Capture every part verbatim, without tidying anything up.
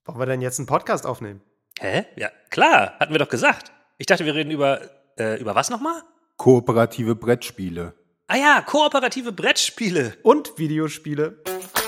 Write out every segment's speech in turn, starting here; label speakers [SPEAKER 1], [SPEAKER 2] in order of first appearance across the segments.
[SPEAKER 1] Wollen wir denn jetzt einen Podcast aufnehmen?
[SPEAKER 2] Hä? Ja, klar, hatten wir doch gesagt. Ich dachte, wir reden über, äh, über was nochmal?
[SPEAKER 3] Kooperative Brettspiele.
[SPEAKER 2] Ah ja, kooperative Brettspiele.
[SPEAKER 1] Und Videospiele.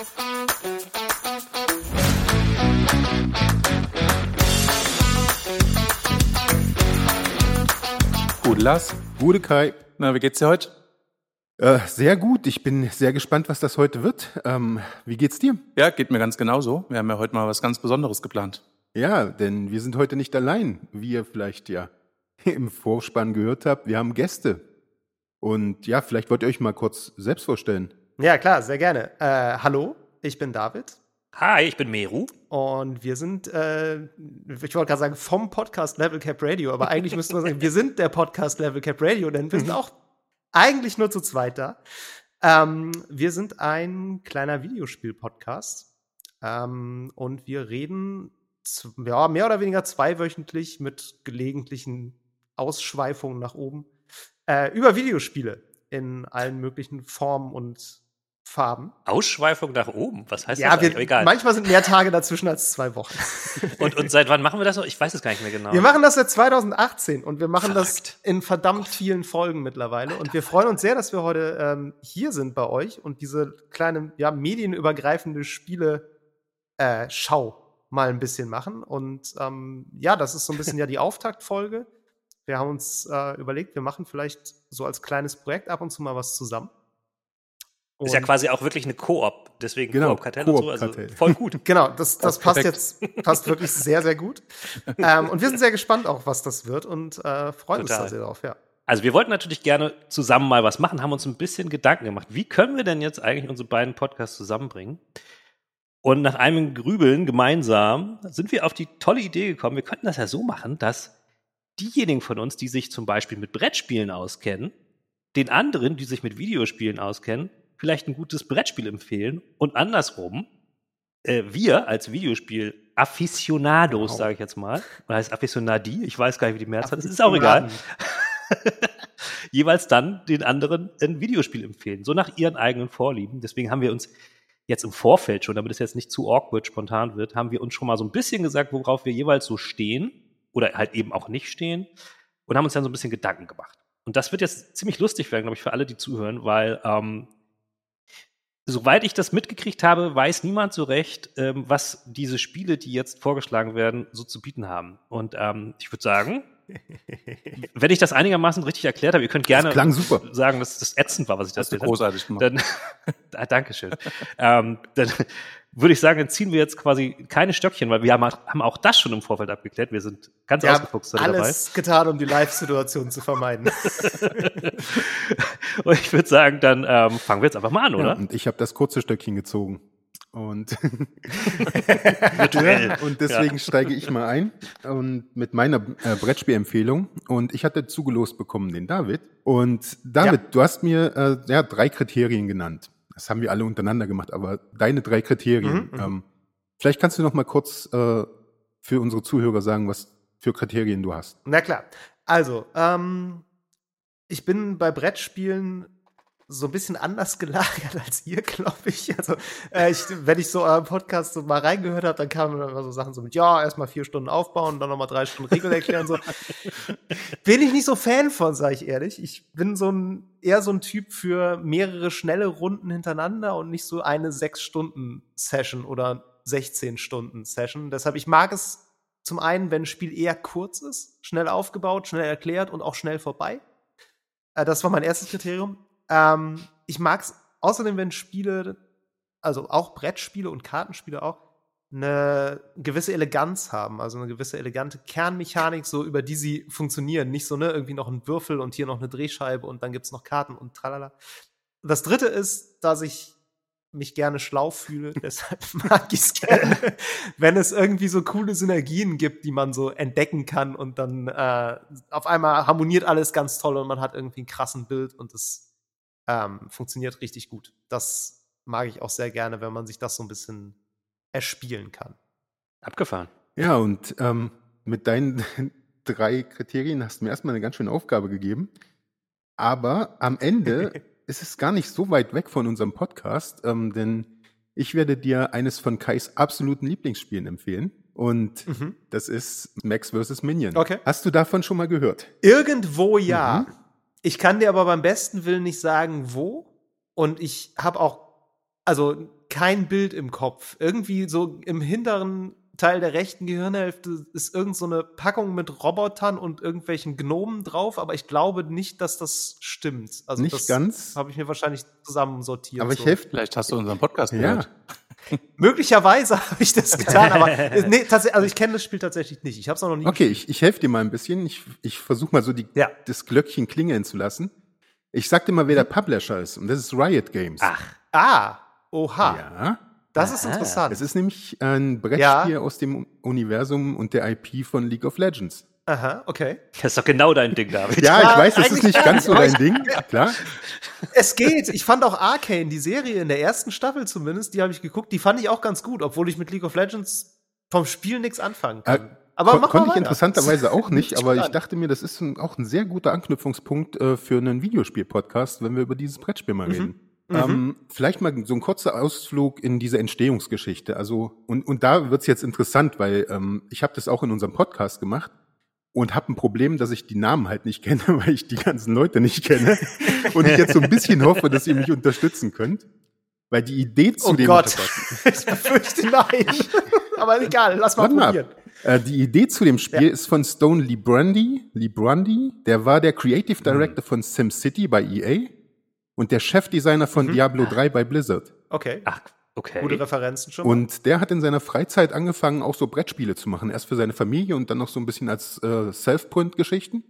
[SPEAKER 3] Gute Lars. Gute Kai.
[SPEAKER 4] Na, wie geht's dir heute?
[SPEAKER 3] Äh, sehr gut. Ich bin sehr gespannt, was das heute wird. Ähm, wie geht's dir?
[SPEAKER 4] Ja, geht mir ganz genauso. Wir haben ja heute mal was ganz Besonderes geplant.
[SPEAKER 3] Ja, denn wir sind heute nicht allein, wie ihr vielleicht ja im Vorspann gehört habt. Wir haben Gäste. Und ja, vielleicht wollt ihr euch mal kurz selbst vorstellen.
[SPEAKER 1] Ja, klar, sehr gerne. Äh, hallo, ich bin David.
[SPEAKER 2] Hi, ich bin Meru.
[SPEAKER 1] Und wir sind, äh, ich wollte gerade sagen, vom Podcast Level Cap Radio, aber eigentlich müsste man sagen, wir sind der Podcast Level Cap Radio, denn wir sind auch eigentlich nur zu zweit da. Ähm, wir sind ein kleiner Videospiel-Podcast ähm, und wir reden z- ja, mehr oder weniger zweiwöchentlich mit gelegentlichen Ausschweifungen nach oben äh, über Videospiele in allen möglichen Formen und Farben.
[SPEAKER 2] Ausschweifung nach oben, was heißt
[SPEAKER 1] Ja,
[SPEAKER 2] das
[SPEAKER 1] wir,
[SPEAKER 2] eigentlich? Egal.
[SPEAKER 1] manchmal sind mehr Tage dazwischen als zwei Wochen.
[SPEAKER 2] Und, und seit wann machen wir das noch? Ich weiß es gar nicht mehr genau.
[SPEAKER 1] Wir machen das seit zwanzig achtzehn und wir machen
[SPEAKER 2] Verrückt.
[SPEAKER 1] das in verdammt vielen Folgen mittlerweile.
[SPEAKER 2] Alter,
[SPEAKER 1] und wir freuen uns sehr, dass wir heute ähm, hier sind bei euch und diese kleine, ja, medienübergreifende Spiele-Schau mal ein bisschen machen. Und ähm, ja, das ist so ein bisschen ja die Auftaktfolge. Wir haben uns äh, überlegt, wir machen vielleicht so als kleines Projekt ab und zu mal was zusammen.
[SPEAKER 2] Ist ja
[SPEAKER 1] Und-
[SPEAKER 2] quasi auch wirklich eine Koop, deswegen
[SPEAKER 3] Genau,
[SPEAKER 2] Koop-Kartell und so, also
[SPEAKER 3] Koop-Kartell.
[SPEAKER 2] voll gut.
[SPEAKER 1] Genau, das, das
[SPEAKER 4] Oh,
[SPEAKER 1] passt
[SPEAKER 4] perfekt.
[SPEAKER 1] jetzt passt wirklich sehr, sehr gut. ähm, und wir sind sehr gespannt auch, was das wird und äh, freuen uns
[SPEAKER 2] Total.
[SPEAKER 1] da sehr drauf, ja.
[SPEAKER 2] Also wir wollten natürlich gerne zusammen mal was machen, haben uns ein bisschen Gedanken gemacht. Wie können wir denn jetzt eigentlich unsere beiden Podcasts zusammenbringen? Und nach einem Grübeln gemeinsam sind wir auf die tolle Idee gekommen, wir könnten das ja so machen, dass diejenigen von uns, die sich zum Beispiel mit Brettspielen auskennen, den anderen, die sich mit Videospielen auskennen, vielleicht ein gutes Brettspiel empfehlen und andersrum, äh, wir als Videospiel-Afficionados,
[SPEAKER 1] Wow.
[SPEAKER 2] sage ich jetzt mal, oder heißt Afficionadi, ich weiß gar nicht, wie die Mehrzahl ist, ist auch egal, jeweils dann den anderen ein Videospiel empfehlen, so nach ihren eigenen Vorlieben. Deswegen haben wir uns jetzt im Vorfeld schon, damit es jetzt nicht zu awkward spontan wird, haben wir uns schon mal so ein bisschen gesagt, worauf wir jeweils so stehen oder halt eben auch nicht stehen und haben uns dann so ein bisschen Gedanken gemacht. Und das wird jetzt ziemlich lustig werden, glaube ich, für alle, die zuhören, weil ähm, soweit ich das mitgekriegt habe, weiß niemand so recht, ähm, was diese Spiele, die jetzt vorgeschlagen werden, so zu bieten haben. Und ähm, ich würde sagen, wenn ich das einigermaßen richtig erklärt habe, ihr könnt gerne
[SPEAKER 3] Das klang super.
[SPEAKER 2] sagen, dass das ätzend war, was ich da
[SPEAKER 4] Hast du
[SPEAKER 2] erzählt habe.
[SPEAKER 4] großartig gemacht.
[SPEAKER 2] Dann, ah, Dankeschön. ähm, dann würde ich sagen, dann ziehen wir jetzt quasi keine Stöckchen, weil wir haben, haben auch das schon im Vorfeld abgeklärt. Wir sind ganz
[SPEAKER 1] Wir haben
[SPEAKER 2] ausgefuchst dabei.
[SPEAKER 1] alles getan, um die Live-Situation zu vermeiden.
[SPEAKER 2] Und ich würde sagen, dann ähm, fangen wir jetzt einfach mal an,
[SPEAKER 3] Ja,
[SPEAKER 2] oder?
[SPEAKER 3] und ich habe das kurze Stöckchen gezogen. Und,
[SPEAKER 2] Virtuell.
[SPEAKER 3] und deswegen steige ich mal ein und mit meiner äh, Brettspielempfehlung. Und ich hatte zugelost bekommen den David. Und David,
[SPEAKER 1] Ja.
[SPEAKER 3] du hast mir äh, ja, drei Kriterien genannt. Das haben wir alle untereinander gemacht, aber deine drei Kriterien.
[SPEAKER 1] Mhm, mhm.
[SPEAKER 3] ähm, vielleicht kannst du noch mal kurz äh, für unsere Zuhörer sagen, was für Kriterien du hast.
[SPEAKER 1] Na klar. Also, ähm, ich bin bei Brettspielen so ein bisschen anders gelagert als ihr, glaube ich. Also, äh, ich, wenn ich so euren Podcast so mal reingehört habe, dann kamen dann immer so Sachen so mit, ja, erstmal vier Stunden aufbauen, dann nochmal drei Stunden Regeln erklären. So. Bin ich nicht so Fan von, sage ich ehrlich. Ich bin so ein, eher so ein Typ für mehrere schnelle Runden hintereinander und nicht so eine sechs-Stunden-Session oder sechzehn-Stunden-Session. Deshalb, ich mag es zum einen, wenn ein Spiel eher kurz ist, schnell aufgebaut, schnell erklärt und auch schnell vorbei. Äh, das war mein erstes Kriterium. Ähm, ich mag es außerdem, wenn Spiele, also auch Brettspiele und Kartenspiele auch, eine gewisse Eleganz haben, also eine gewisse elegante Kernmechanik, so über die sie funktionieren. Nicht so, ne, irgendwie noch ein Würfel und hier noch eine Drehscheibe und dann gibt's noch Karten und tralala. Das dritte ist, dass ich mich gerne schlau fühle, deshalb mag ich es gerne, wenn es irgendwie so coole Synergien gibt, die man so entdecken kann und dann äh, auf einmal harmoniert alles ganz toll und man hat irgendwie einen krassen Bild und es ähm, funktioniert richtig gut. Das mag ich auch sehr gerne, wenn man sich das so ein bisschen erspielen kann.
[SPEAKER 2] Abgefahren.
[SPEAKER 3] Ja, und ähm, mit deinen drei Kriterien hast du mir erstmal eine ganz schöne Aufgabe gegeben. Aber am Ende ist es gar nicht so weit weg von unserem Podcast, ähm, denn ich werde dir eines von Kais absoluten Lieblingsspielen empfehlen. Und
[SPEAKER 1] Mhm.
[SPEAKER 3] das ist Max versus. Minion.
[SPEAKER 1] Okay.
[SPEAKER 3] Hast du davon schon mal gehört?
[SPEAKER 1] Irgendwo ja.
[SPEAKER 3] Mhm.
[SPEAKER 1] Ich kann dir aber beim besten Willen nicht sagen, wo. Und ich habe auch, also kein Bild im Kopf. Irgendwie so im hinteren Teil der rechten Gehirnhälfte ist irgend so eine Packung mit Robotern und irgendwelchen Gnomen drauf, aber ich glaube nicht, dass das stimmt. Also
[SPEAKER 3] Nicht
[SPEAKER 1] das
[SPEAKER 3] ganz.
[SPEAKER 1] habe ich mir wahrscheinlich zusammensortiert.
[SPEAKER 3] Aber ich
[SPEAKER 1] so.
[SPEAKER 3] helfe.
[SPEAKER 4] Vielleicht hast du unseren Podcast
[SPEAKER 3] Ja.
[SPEAKER 4] gehört.
[SPEAKER 1] Möglicherweise habe ich das getan, aber äh, nee, tatsächlich, also ich kenne das Spiel tatsächlich nicht. Ich habe es noch nie
[SPEAKER 3] Okay, ich, ich helfe dir mal ein bisschen. Ich, ich versuche mal so die,
[SPEAKER 1] Ja.
[SPEAKER 3] das Glöckchen klingeln zu lassen. Ich sag dir mal, wer der Publisher ist. Und das ist Riot Games.
[SPEAKER 2] Ach,
[SPEAKER 1] Ah, oha.
[SPEAKER 3] Ja.
[SPEAKER 1] Das ist
[SPEAKER 2] Aha.
[SPEAKER 1] interessant.
[SPEAKER 3] Es ist nämlich ein Brettspiel aus dem Universum und der I P von League of Legends.
[SPEAKER 1] Aha, okay.
[SPEAKER 2] das ist doch genau dein Ding, David.
[SPEAKER 3] Ja,
[SPEAKER 1] Ja,
[SPEAKER 3] ich weiß, das ist
[SPEAKER 1] eigentlich
[SPEAKER 3] nicht
[SPEAKER 1] ja.
[SPEAKER 3] ganz so
[SPEAKER 1] Aber
[SPEAKER 3] dein
[SPEAKER 1] ich-
[SPEAKER 3] Ding, klar.
[SPEAKER 1] Es geht. Ich fand auch Arcane, die Serie in der ersten Staffel zumindest, die habe ich geguckt, die fand ich auch ganz gut, obwohl ich mit League of Legends vom Spiel nichts anfangen kann.
[SPEAKER 3] Äh,
[SPEAKER 1] aber
[SPEAKER 3] Kon
[SPEAKER 1] mach
[SPEAKER 3] konnte
[SPEAKER 1] mal
[SPEAKER 3] ich
[SPEAKER 1] weiter.
[SPEAKER 3] interessanterweise auch nicht, aber ich
[SPEAKER 1] Spannend.
[SPEAKER 3] dachte mir, das ist ein, auch ein sehr guter Anknüpfungspunkt äh, für einen Videospiel-Podcast, wenn wir über dieses Brettspiel mal reden. Ähm, vielleicht mal so ein kurzer Ausflug in diese Entstehungsgeschichte. Also, und, und da wird's jetzt interessant, weil ähm, ich habe das auch in unserem Podcast gemacht und habe ein Problem, dass ich die Namen halt nicht kenne, weil ich die ganzen Leute nicht kenne. Und ich jetzt so ein bisschen hoffe, dass ihr mich unterstützen könnt. Weil die Idee zu
[SPEAKER 1] Oh
[SPEAKER 3] dem
[SPEAKER 1] Gott. Ich befürchte nein. Aber egal, lass mal
[SPEAKER 3] Warte mal
[SPEAKER 1] probieren.
[SPEAKER 3] ab. Äh, die Idee zu dem Spiel ist von Stone Librandi. Librandi, der war der Creative Director von SimCity bei E A und der Chefdesigner von Diablo drei bei Blizzard.
[SPEAKER 1] Okay.
[SPEAKER 2] Ach, okay.
[SPEAKER 1] Gute Referenzen schon mal.
[SPEAKER 3] Und der hat in seiner Freizeit angefangen, auch so Brettspiele zu machen. Erst für seine Familie und dann noch so ein bisschen als äh, Self-Print-Geschichten.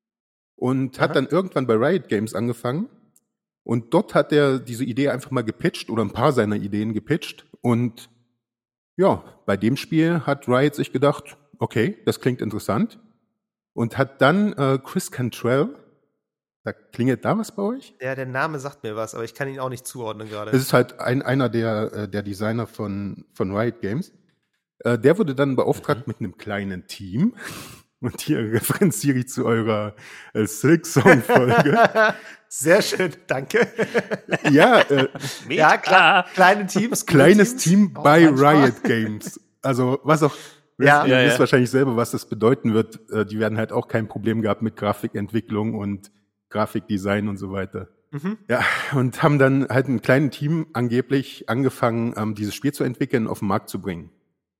[SPEAKER 3] Und hat
[SPEAKER 1] Aha.
[SPEAKER 3] dann irgendwann bei Riot Games angefangen. Und dort hat er diese Idee einfach mal gepitcht oder ein paar seiner Ideen gepitcht. Und ja, bei dem Spiel hat Riot sich gedacht, okay, das klingt interessant. Und hat dann äh, Chris Cantrell, da klingelt da was bei euch?
[SPEAKER 1] Ja, der Name sagt mir was, aber ich kann ihn auch nicht zuordnen gerade.
[SPEAKER 3] Es ist halt ein, einer der, äh, der Designer von, von Riot Games. Äh, der wurde dann beauftragt mit einem kleinen Team. Und hier referenziere ich zu eurer äh, Silk-Song-Folge.
[SPEAKER 1] Sehr schön, danke.
[SPEAKER 3] Ja, äh,
[SPEAKER 2] Mega.
[SPEAKER 1] Ja, klar. Kleine Teams. gute
[SPEAKER 3] kleines
[SPEAKER 1] Teams.
[SPEAKER 3] Team
[SPEAKER 1] Auch
[SPEAKER 3] bei
[SPEAKER 1] manchmal.
[SPEAKER 3] Riot Games. Also was auch,
[SPEAKER 1] Ja.
[SPEAKER 3] ihr
[SPEAKER 2] Ja,
[SPEAKER 3] wisst
[SPEAKER 2] ja.
[SPEAKER 3] wahrscheinlich selber, was das bedeuten wird. Äh, die werden halt auch kein Problem gehabt mit Grafikentwicklung und Grafikdesign und so weiter.
[SPEAKER 1] Mhm.
[SPEAKER 3] Ja, und haben dann halt ein kleines Team angeblich angefangen, ähm, dieses Spiel zu entwickeln, auf den Markt zu bringen.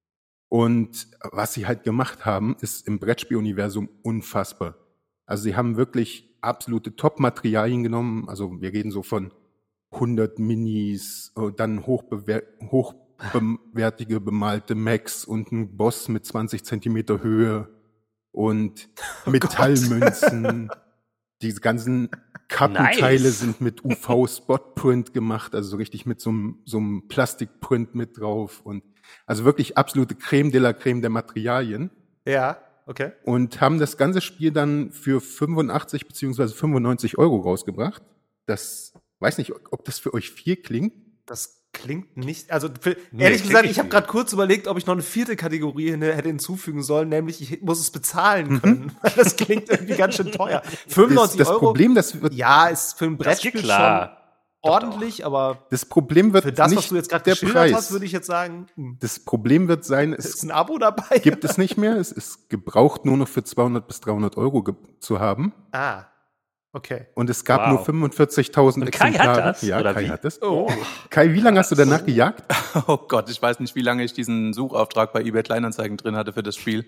[SPEAKER 3] Und was sie halt gemacht haben, ist im Brettspiel-Universum unfassbar. Also sie haben wirklich absolute Top-Materialien genommen. Also wir reden so von hundert Minis, äh, dann hochbewer hochwertige bemalte Mechs und ein Boss mit zwanzig Zentimeter Höhe und Metallmünzen. Diese ganzen Kartenteile
[SPEAKER 2] Nice.
[SPEAKER 3] sind mit U V-Spotprint gemacht, also so richtig mit so einem, so einem Plastikprint mit drauf und also wirklich absolute Creme de la Creme der Materialien
[SPEAKER 1] Ja, okay.
[SPEAKER 3] und haben das ganze Spiel dann für fünfundachtzig beziehungsweise fünfundneunzig Euro rausgebracht. Das, weiß nicht, ob das für euch viel klingt.
[SPEAKER 1] Das klingt nicht, also für,
[SPEAKER 2] Nee,
[SPEAKER 1] ehrlich
[SPEAKER 2] klingt
[SPEAKER 1] gesagt,
[SPEAKER 2] nicht
[SPEAKER 1] ich habe
[SPEAKER 2] viel.
[SPEAKER 1] gerade kurz überlegt, ob ich noch eine vierte Kategorie hin- hätte hinzufügen sollen, nämlich ich muss es
[SPEAKER 3] Mhm.
[SPEAKER 1] bezahlen können. Das klingt irgendwie ganz schön teuer. fünfundneunzig
[SPEAKER 3] Das, das
[SPEAKER 1] Euro,
[SPEAKER 3] Problem, das wird,
[SPEAKER 1] ja, ist für ein
[SPEAKER 2] Das geht
[SPEAKER 1] Brettspiel schon
[SPEAKER 2] klar.
[SPEAKER 1] ordentlich, aber
[SPEAKER 3] das Problem wird
[SPEAKER 1] für das,
[SPEAKER 3] nicht
[SPEAKER 1] was du jetzt gerade
[SPEAKER 3] der
[SPEAKER 1] geschildert
[SPEAKER 3] Preis.
[SPEAKER 1] hast, würde ich jetzt sagen, hm,
[SPEAKER 3] Das Problem wird sein,
[SPEAKER 1] ist
[SPEAKER 3] es
[SPEAKER 1] ein Abo dabei?
[SPEAKER 3] gibt es nicht mehr. Es ist gebraucht nur noch für zweihundert bis dreihundert Euro ge zu haben.
[SPEAKER 1] Ah, okay.
[SPEAKER 3] Und es gab
[SPEAKER 2] Wow.
[SPEAKER 3] nur fünfundvierzigtausend
[SPEAKER 2] Und Kai hat
[SPEAKER 3] Exemplare.
[SPEAKER 2] das,
[SPEAKER 3] Ja,
[SPEAKER 2] oder
[SPEAKER 3] Kai
[SPEAKER 2] wie?
[SPEAKER 3] hat das.
[SPEAKER 1] Oh,
[SPEAKER 3] Kai, wie lange hast du danach gejagt?
[SPEAKER 4] Oh Gott, ich weiß nicht, wie lange ich diesen Suchauftrag bei eBay Kleinanzeigen drin hatte für das Spiel.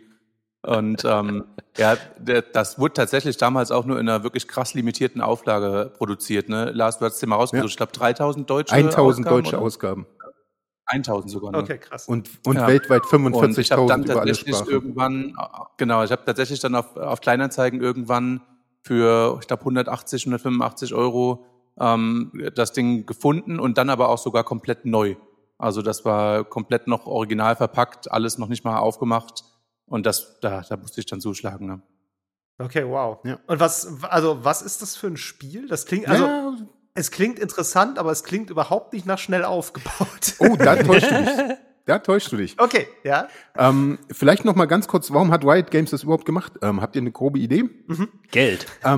[SPEAKER 4] Und ähm, ja, der, das wurde tatsächlich damals auch nur in einer wirklich krass limitierten Auflage produziert. Ne? Lars, du hast es dir mal rausgesucht.
[SPEAKER 3] Ja.
[SPEAKER 4] Ich glaube dreitausend deutsche
[SPEAKER 3] eintausend
[SPEAKER 4] Ausgaben,
[SPEAKER 3] deutsche
[SPEAKER 4] oder?
[SPEAKER 3] Ausgaben.
[SPEAKER 4] eintausend sogar. Ne?
[SPEAKER 1] okay, krass.
[SPEAKER 3] Und, und
[SPEAKER 4] Ja.
[SPEAKER 3] weltweit
[SPEAKER 4] Und ich habe dann
[SPEAKER 3] fünfundvierzigtausend über alle
[SPEAKER 4] tatsächlich
[SPEAKER 3] Sprachen.
[SPEAKER 4] irgendwann, genau, ich habe tatsächlich dann auf, auf Kleinanzeigen irgendwann für, ich glaube, hundertachtzig, hundertfünfundachtzig Euro ähm, das Ding gefunden und dann aber auch sogar komplett neu. Also das war komplett noch original verpackt, alles noch nicht mal aufgemacht und das, da, da musste ich dann zuschlagen. Ne?
[SPEAKER 1] Okay, wow.
[SPEAKER 3] Ja.
[SPEAKER 1] Und was, also was ist das für ein Spiel? Das klingt, also
[SPEAKER 3] ja,
[SPEAKER 1] es klingt interessant, aber es klingt überhaupt nicht nach schnell aufgebaut.
[SPEAKER 3] oh, da täuschst du dich. Da täuschst du dich.
[SPEAKER 1] Okay, ja.
[SPEAKER 3] Ähm, vielleicht noch mal ganz kurz, warum hat Riot Games das überhaupt gemacht? Ähm, habt ihr eine grobe Idee?
[SPEAKER 2] Geld.
[SPEAKER 3] Ähm,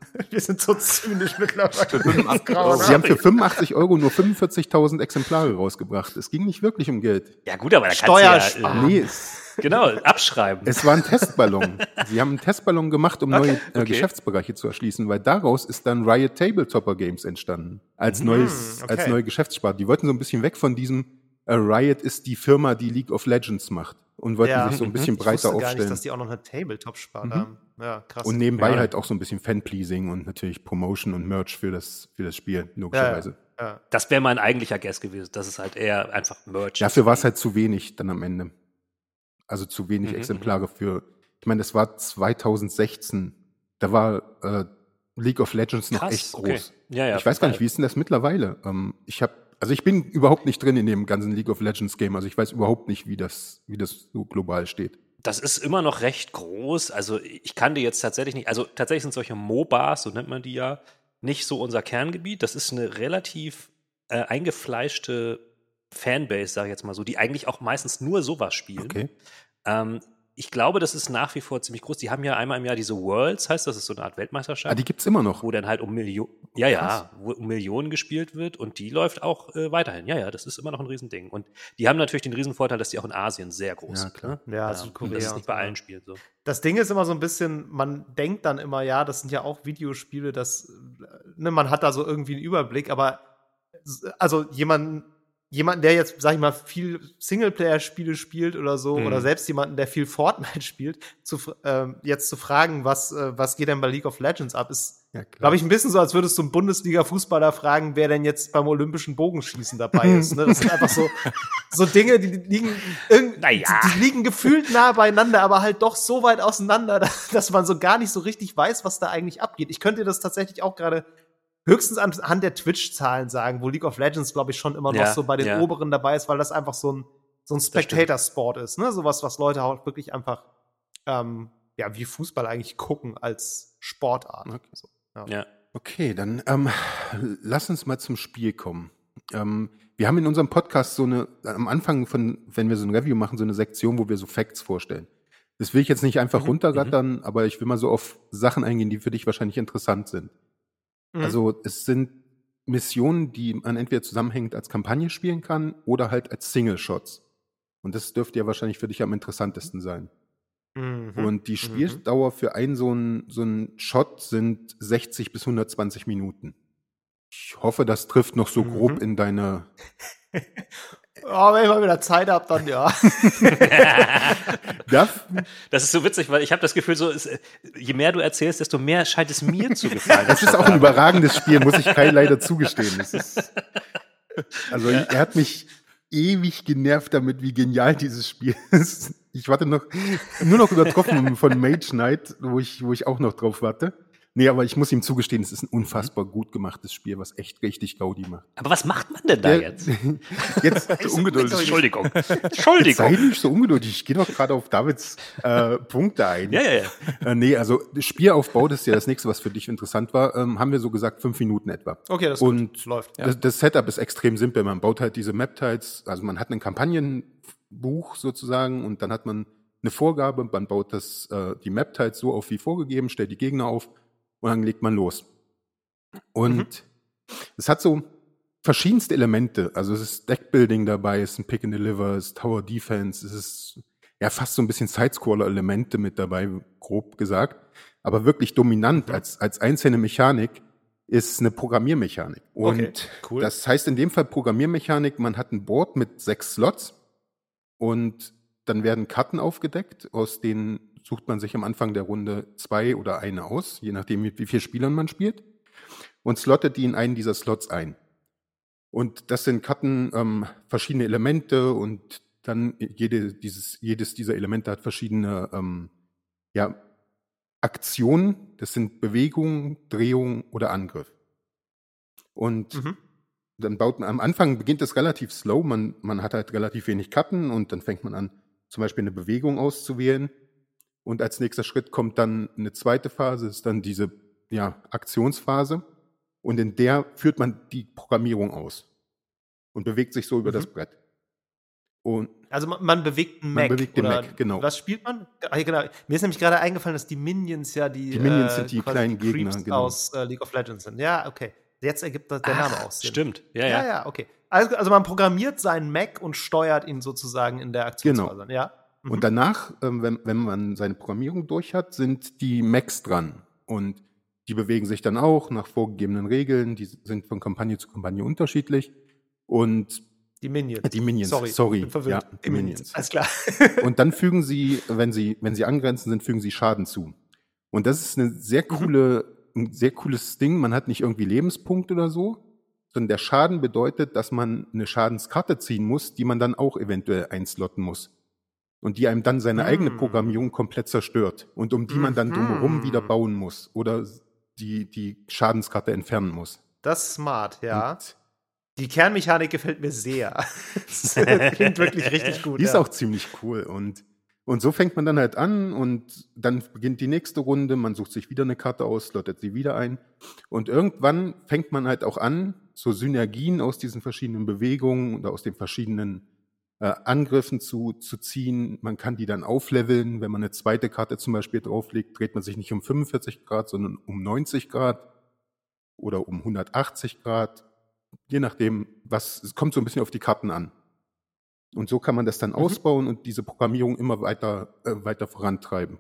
[SPEAKER 1] Wir sind so zynisch mittlerweile.
[SPEAKER 4] fünfundachtzig
[SPEAKER 1] Grau,
[SPEAKER 4] Euro.
[SPEAKER 1] ne?
[SPEAKER 3] Sie haben für fünfundachtzig Euro nur fünfundvierzigtausend Exemplare rausgebracht. Es ging nicht wirklich um Geld.
[SPEAKER 2] Ja gut, aber da kannst du
[SPEAKER 1] Steuersparen.
[SPEAKER 2] ja,
[SPEAKER 3] Nee,
[SPEAKER 2] äh,
[SPEAKER 3] es,
[SPEAKER 2] genau, abschreiben.
[SPEAKER 3] es war ein Testballon. Sie haben einen Testballon gemacht, um neue äh,
[SPEAKER 2] okay.
[SPEAKER 3] Geschäftsbereiche zu erschließen, weil daraus ist dann Riot Tabletopper Games entstanden. Als, neues,
[SPEAKER 1] okay.
[SPEAKER 3] als neue Geschäftssparte. Die wollten so ein bisschen weg von diesem äh, Riot ist die Firma, die League of Legends macht. Und wollten
[SPEAKER 1] Ja.
[SPEAKER 3] sich so ein bisschen
[SPEAKER 1] Ich wusste
[SPEAKER 3] breiter
[SPEAKER 1] gar nicht,
[SPEAKER 3] aufstellen.
[SPEAKER 1] dass die auch noch eine Tabletop-Sparte haben. Ja, krass.
[SPEAKER 3] Und nebenbei
[SPEAKER 2] Ja.
[SPEAKER 3] halt auch so ein bisschen Fanpleasing und natürlich Promotion und Merch für das, für das Spiel, logischerweise.
[SPEAKER 1] ja, ja.
[SPEAKER 2] Das wäre mein eigentlicher Guess gewesen. Das ist halt eher einfach Merch.
[SPEAKER 3] Dafür war es halt zu wenig dann am Ende. Also zu wenig
[SPEAKER 2] Mhm,
[SPEAKER 3] Exemplare für, ich meine, das war zweitausendsechzehn, da war äh, League of Legends noch
[SPEAKER 2] Krass,
[SPEAKER 3] echt groß.
[SPEAKER 2] okay. Ja, ja,
[SPEAKER 3] ich weiß gar nicht, wie ist denn das mittlerweile? Ähm, ich habe, also ich bin überhaupt nicht drin in dem ganzen League of Legends Game, also ich weiß überhaupt nicht, wie das, wie das so global steht.
[SPEAKER 2] Das ist immer noch recht groß. Also ich kann dir jetzt tatsächlich nicht, also tatsächlich sind solche MOBAs, so nennt man die ja, nicht so unser Kerngebiet. Das ist eine relativ äh, eingefleischte Fanbase, sage ich jetzt mal so, die eigentlich auch meistens nur sowas spielen.
[SPEAKER 3] Okay.
[SPEAKER 2] Ähm, ich glaube, das ist nach wie vor ziemlich groß. Die haben ja einmal im Jahr diese Worlds, heißt das, ist so eine Art Weltmeisterschaft.
[SPEAKER 3] Ah, die gibt's immer noch.
[SPEAKER 2] Wo dann halt um Millionen, ja, ja, wo um Millionen gespielt wird und die läuft auch äh, weiterhin. Ja, ja, das ist immer noch ein Riesending. Und die haben natürlich den Riesenvorteil, dass die auch in Asien sehr groß
[SPEAKER 3] Ja,
[SPEAKER 2] sind.
[SPEAKER 3] klar.
[SPEAKER 2] Ne?
[SPEAKER 1] Ja,
[SPEAKER 2] Ähm,
[SPEAKER 1] Südkorea
[SPEAKER 2] Das ist
[SPEAKER 1] und
[SPEAKER 2] nicht
[SPEAKER 1] so,
[SPEAKER 2] bei
[SPEAKER 1] ja.
[SPEAKER 2] allen Spielen so.
[SPEAKER 1] Das Ding ist immer so ein bisschen, man denkt dann immer, ja, das sind ja auch Videospiele, das, ne, man hat da so irgendwie einen Überblick, aber also jemand, jemanden, der jetzt, sag ich mal, viel Singleplayer-Spiele spielt oder so,
[SPEAKER 2] Mhm.
[SPEAKER 1] oder selbst jemanden, der viel Fortnite spielt, zu, ähm, jetzt zu fragen, was, äh, was geht denn bei League of Legends ab, ist,
[SPEAKER 3] Ja, klar.
[SPEAKER 1] glaube ich, ein bisschen so, als würdest du einen Bundesliga-Fußballer fragen, wer denn jetzt beim olympischen Bogenschießen dabei ist. Ne? Das sind einfach so, so Dinge, die liegen, irgend,
[SPEAKER 2] Naja.
[SPEAKER 1] die liegen gefühlt nah beieinander, aber halt doch so weit auseinander, dass man so gar nicht so richtig weiß, was da eigentlich abgeht. Ich könnte dir das tatsächlich auch gerade höchstens anhand der Twitch-Zahlen sagen, wo League of Legends, glaube ich, schon immer noch
[SPEAKER 2] Ja,
[SPEAKER 1] so bei den
[SPEAKER 2] ja.
[SPEAKER 1] oberen dabei ist, weil das einfach so ein, so ein Spectator-Sport ist. Ne? Sowas, was Leute auch wirklich einfach ähm, ja, wie Fußball eigentlich gucken als Sportart.
[SPEAKER 3] Okay.
[SPEAKER 1] So.
[SPEAKER 2] Ja.
[SPEAKER 3] Okay, dann ähm, lass uns mal zum Spiel kommen. Ähm, wir haben in unserem Podcast so eine, am Anfang von, wenn wir so ein Review machen, so eine Sektion, wo wir so Facts vorstellen. Das will ich jetzt nicht einfach
[SPEAKER 1] Mhm,
[SPEAKER 3] runterrattern, aber ich will mal so auf Sachen eingehen, die für dich wahrscheinlich interessant sind.
[SPEAKER 1] Mhm.
[SPEAKER 3] Also es sind Missionen, die man entweder zusammenhängend als Kampagne spielen kann oder halt als Single-Shots. Und das dürfte ja wahrscheinlich für dich am interessantesten sein.
[SPEAKER 1] Mhm.
[SPEAKER 3] Und die
[SPEAKER 1] Mhm.
[SPEAKER 3] Spieldauer für einen so einen so einen Shot sind sechzig bis hundertzwanzig Minuten. Ich hoffe, das trifft noch so
[SPEAKER 1] Mhm.
[SPEAKER 3] grob in deine.
[SPEAKER 1] Oh, wenn ich mal wieder Zeit habe, dann ja.
[SPEAKER 3] Darf,
[SPEAKER 2] Das ist so witzig, weil ich habe das Gefühl, so ist, äh, je mehr du erzählst, desto mehr scheint es mir zu gefallen.
[SPEAKER 3] das ist auch ein überragendes Spiel, muss ich Kai leider zugestehen. Das ist, also er hat mich ewig genervt damit, wie genial dieses Spiel ist. Ich warte noch, nur noch übertroffen von Mage Knight, wo ich, wo ich auch noch drauf warte. Nee, aber ich muss ihm zugestehen, es ist ein unfassbar gut gemachtes Spiel, was echt richtig Gaudi macht.
[SPEAKER 2] Aber was macht man denn da
[SPEAKER 3] Der-
[SPEAKER 2] jetzt?
[SPEAKER 3] Jetzt,
[SPEAKER 1] so
[SPEAKER 3] ungeduldig.
[SPEAKER 2] Entschuldigung.
[SPEAKER 3] Sei
[SPEAKER 2] Entschuldigung.
[SPEAKER 3] nicht so ungeduldig. Ich gehe doch gerade auf Davids äh, Punkte ein.
[SPEAKER 2] Ja, ja, ja.
[SPEAKER 3] Äh, nee, also Spielaufbau, das ist ja das nächste, was für dich interessant war, ähm, haben wir so gesagt, fünf Minuten etwa.
[SPEAKER 1] Okay, das ist
[SPEAKER 3] Und
[SPEAKER 1] gut. Läuft.
[SPEAKER 3] das, das Setup ist extrem simpel. Man baut halt diese Map-Tiles, also man hat ein Kampagnenbuch sozusagen und dann hat man eine Vorgabe, man baut das, äh, die Map-Tiles so auf wie vorgegeben, stellt die Gegner auf und dann legt man los. Und es hat so verschiedenste Elemente. Also es ist Deckbuilding dabei, es ist ein Pick and Deliver, es ist Tower Defense, es ist ja fast so ein bisschen Sidescroller-Elemente mit dabei, grob gesagt. Aber wirklich dominant als, als einzelne Mechanik ist eine Programmiermechanik. Und
[SPEAKER 1] Okay, cool.
[SPEAKER 3] das heißt in dem Fall Programmiermechanik, man hat ein Board mit sechs Slots und dann werden Karten aufgedeckt, aus denen sucht man sich am Anfang der Runde zwei oder eine aus, je nachdem, mit wie vielen Spielern man spielt, und slottet die in einen dieser Slots ein. Und das sind Karten, ähm, verschiedene Elemente und dann jede, dieses, jedes dieser Elemente hat verschiedene ähm, ja, Aktionen. Das sind Bewegung, Drehung oder Angriff. Und
[SPEAKER 1] Mhm.
[SPEAKER 3] dann baut man, am Anfang beginnt es relativ slow, man, man hat halt relativ wenig Karten und dann fängt man an, zum Beispiel eine Bewegung auszuwählen. Und als nächster Schritt kommt dann eine zweite Phase, ist dann diese ja, Aktionsphase. Und in der führt man die Programmierung aus und bewegt sich so über
[SPEAKER 1] Mhm.
[SPEAKER 3] das Brett. Und
[SPEAKER 1] Also man, man bewegt einen
[SPEAKER 3] Man
[SPEAKER 1] Mac.
[SPEAKER 3] bewegt den
[SPEAKER 1] oder
[SPEAKER 3] Mac, genau.
[SPEAKER 1] Was spielt man? Ah, genau. Mir ist nämlich gerade eingefallen, dass die Minions ja die,
[SPEAKER 3] Die Minions
[SPEAKER 1] äh,
[SPEAKER 3] sind die
[SPEAKER 1] quasi
[SPEAKER 3] kleinen
[SPEAKER 1] die
[SPEAKER 3] Gegner,
[SPEAKER 1] Creeps
[SPEAKER 3] genau.
[SPEAKER 1] aus äh, League of Legends sind. Ja, okay. Jetzt ergibt das der Name
[SPEAKER 2] Ach,
[SPEAKER 1] auch Sinn.
[SPEAKER 2] stimmt. Ja,
[SPEAKER 1] Ja,
[SPEAKER 2] ja.
[SPEAKER 1] ja, okay. Also, also man programmiert seinen Mac und steuert ihn sozusagen in der Aktionsphase.
[SPEAKER 3] Genau.
[SPEAKER 1] Ja. Mhm.
[SPEAKER 3] Und danach, ähm, wenn, wenn man seine Programmierung durch hat, sind die Macs dran. Und die bewegen sich dann auch nach vorgegebenen Regeln. Die sind von Kampagne zu Kampagne unterschiedlich. Und
[SPEAKER 1] Die Minions.
[SPEAKER 3] die Minions,
[SPEAKER 1] Sorry,
[SPEAKER 3] sorry.
[SPEAKER 1] bin verwirrt.
[SPEAKER 3] Ja,
[SPEAKER 1] die Minions. Alles klar.
[SPEAKER 3] Und dann fügen sie, wenn sie, wenn sie angrenzend sind, fügen sie Schaden zu. Und das ist eine sehr coole, ein sehr cooles Ding. Man hat nicht irgendwie Lebenspunkte oder so, sondern der Schaden bedeutet, dass man eine Schadenskarte ziehen muss, die man dann auch eventuell einslotten muss. Und die einem dann seine
[SPEAKER 1] Mm.
[SPEAKER 3] eigene Programmierung komplett zerstört. Und um die man dann drumherum
[SPEAKER 1] Mhm.
[SPEAKER 3] wieder bauen muss oder die, die Schadenskarte entfernen muss.
[SPEAKER 1] Das ist smart, ja.
[SPEAKER 3] Und
[SPEAKER 1] Die Kernmechanik gefällt mir sehr. Das klingt wirklich richtig gut.
[SPEAKER 3] die ist
[SPEAKER 1] ja.
[SPEAKER 3] auch ziemlich cool. Und, und so fängt man dann halt an und dann beginnt die nächste Runde. Man sucht sich wieder eine Karte aus, slottet sie wieder ein. Und irgendwann fängt man halt auch an, so Synergien aus diesen verschiedenen Bewegungen oder aus den verschiedenen äh, Angriffen zu, zu ziehen. Man kann die dann aufleveln. Wenn man eine zweite Karte zum Beispiel drauflegt, dreht man sich nicht um fünfundvierzig Grad, sondern um neunzig Grad oder um hundertachtzig Grad. Je nachdem, was, es kommt so ein bisschen auf die Karten an. Und so kann man das dann ausbauen und diese Programmierung immer weiter, äh, weiter vorantreiben.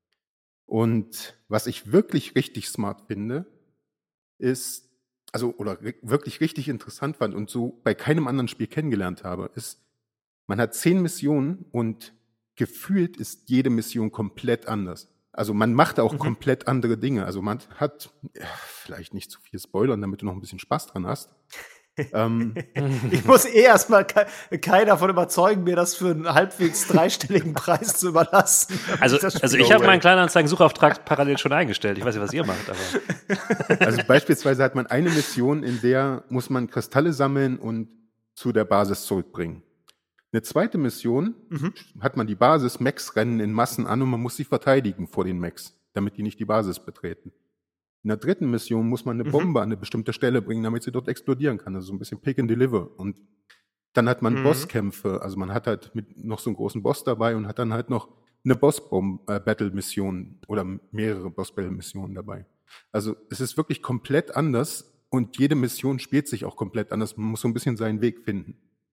[SPEAKER 3] Und was ich wirklich richtig smart finde, ist, also, oder ri- wirklich richtig interessant fand und so bei keinem anderen Spiel kennengelernt habe, ist, man hat zehn Missionen und gefühlt ist jede Mission komplett anders. Also man macht auch
[SPEAKER 1] Mhm.
[SPEAKER 3] komplett andere Dinge. Also man hat, ja, vielleicht nicht zu viel spoilern, damit du noch ein bisschen Spaß dran hast. ähm,
[SPEAKER 1] Ich muss eh erstmal ke keinen davon überzeugen, mir das für einen halbwegs dreistelligen Preis zu überlassen. damit
[SPEAKER 2] Also,
[SPEAKER 1] ich das
[SPEAKER 2] also
[SPEAKER 1] Spiel
[SPEAKER 2] ich habe
[SPEAKER 1] hole.
[SPEAKER 2] meinen Kleinanzeigen-Suchauftrag parallel schon eingestellt. Ich weiß nicht, was ihr macht, aber
[SPEAKER 3] Also beispielsweise hat man eine Mission, in der muss man Kristalle sammeln und zu der Basis zurückbringen. Eine zweite Mission
[SPEAKER 1] Mhm.
[SPEAKER 3] hat man die Basis, Mechs rennen in Massen an und man muss sie verteidigen vor den Mechs, damit die nicht die Basis betreten. In der dritten Mission muss man eine
[SPEAKER 1] Mhm.
[SPEAKER 3] Bombe an eine bestimmte Stelle bringen, damit sie dort explodieren kann. Also so ein bisschen Pick and Deliver. Und dann hat man
[SPEAKER 1] Mhm.
[SPEAKER 3] Bosskämpfe. Also man hat halt mit noch so einen großen Boss dabei und hat dann halt noch eine Boss-Battle-Mission oder mehrere Boss-Battle-Missionen dabei. Also es ist wirklich komplett anders und jede Mission spielt sich auch komplett anders. Man muss so ein bisschen seinen Weg finden.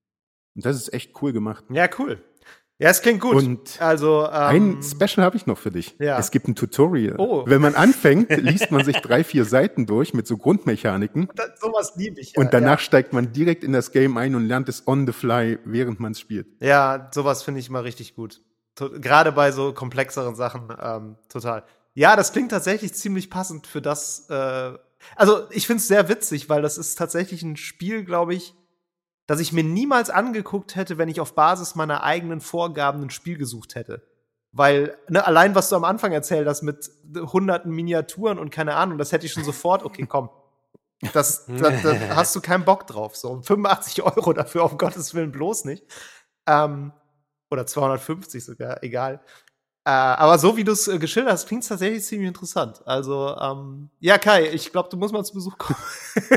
[SPEAKER 3] Und das ist echt cool gemacht.
[SPEAKER 1] Ja, cool. Ja, es klingt gut.
[SPEAKER 3] Und
[SPEAKER 1] also, ähm,
[SPEAKER 3] ein Special habe ich noch für dich.
[SPEAKER 1] ja.
[SPEAKER 3] Es gibt ein Tutorial.
[SPEAKER 1] Oh.
[SPEAKER 3] Wenn man anfängt, liest man sich drei, vier Seiten durch mit so Grundmechaniken
[SPEAKER 1] das, sowas liebe ich. Ja,
[SPEAKER 3] und danach steigt man direkt in das Game ein und lernt es on the fly, während man es spielt.
[SPEAKER 1] Ja, ja sowas finde ich immer richtig gut. To- Gerade bei so komplexeren Sachen, ähm, total. Ja, das klingt tatsächlich ziemlich passend für das. Äh, also, ich finde es sehr witzig, weil das ist tatsächlich ein Spiel, glaube ich, das ich mir niemals angeguckt hätte, wenn ich auf Basis meiner eigenen Vorgaben ein Spiel gesucht hätte. Weil, ne, allein was du am Anfang erzählt hast mit hunderten Miniaturen und keine Ahnung, das hätte ich schon sofort, okay, komm. Das, da, da hast du keinen Bock drauf. So, um fünfundachtzig Euro dafür, auf Gottes Willen bloß nicht. Ähm, oder zweihundertfünfzig sogar, egal. Äh, aber so wie du es äh, geschildert hast, klingt es tatsächlich ziemlich interessant. Also, ähm, ja, Kai, ich glaube, du musst mal zu Besuch kommen.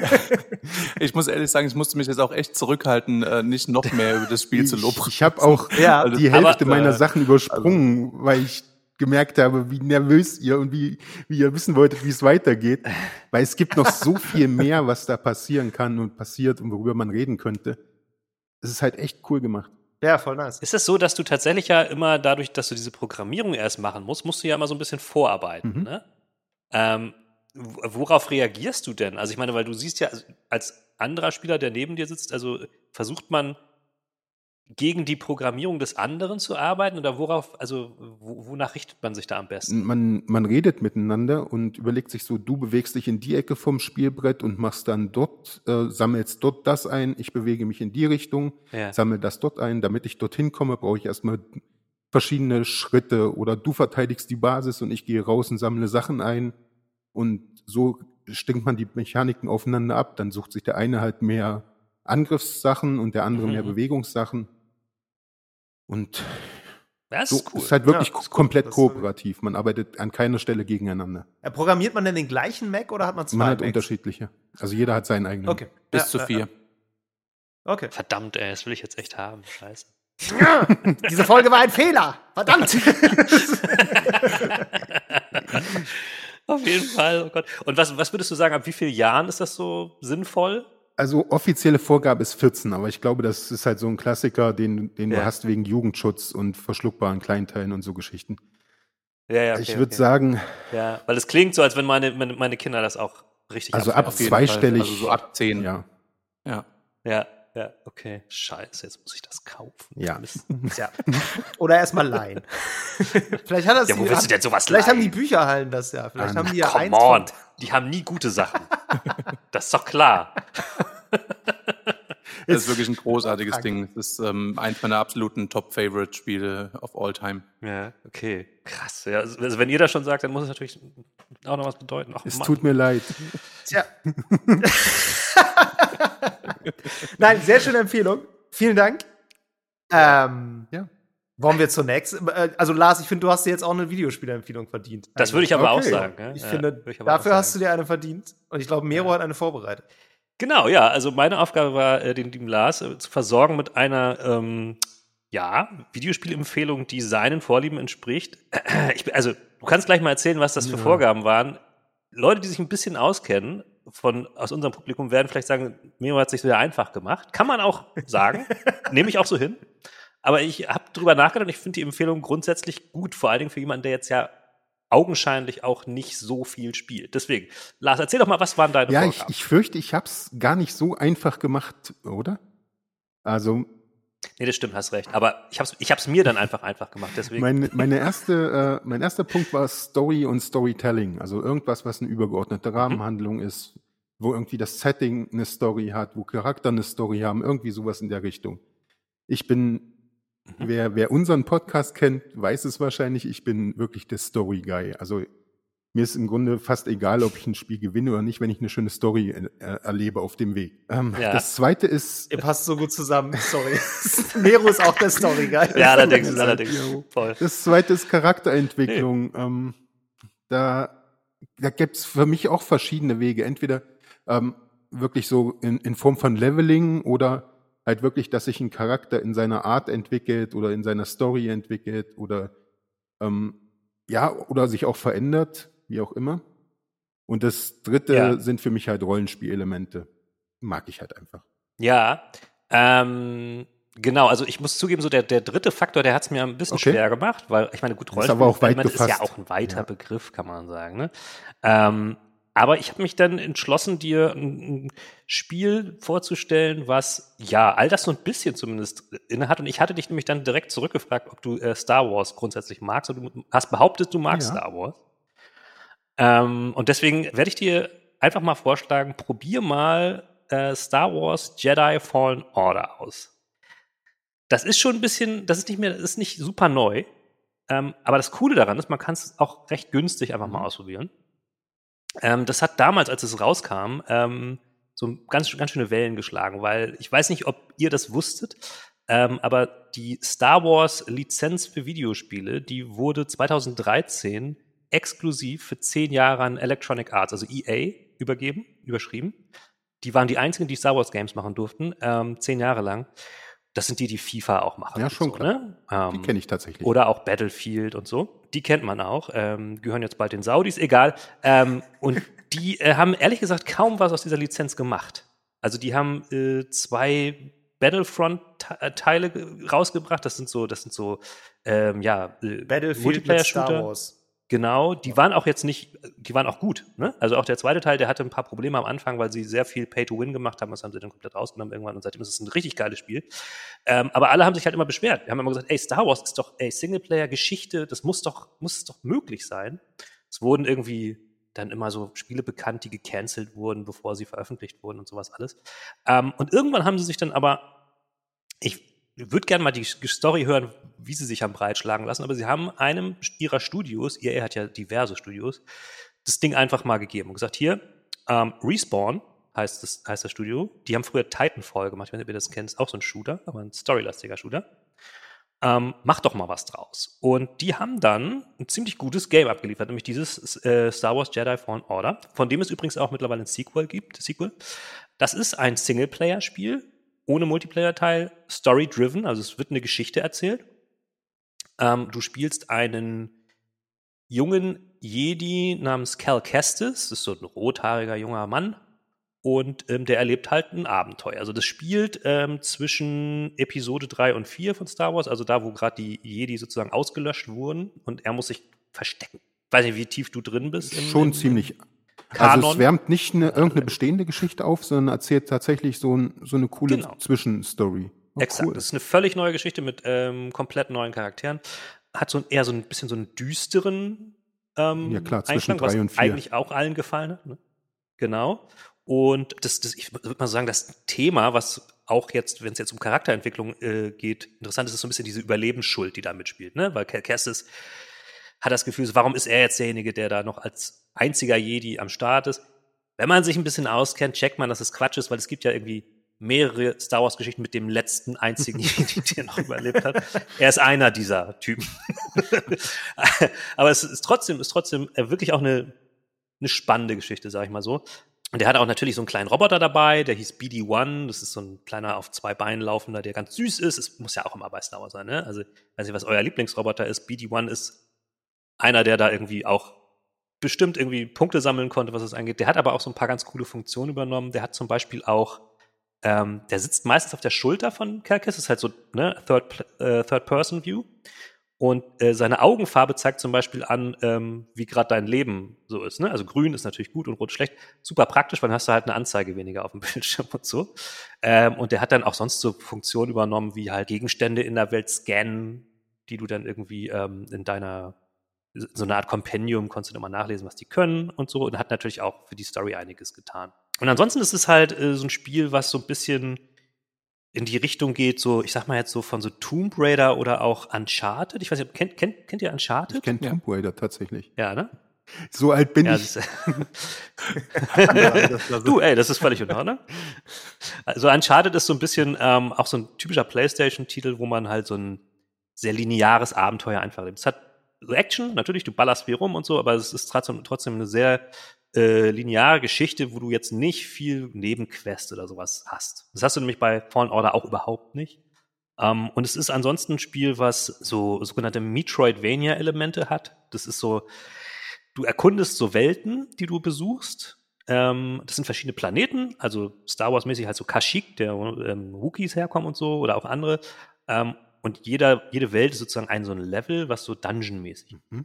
[SPEAKER 4] Ich muss ehrlich sagen, ich musste mich jetzt auch echt zurückhalten, äh, nicht noch mehr über das Spiel zu
[SPEAKER 3] Ich,
[SPEAKER 4] loben.
[SPEAKER 3] ich habe auch
[SPEAKER 1] Ja,
[SPEAKER 3] die
[SPEAKER 2] aber,
[SPEAKER 3] Hälfte meiner
[SPEAKER 4] äh,
[SPEAKER 3] Sachen übersprungen, weil ich gemerkt habe, wie nervös ihr und wie, wie ihr wissen wolltet, wie es weitergeht. Weil es gibt noch so viel mehr, was da passieren kann und passiert und worüber man reden könnte. Es ist halt echt cool gemacht.
[SPEAKER 1] Ja, voll nice.
[SPEAKER 2] ist es so, dass du tatsächlich ja immer dadurch, dass du diese Programmierung erst machen musst, musst du ja immer so ein bisschen vorarbeiten,
[SPEAKER 3] Mhm.
[SPEAKER 2] ne? Ähm, w- worauf reagierst du denn? Also ich meine, weil du siehst ja als anderer Spieler, der neben dir sitzt, also versucht man gegen die Programmierung des anderen zu arbeiten oder worauf, also wo, wonach richtet man sich da am besten?
[SPEAKER 3] Man, man redet miteinander und überlegt sich so, du bewegst dich in die Ecke vom Spielbrett und machst dann dort, äh, sammelst dort das ein, ich bewege mich in die Richtung,
[SPEAKER 2] Ja.
[SPEAKER 3] sammle das dort ein. Damit ich dorthin komme, brauche ich erstmal verschiedene Schritte oder du verteidigst die Basis und ich gehe raus und sammle Sachen ein und so stimmt man die Mechaniken aufeinander ab. Dann sucht sich der eine halt mehr Angriffssachen und der andere
[SPEAKER 2] Mhm.
[SPEAKER 3] mehr Bewegungssachen. Und
[SPEAKER 2] Das
[SPEAKER 3] so
[SPEAKER 2] ist cool.
[SPEAKER 3] ist halt wirklich
[SPEAKER 1] Ja, ist cool.
[SPEAKER 3] komplett
[SPEAKER 1] Das-
[SPEAKER 3] kooperativ. Man arbeitet an keiner Stelle gegeneinander.
[SPEAKER 1] Äh, Programmiert man denn den gleichen Mac oder hat man zwei
[SPEAKER 3] Man hat
[SPEAKER 1] Macs?
[SPEAKER 3] unterschiedliche. Also jeder hat seinen eigenen.
[SPEAKER 1] Okay.
[SPEAKER 4] Bis
[SPEAKER 1] Ja,
[SPEAKER 4] zu
[SPEAKER 1] ja,
[SPEAKER 4] vier.
[SPEAKER 1] ja. Okay.
[SPEAKER 2] Verdammt, ey, das will ich jetzt echt haben. Scheiße.
[SPEAKER 1] Ja, diese Folge war ein Fehler. Verdammt.
[SPEAKER 2] Auf jeden Fall, oh Gott. Und was, was würdest du sagen, ab wie vielen Jahren ist das so sinnvoll?
[SPEAKER 3] Also offizielle Vorgabe ist vierzehn, aber ich glaube, das ist halt so ein Klassiker, den, den
[SPEAKER 2] Ja.
[SPEAKER 3] du hast wegen Jugendschutz und verschluckbaren Kleinteilen und so Geschichten.
[SPEAKER 2] Ja, ja, okay,
[SPEAKER 3] ich würde
[SPEAKER 2] okay.
[SPEAKER 3] sagen,
[SPEAKER 2] Ja, weil es klingt so, als wenn meine, meine, meine Kinder das auch richtig
[SPEAKER 3] also
[SPEAKER 2] abfeiern.
[SPEAKER 3] ab
[SPEAKER 4] Auf jeden
[SPEAKER 3] zweistellig.
[SPEAKER 4] Fall. Also so ab zehn.
[SPEAKER 3] Ja,
[SPEAKER 4] Ja.
[SPEAKER 2] Ja, ja, okay. Scheiße, jetzt muss ich das kaufen.
[SPEAKER 3] Ja.
[SPEAKER 2] Mist.
[SPEAKER 1] Tja. Oder erstmal leihen. Vielleicht hat das
[SPEAKER 2] Ja, wo
[SPEAKER 1] die-
[SPEAKER 2] willst du denn sowas
[SPEAKER 1] Vielleicht haben die
[SPEAKER 2] leihen?
[SPEAKER 1] Bücherhallen das ja. Vielleicht
[SPEAKER 3] Ah,
[SPEAKER 1] haben die ja
[SPEAKER 2] Come
[SPEAKER 1] eins
[SPEAKER 2] on,
[SPEAKER 1] von-
[SPEAKER 2] die haben nie gute Sachen. Das ist doch klar.
[SPEAKER 4] Das ist wirklich ein großartiges
[SPEAKER 1] Danke.
[SPEAKER 4] Ding. Das ist ähm, eins meiner absoluten Top-Favorite-Spiele of all time.
[SPEAKER 2] Ja, okay. Krass. Ja, also wenn ihr das schon sagt, dann muss es natürlich auch noch was bedeuten. Ach,
[SPEAKER 3] es
[SPEAKER 2] Mann.
[SPEAKER 3] tut mir leid.
[SPEAKER 1] Tja. Nein, sehr schöne Empfehlung. Vielen Dank. Ähm,
[SPEAKER 3] Ja.
[SPEAKER 1] Wollen wir zur nächsten? äh, Also Lars, ich finde, du hast dir jetzt auch eine Videospielempfehlung verdient.
[SPEAKER 2] Das würde ich aber auch
[SPEAKER 3] Okay.
[SPEAKER 2] sagen. Ja?
[SPEAKER 1] Ich
[SPEAKER 2] ja,
[SPEAKER 1] finde,
[SPEAKER 2] würde ich aber auch
[SPEAKER 1] dafür hast du
[SPEAKER 2] sagen.
[SPEAKER 1] dir eine verdient. Und ich glaube, Mero hat eine vorbereitet.
[SPEAKER 2] Genau, ja. Also meine Aufgabe war, äh, den lieben Lars äh, zu versorgen mit einer ähm, ja, Videospielempfehlung, die seinen Vorlieben entspricht. Ich, bin- also du kannst gleich mal erzählen, was das für
[SPEAKER 3] Ja.
[SPEAKER 2] Vorgaben waren. Leute, die sich ein bisschen auskennen von, aus unserem Publikum, werden vielleicht sagen, Mero hat sich sehr einfach gemacht. Kann man auch sagen. Nehme ich auch so hin. Aber ich habe drüber nachgedacht und ich finde die Empfehlung grundsätzlich gut, vor allen Dingen für jemanden, der jetzt ja augenscheinlich auch nicht so viel spielt. Deswegen, Lars, erzähl doch mal, was waren deine
[SPEAKER 3] Ja, ich,
[SPEAKER 2] Vorgaben?
[SPEAKER 3] ich fürchte, ich habe es gar nicht so einfach gemacht, oder? Also
[SPEAKER 2] Nee, das stimmt, hast recht. Aber ich habe es ich hab's mir dann einfach einfach gemacht. Deswegen.
[SPEAKER 3] Mein, meine erste, äh, mein erster Punkt war Story und Storytelling. Also irgendwas, was eine übergeordnete Rahmenhandlung ist, wo irgendwie das Setting eine Story hat, wo Charakter eine Story haben, irgendwie sowas in der Richtung. Ich bin, wer, wer unseren Podcast kennt, weiß es wahrscheinlich, ich bin wirklich der Story-Guy. Also mir ist im Grunde fast egal, ob ich ein Spiel gewinne oder nicht, wenn ich eine schöne Story äh, erlebe auf dem Weg. Ähm,
[SPEAKER 2] Ja.
[SPEAKER 3] Das zweite ist,
[SPEAKER 1] Ihr passt so gut zusammen, sorry. Mero ist auch der Story-Guy.
[SPEAKER 2] Ja, allerdings,
[SPEAKER 3] leid,
[SPEAKER 2] allerdings.
[SPEAKER 3] Jo.
[SPEAKER 2] Voll.
[SPEAKER 3] Das zweite ist Charakterentwicklung. Ähm, da da gibt es für mich auch verschiedene Wege. Entweder ähm, wirklich so in, in Form von Leveling oder halt wirklich, dass sich ein Charakter in seiner Art entwickelt oder in seiner Story entwickelt oder ähm, ja, oder sich auch verändert, wie auch immer. Und das dritte
[SPEAKER 2] Ja.
[SPEAKER 3] sind für mich halt Rollenspielelemente. Mag ich halt einfach.
[SPEAKER 2] Ja, ähm, genau, also ich muss zugeben, so der, der dritte Faktor, der hat es mir ein bisschen
[SPEAKER 3] Okay.
[SPEAKER 2] schwer gemacht, weil ich meine, gut,
[SPEAKER 3] Ist aber auch weit
[SPEAKER 2] Rollenspiel ist ja
[SPEAKER 3] gefasst.
[SPEAKER 2] auch ein weiter
[SPEAKER 3] Ja.
[SPEAKER 2] Begriff, kann man sagen. Ne? Ähm, aber ich habe mich dann entschlossen, dir ein, ein Spiel vorzustellen, was ja all das so ein bisschen zumindest inne hat. Und ich hatte dich nämlich dann direkt zurückgefragt, ob du äh, Star Wars grundsätzlich magst. Und du hast behauptet, du magst
[SPEAKER 3] Ja.
[SPEAKER 2] Star Wars. Ähm, und deswegen werde ich dir einfach mal vorschlagen, probier mal äh, Star Wars Jedi Fallen Order aus. Das ist schon ein bisschen, das ist nicht mehr, das ist nicht super neu. Ähm, aber das Coole daran ist, man kann es auch recht günstig einfach mal ausprobieren. Ähm, das hat damals, als es rauskam, ähm, so ganz, ganz schöne Wellen geschlagen, weil ich weiß nicht, ob ihr das wusstet, ähm, aber die Star Wars Lizenz für Videospiele, die wurde zweitausenddreizehn exklusiv für zehn Jahre an Electronic Arts, also E A, übergeben, überschrieben. Die waren die einzigen, die Star Wars Games machen durften, ähm, zehn Jahre lang. Das sind die, die FIFA auch machen.
[SPEAKER 3] Ja,
[SPEAKER 2] und
[SPEAKER 3] schon
[SPEAKER 2] so,
[SPEAKER 3] klar.
[SPEAKER 2] ne? ähm,
[SPEAKER 3] Die kenne ich tatsächlich.
[SPEAKER 2] Oder auch Battlefield und so. Die kennt man auch. Ähm, gehören jetzt bald den Saudis, egal. Ähm, und die äh, haben ehrlich gesagt kaum was aus dieser Lizenz gemacht. Also die haben äh, zwei Battlefront-Teile ge- rausgebracht. Das sind so, das sind so, ähm, ja, äh,
[SPEAKER 1] Battlefield mit Star
[SPEAKER 2] Multiplayer-Shooter.
[SPEAKER 1] Wars.
[SPEAKER 2] Genau, die waren auch jetzt nicht, die waren auch gut. Ne? Also auch der zweite Teil, der hatte ein paar Probleme am Anfang, weil sie sehr viel Pay-to-Win gemacht haben. Das haben sie dann komplett rausgenommen irgendwann und seitdem ist es ein richtig geiles Spiel. Ähm, aber alle haben sich halt immer beschwert. Wir haben immer gesagt, ey, Star Wars ist doch, ey, Singleplayer-Geschichte, das muss doch, muss es doch möglich sein. Es wurden irgendwie dann immer so Spiele bekannt, die gecancelt wurden, bevor sie veröffentlicht wurden und sowas alles. Ähm, und irgendwann haben sie sich dann aber, ich würde gerne mal die Story hören, wie sie sich haben breitschlagen lassen, aber sie haben einem ihrer Studios, E A hat ja diverse Studios, das Ding einfach mal gegeben und gesagt, hier, ähm, Respawn heißt das, heißt das Studio, die haben früher Titanfall gemacht, ich weiß nicht, ob ihr das kennt, ist auch so ein Shooter, aber ein storylastiger Shooter. Ähm, mach doch mal was draus. Und die haben dann ein ziemlich gutes Game abgeliefert, nämlich dieses äh, Star Wars Jedi Fallen Order, von dem es übrigens auch mittlerweile ein Sequel gibt. Sequel. Das ist ein Singleplayer-Spiel, ohne Multiplayer-Teil, story-driven, also es wird eine Geschichte erzählt. Ähm, du spielst einen jungen Jedi namens Cal Kestis, das ist so ein rothaariger junger Mann, und ähm, der erlebt halt ein Abenteuer. Also das spielt ähm, zwischen Episode drei und vier von Star Wars, also da, wo gerade die Jedi sozusagen ausgelöscht wurden und er muss sich verstecken. Ich weiß nicht, wie tief du drin bist. Im,
[SPEAKER 3] Schon
[SPEAKER 2] im,
[SPEAKER 3] ziemlich.
[SPEAKER 2] Kanon.
[SPEAKER 3] Also es wärmt nicht eine, irgendeine bestehende Geschichte auf, sondern erzählt tatsächlich so, ein, so eine coole
[SPEAKER 2] Genau.
[SPEAKER 3] Zwischenstory. Oh,
[SPEAKER 2] Exakt.
[SPEAKER 3] cool.
[SPEAKER 2] Das ist eine völlig neue Geschichte mit ähm, komplett neuen Charakteren. Hat so ein, eher so ein bisschen so einen düsteren ähm,
[SPEAKER 3] Ja, klar, zwischen
[SPEAKER 2] Einklang, was
[SPEAKER 3] drei und vier.
[SPEAKER 2] eigentlich auch allen gefallen hat. Ne? Genau. Und das, das, ich würde mal sagen, das Thema, was auch jetzt, wenn es jetzt um Charakterentwicklung äh, geht, interessant ist, ist so ein bisschen diese Überlebensschuld, die da mitspielt. Ne? Weil Cal Kestis hat das Gefühl, so, warum ist er jetzt derjenige, der da noch als einziger Jedi am Start ist? Wenn man sich ein bisschen auskennt, checkt man, dass es Quatsch ist, weil es gibt ja irgendwie mehrere Star Wars-Geschichten mit dem letzten einzigen Jedi, der noch überlebt hat. Er ist einer dieser Typen. Aber es ist trotzdem, ist trotzdem wirklich auch eine, eine spannende Geschichte, sag ich mal so. Und der hat auch natürlich so einen kleinen Roboter dabei, der hieß B D eins. Das ist so ein kleiner auf zwei Beinen laufender, der ganz süß ist. Es muss ja auch immer bei Star Wars sein, ne? Also, ich weiß nicht, was euer Lieblingsroboter ist. B D eins ist einer, der da irgendwie auch bestimmt irgendwie Punkte sammeln konnte, was es angeht. Der hat aber auch so ein paar ganz coole Funktionen übernommen. Der hat zum Beispiel auch, ähm, der sitzt meistens auf der Schulter von Cal Kestis, das ist halt so, ne, Third, äh, Third-Person-View. Und äh, seine Augenfarbe zeigt zum Beispiel an, ähm, wie gerade dein Leben so ist. Ne? Also grün ist natürlich gut und rot schlecht. Super praktisch, weil dann hast du halt eine Anzeige weniger auf dem Bildschirm und so. Ähm, und der hat dann auch sonst so Funktionen übernommen, wie halt Gegenstände in der Welt scannen, die du dann irgendwie ähm, in deiner, so eine Art Kompendium, konntest du dann mal nachlesen, was die können und so. Und hat natürlich auch für die Story einiges getan. Und ansonsten ist es halt äh, so ein Spiel, was so ein bisschen in die Richtung geht, so, ich sag mal jetzt so von so Tomb Raider oder auch Uncharted. Ich weiß nicht, kennt, kennt, kennt ihr Uncharted?
[SPEAKER 3] Ich kenne
[SPEAKER 4] Ja.
[SPEAKER 3] Tomb Raider tatsächlich.
[SPEAKER 2] Ja, ne?
[SPEAKER 3] So alt bin
[SPEAKER 2] Ja,
[SPEAKER 3] ich.
[SPEAKER 2] das ist, du, ey, das ist völlig in Ordnung. Also Uncharted ist so ein bisschen ähm, auch so ein typischer PlayStation-Titel, wo man halt so ein sehr lineares Abenteuer einfach lebt. Es hat so Action, natürlich, du ballerst viel rum und so, aber es ist trotzdem, trotzdem eine sehr äh, lineare Geschichte, wo du jetzt nicht viel Nebenquest oder sowas hast. Das hast du nämlich bei Fallen Order auch überhaupt nicht. Um, und es ist ansonsten ein Spiel, was so sogenannte Metroidvania-Elemente hat. Das ist so, du erkundest so Welten, die du besuchst. Ähm, das sind verschiedene Planeten, also Star Wars-mäßig halt so Kashyyyk, der ähm, Wookiees herkommen und so, oder auch andere. Ähm, und jeder, jede Welt ist sozusagen ein so ein Level, was so Dungeon-mäßig.
[SPEAKER 3] Mhm.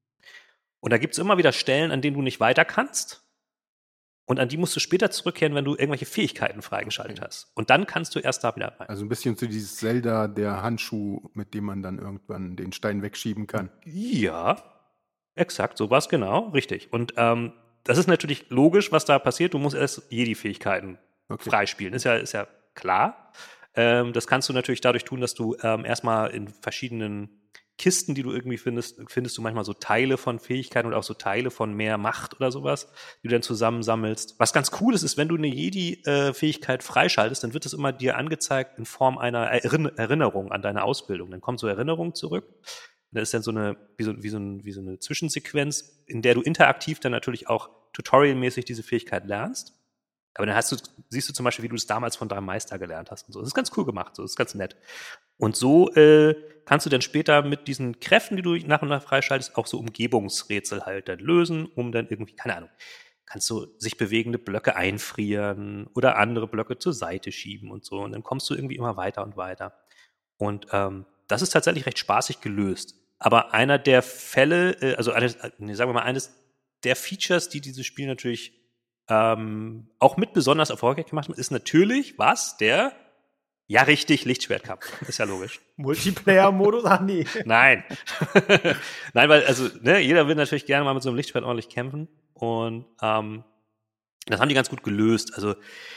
[SPEAKER 2] Und da gibt's immer wieder Stellen, an denen du nicht weiter kannst. Und an die musst du später zurückkehren, wenn du irgendwelche Fähigkeiten freigeschaltet
[SPEAKER 3] Okay.
[SPEAKER 2] hast. Und dann kannst du erst da wieder rein.
[SPEAKER 3] Also ein bisschen so dieses Zelda, der Handschuh, mit dem man dann irgendwann den Stein wegschieben kann.
[SPEAKER 2] Ja, exakt, so war's genau, richtig. Und ähm, das ist natürlich logisch, was da passiert. Du musst erst Jedi-Fähigkeiten
[SPEAKER 3] Okay.
[SPEAKER 2] freispielen. Ist ja, ist ja klar. Ähm, das kannst du natürlich dadurch tun, dass du ähm, erstmal in verschiedenen Kisten, die du irgendwie findest, findest du manchmal so Teile von Fähigkeiten oder auch so Teile von mehr Macht oder sowas, die du dann zusammensammelst. Was ganz cool ist, ist, wenn du eine Jedi-Fähigkeit freischaltest, dann wird es immer dir angezeigt in Form einer Erinn- Erinnerung an deine Ausbildung. Dann kommen so Erinnerungen zurück. Da ist dann so eine, wie so, wie, so ein, wie so eine Zwischensequenz, in der du interaktiv dann natürlich auch tutorialmäßig diese Fähigkeit lernst. Aber dann hast du, siehst du zum Beispiel, wie du es damals von deinem Meister gelernt hast und so. Das ist ganz cool gemacht, so, das ist ganz nett. Und so äh, kannst du dann später mit diesen Kräften, die du nach und nach freischaltest, auch so Umgebungsrätsel halt dann lösen, um dann irgendwie, keine Ahnung, kannst du sich bewegende Blöcke einfrieren oder andere Blöcke zur Seite schieben und so. Und dann kommst du irgendwie immer weiter und weiter. Und ähm, das ist tatsächlich recht spaßig gelöst. Aber einer der Fälle, äh, also eines, nee, sagen wir mal, eines der Features, die dieses Spiel natürlich ähm, auch mit besonders erfolgreich gemacht haben, ist natürlich, was? Der, ja richtig, Lichtschwertkampf. Ist ja logisch.
[SPEAKER 1] Multiplayer-Modus? Ach nee.
[SPEAKER 2] Nein. Nein, weil, also, ne, jeder will natürlich gerne mal mit so einem Lichtschwert ordentlich kämpfen. Und ähm, das haben die ganz gut gelöst. Also,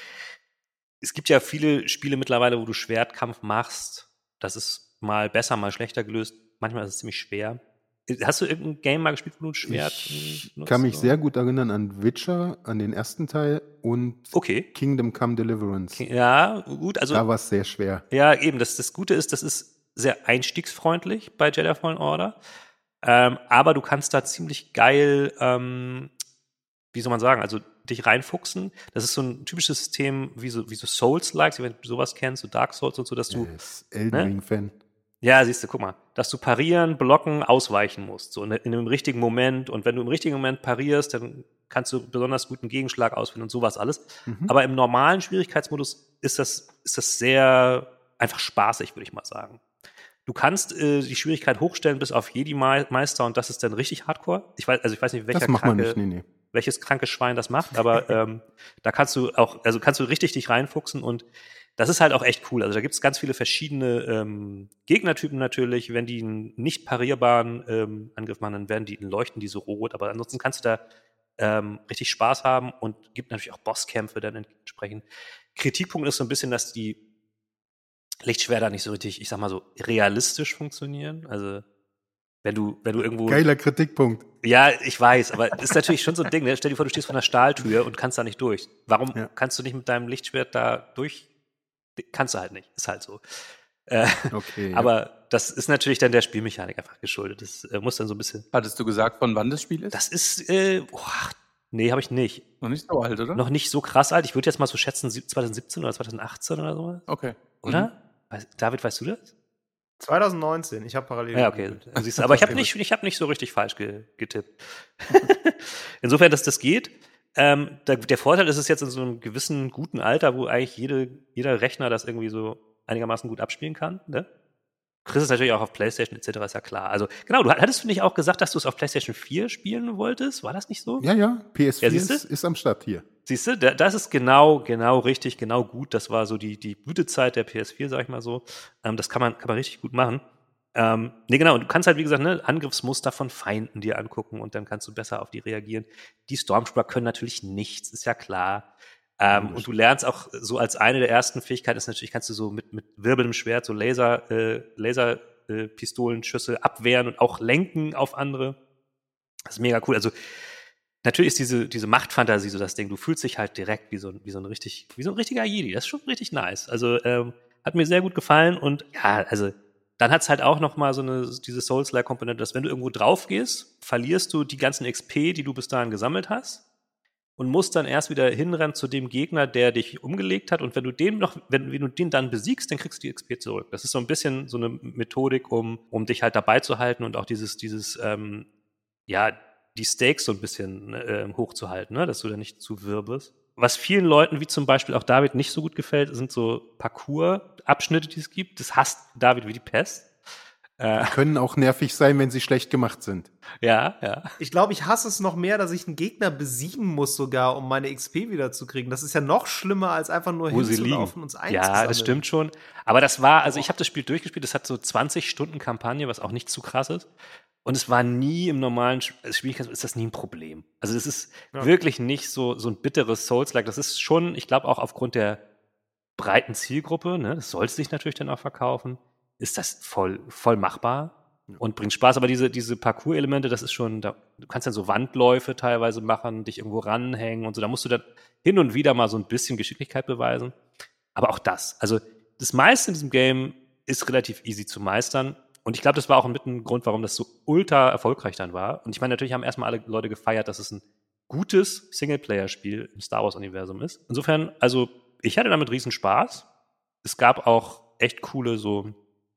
[SPEAKER 2] es gibt ja viele Spiele mittlerweile, wo du Schwertkampf machst. Das ist mal besser, mal schlechter gelöst. Manchmal ist es ziemlich schwer. Hast du irgendein Game mal gespielt, wo du ein Schwert
[SPEAKER 3] Ich
[SPEAKER 2] nutzt,
[SPEAKER 3] kann mich
[SPEAKER 2] oder?
[SPEAKER 3] sehr gut erinnern an Witcher, an den ersten Teil und
[SPEAKER 2] Okay.
[SPEAKER 3] Kingdom Come Deliverance.
[SPEAKER 2] Ja, gut, also
[SPEAKER 3] Da war es sehr schwer.
[SPEAKER 2] ja, eben, das, das Gute ist, das ist sehr einstiegsfreundlich bei Jedi Fallen Order, ähm, aber du kannst da ziemlich geil, ähm, wie soll man sagen, also dich reinfuchsen. Das ist so ein typisches System wie so, wie so Souls-Likes, wenn du sowas kennst, so Dark Souls und so, dass du.
[SPEAKER 3] Yes, Elden Ring-Fan.
[SPEAKER 2] Ja, siehst du, guck mal, dass du parieren, blocken, ausweichen musst, so in, in einem richtigen Moment. Und wenn du im richtigen Moment parierst, dann kannst du besonders guten Gegenschlag ausführen und sowas alles. Mhm. Aber im normalen Schwierigkeitsmodus ist das, ist das sehr einfach spaßig, würde ich mal sagen. Du kannst äh, die Schwierigkeit hochstellen bis auf Jedi-Meister und das ist dann richtig Hardcore. Ich weiß, also ich weiß nicht, welcher
[SPEAKER 3] das macht
[SPEAKER 2] kranke,
[SPEAKER 3] man nicht, nee, nee.
[SPEAKER 2] welches kranke Schwein das macht, aber ähm, da kannst du auch, also kannst du richtig dich reinfuchsen und das ist halt auch echt cool. Also da gibt es ganz viele verschiedene ähm, Gegnertypen natürlich. Wenn die einen nicht parierbaren ähm, Angriff machen, dann werden die leuchten die so rot. Aber ansonsten kannst du da ähm, richtig Spaß haben und gibt natürlich auch Bosskämpfe dann entsprechend. Kritikpunkt ist so ein bisschen, dass die Lichtschwerter nicht so richtig, ich sag mal so, realistisch funktionieren. Also wenn du, wenn du irgendwo.
[SPEAKER 3] Geiler Kritikpunkt.
[SPEAKER 2] Ja, ich weiß, aber das ist natürlich schon so ein Ding. Ne? Stell dir vor, du stehst vor einer Stahltür und kannst da nicht durch. Warum ja. kannst du nicht mit deinem Lichtschwert da durch? Kannst du halt nicht, ist halt so. Äh, okay, aber ja. das ist natürlich dann der Spielmechanik einfach geschuldet. Das äh, muss dann so ein bisschen.
[SPEAKER 4] Hattest du gesagt, von wann das Spiel ist?
[SPEAKER 2] Das ist, äh, oh, nee, habe ich nicht.
[SPEAKER 4] Noch nicht so alt, oder?
[SPEAKER 2] Noch nicht so krass alt. Ich würde jetzt mal so schätzen, zwanzig siebzehn oder zwanzig achtzehn oder so.
[SPEAKER 4] Okay.
[SPEAKER 2] Oder? Mhm. David, weißt du das?
[SPEAKER 1] zwanzig neunzehn, ich habe parallel.
[SPEAKER 2] Ja, okay. Siehst du, aber ich habe nicht, ich hab nicht so richtig falsch ge- getippt. Insofern, dass das geht. Ähm, der, der Vorteil ist es jetzt in so einem gewissen guten Alter, wo eigentlich jede, jeder Rechner das irgendwie so einigermaßen gut abspielen kann. Ne? Chris ist natürlich auch auf PlayStation et cetera, ist ja klar. Also genau, du hattest du nicht auch gesagt, dass du es auf PlayStation vier spielen wolltest? War das nicht so?
[SPEAKER 3] Ja, ja, P S vier
[SPEAKER 2] ja,
[SPEAKER 3] ist, ist am Start hier.
[SPEAKER 2] Siehst du, da, das ist genau, genau richtig, genau gut. Das war so die, die Blütezeit der P S vier, sag ich mal so. Ähm, das kann man, kann man richtig gut machen. Ähm, nee, genau, und du kannst halt, wie gesagt, ne, Angriffsmuster von Feinden dir angucken und dann kannst du besser auf die reagieren. Die Stormtrooper können natürlich nichts, ist ja klar. Ähm, und du lernst auch so als eine der ersten Fähigkeiten ist natürlich, kannst du so mit, mit wirbelndem Schwert so Laser, äh, Laser, äh, Pistolenschüsse abwehren und auch lenken auf andere. Das ist mega cool. Also, natürlich ist diese, diese Machtfantasie so das Ding. Du fühlst dich halt direkt wie so ein, wie so ein richtig, wie so ein richtiger Jedi. Das ist schon richtig nice. Also, ähm, hat mir sehr gut gefallen und ja, also, dann hat's halt auch noch mal so eine diese Souls-like-Komponente, dass wenn du irgendwo drauf gehst, verlierst du die ganzen X P, die du bis dahin gesammelt hast und musst dann erst wieder hinrennen zu dem Gegner, der dich umgelegt hat und wenn du den noch, wenn, wenn du den dann besiegst, dann kriegst du die X P zurück. Das ist so ein bisschen so eine Methodik, um um dich halt dabei zu halten und auch dieses dieses ähm, ja die Stakes so ein bisschen äh, hochzuhalten, ne, dass du da nicht zu wirr bist. Was vielen Leuten, wie zum Beispiel auch David, nicht so gut gefällt, sind so Parcours-Abschnitte, die es gibt. Das hasst David wie die Pest.
[SPEAKER 3] Äh, die können auch nervig sein, wenn sie schlecht gemacht sind.
[SPEAKER 2] Ja, ja.
[SPEAKER 1] Ich glaube, ich hasse es noch mehr, dass ich einen Gegner besiegen muss sogar, um meine X P wiederzukriegen. Das ist ja noch schlimmer, als einfach nur
[SPEAKER 2] Wo
[SPEAKER 1] hinzulaufen und uns einzusammeln.
[SPEAKER 2] Ja, das stimmt schon. Aber das war, also ich habe das Spiel durchgespielt, das hat so zwanzig Stunden Kampagne, was auch nicht zu krass ist. Und es war nie im normalen Schwierigkeitsgrad, ist das nie ein Problem. Also das ist ja. wirklich nicht so, so ein bitteres Souls-like. Das ist schon, ich glaube auch aufgrund der breiten Zielgruppe, ne, das soll sich natürlich dann auch verkaufen, ist das voll, voll machbar ja. und bringt Spaß. Aber diese, diese Parcours-Elemente, das ist schon, da, du kannst dann so Wandläufe teilweise machen, dich irgendwo ranhängen und so. Da musst du dann hin und wieder mal so ein bisschen Geschicklichkeit beweisen. Aber auch das, also das meiste in diesem Game ist relativ easy zu meistern. Und ich glaube, das war auch mit ein Grund, warum das so ultra erfolgreich dann war. Und ich meine, natürlich haben erstmal alle Leute gefeiert, dass es ein gutes Singleplayer-Spiel im Star Wars-Universum ist. Insofern, also ich hatte damit riesen Spaß. Es gab auch echt coole so,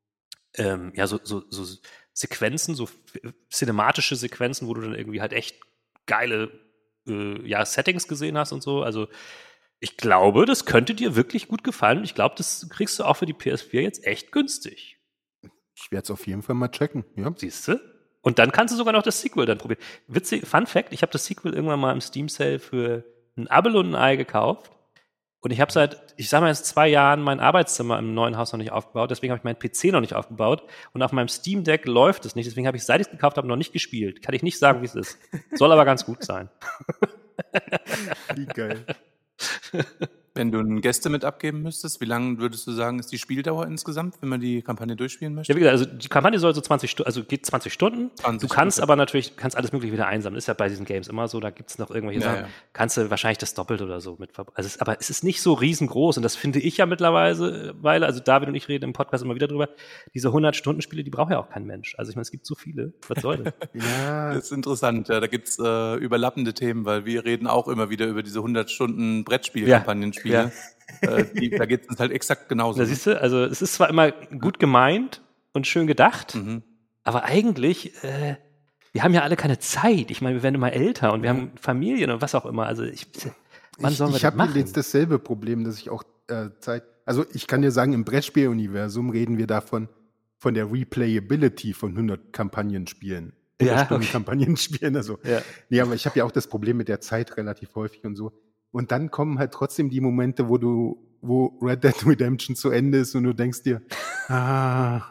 [SPEAKER 2] ähm, ja, so, so, so Sequenzen, so cinematische Sequenzen, wo du dann irgendwie halt echt geile äh, ja, Settings gesehen hast und so. Also ich glaube, das könnte dir wirklich gut gefallen. Und ich glaube, das kriegst du auch für die P S vier jetzt echt günstig.
[SPEAKER 3] Ich werde es auf jeden Fall mal checken, ja.
[SPEAKER 2] Siehst du? Und dann kannst du sogar noch das Sequel dann probieren. Witzig, Fun Fact, ich habe das Sequel irgendwann mal im Steam Sale für ein Abel und ein Ei gekauft. Und ich habe seit, ich sag mal jetzt zwei Jahren mein Arbeitszimmer im neuen Haus noch nicht aufgebaut. Deswegen habe ich meinen P C noch nicht aufgebaut. Und auf meinem Steam Deck läuft es nicht. Deswegen habe ich, seit ich es gekauft habe, noch nicht gespielt. Kann ich nicht sagen, wie es ist. Soll aber ganz gut sein.
[SPEAKER 3] Wie geil.
[SPEAKER 4] Wenn du einen Gäste mit abgeben müsstest, wie lange würdest du sagen, ist die Spieldauer insgesamt, wenn man die Kampagne durchspielen möchte?
[SPEAKER 2] Ja, wie gesagt, also die Kampagne soll so zwanzig Stunden, also geht zwanzig Stunden.
[SPEAKER 4] zwanzig,
[SPEAKER 2] du kannst
[SPEAKER 4] okay.
[SPEAKER 2] aber natürlich, kannst alles mögliche wieder einsammeln. Ist ja bei diesen Games immer so, da gibt's noch irgendwelche
[SPEAKER 4] Ja,
[SPEAKER 2] Sachen.
[SPEAKER 4] ja.
[SPEAKER 2] Kannst du wahrscheinlich das Doppelt oder so mit ver- also es, aber es ist nicht so riesengroß und das finde ich ja mittlerweile, weil, also David und ich reden im Podcast immer wieder drüber, diese hundert-Stunden-Spiele, die braucht ja auch kein Mensch. Also ich meine, es gibt so viele. Was soll das?
[SPEAKER 3] Ja,
[SPEAKER 4] Das ist interessant, ja, da gibt's äh, überlappende Themen, weil wir reden auch immer wieder über diese hundert Stunden Brettspiel-Kampagnenspiele.
[SPEAKER 2] Ja,
[SPEAKER 4] Äh, die, da geht es uns halt exakt genauso.
[SPEAKER 2] Da siehst du, also es ist zwar immer gut gemeint und schön gedacht,
[SPEAKER 4] Mhm.
[SPEAKER 2] aber eigentlich, äh, wir haben ja alle keine Zeit. Ich meine, wir werden immer älter und wir haben Familien und was auch immer. Also ich, wann
[SPEAKER 3] ich
[SPEAKER 2] sollen wir
[SPEAKER 3] ich
[SPEAKER 2] das
[SPEAKER 3] habe
[SPEAKER 2] machen?
[SPEAKER 3] jetzt dasselbe Problem, dass ich auch äh, Zeit. Also ich kann dir sagen, im Brettspiel-Universum reden wir davon von der Replayability von hundert Kampagnenspielen.
[SPEAKER 2] Ja,
[SPEAKER 3] hundert Stunden
[SPEAKER 2] okay.
[SPEAKER 3] Kampagnenspielen. Also,
[SPEAKER 2] Ja.
[SPEAKER 3] nee, aber ich habe ja auch das Problem mit der Zeit relativ häufig und so. Und dann kommen halt trotzdem die Momente, wo du, wo Red Dead Redemption zu Ende ist und du denkst dir, ah.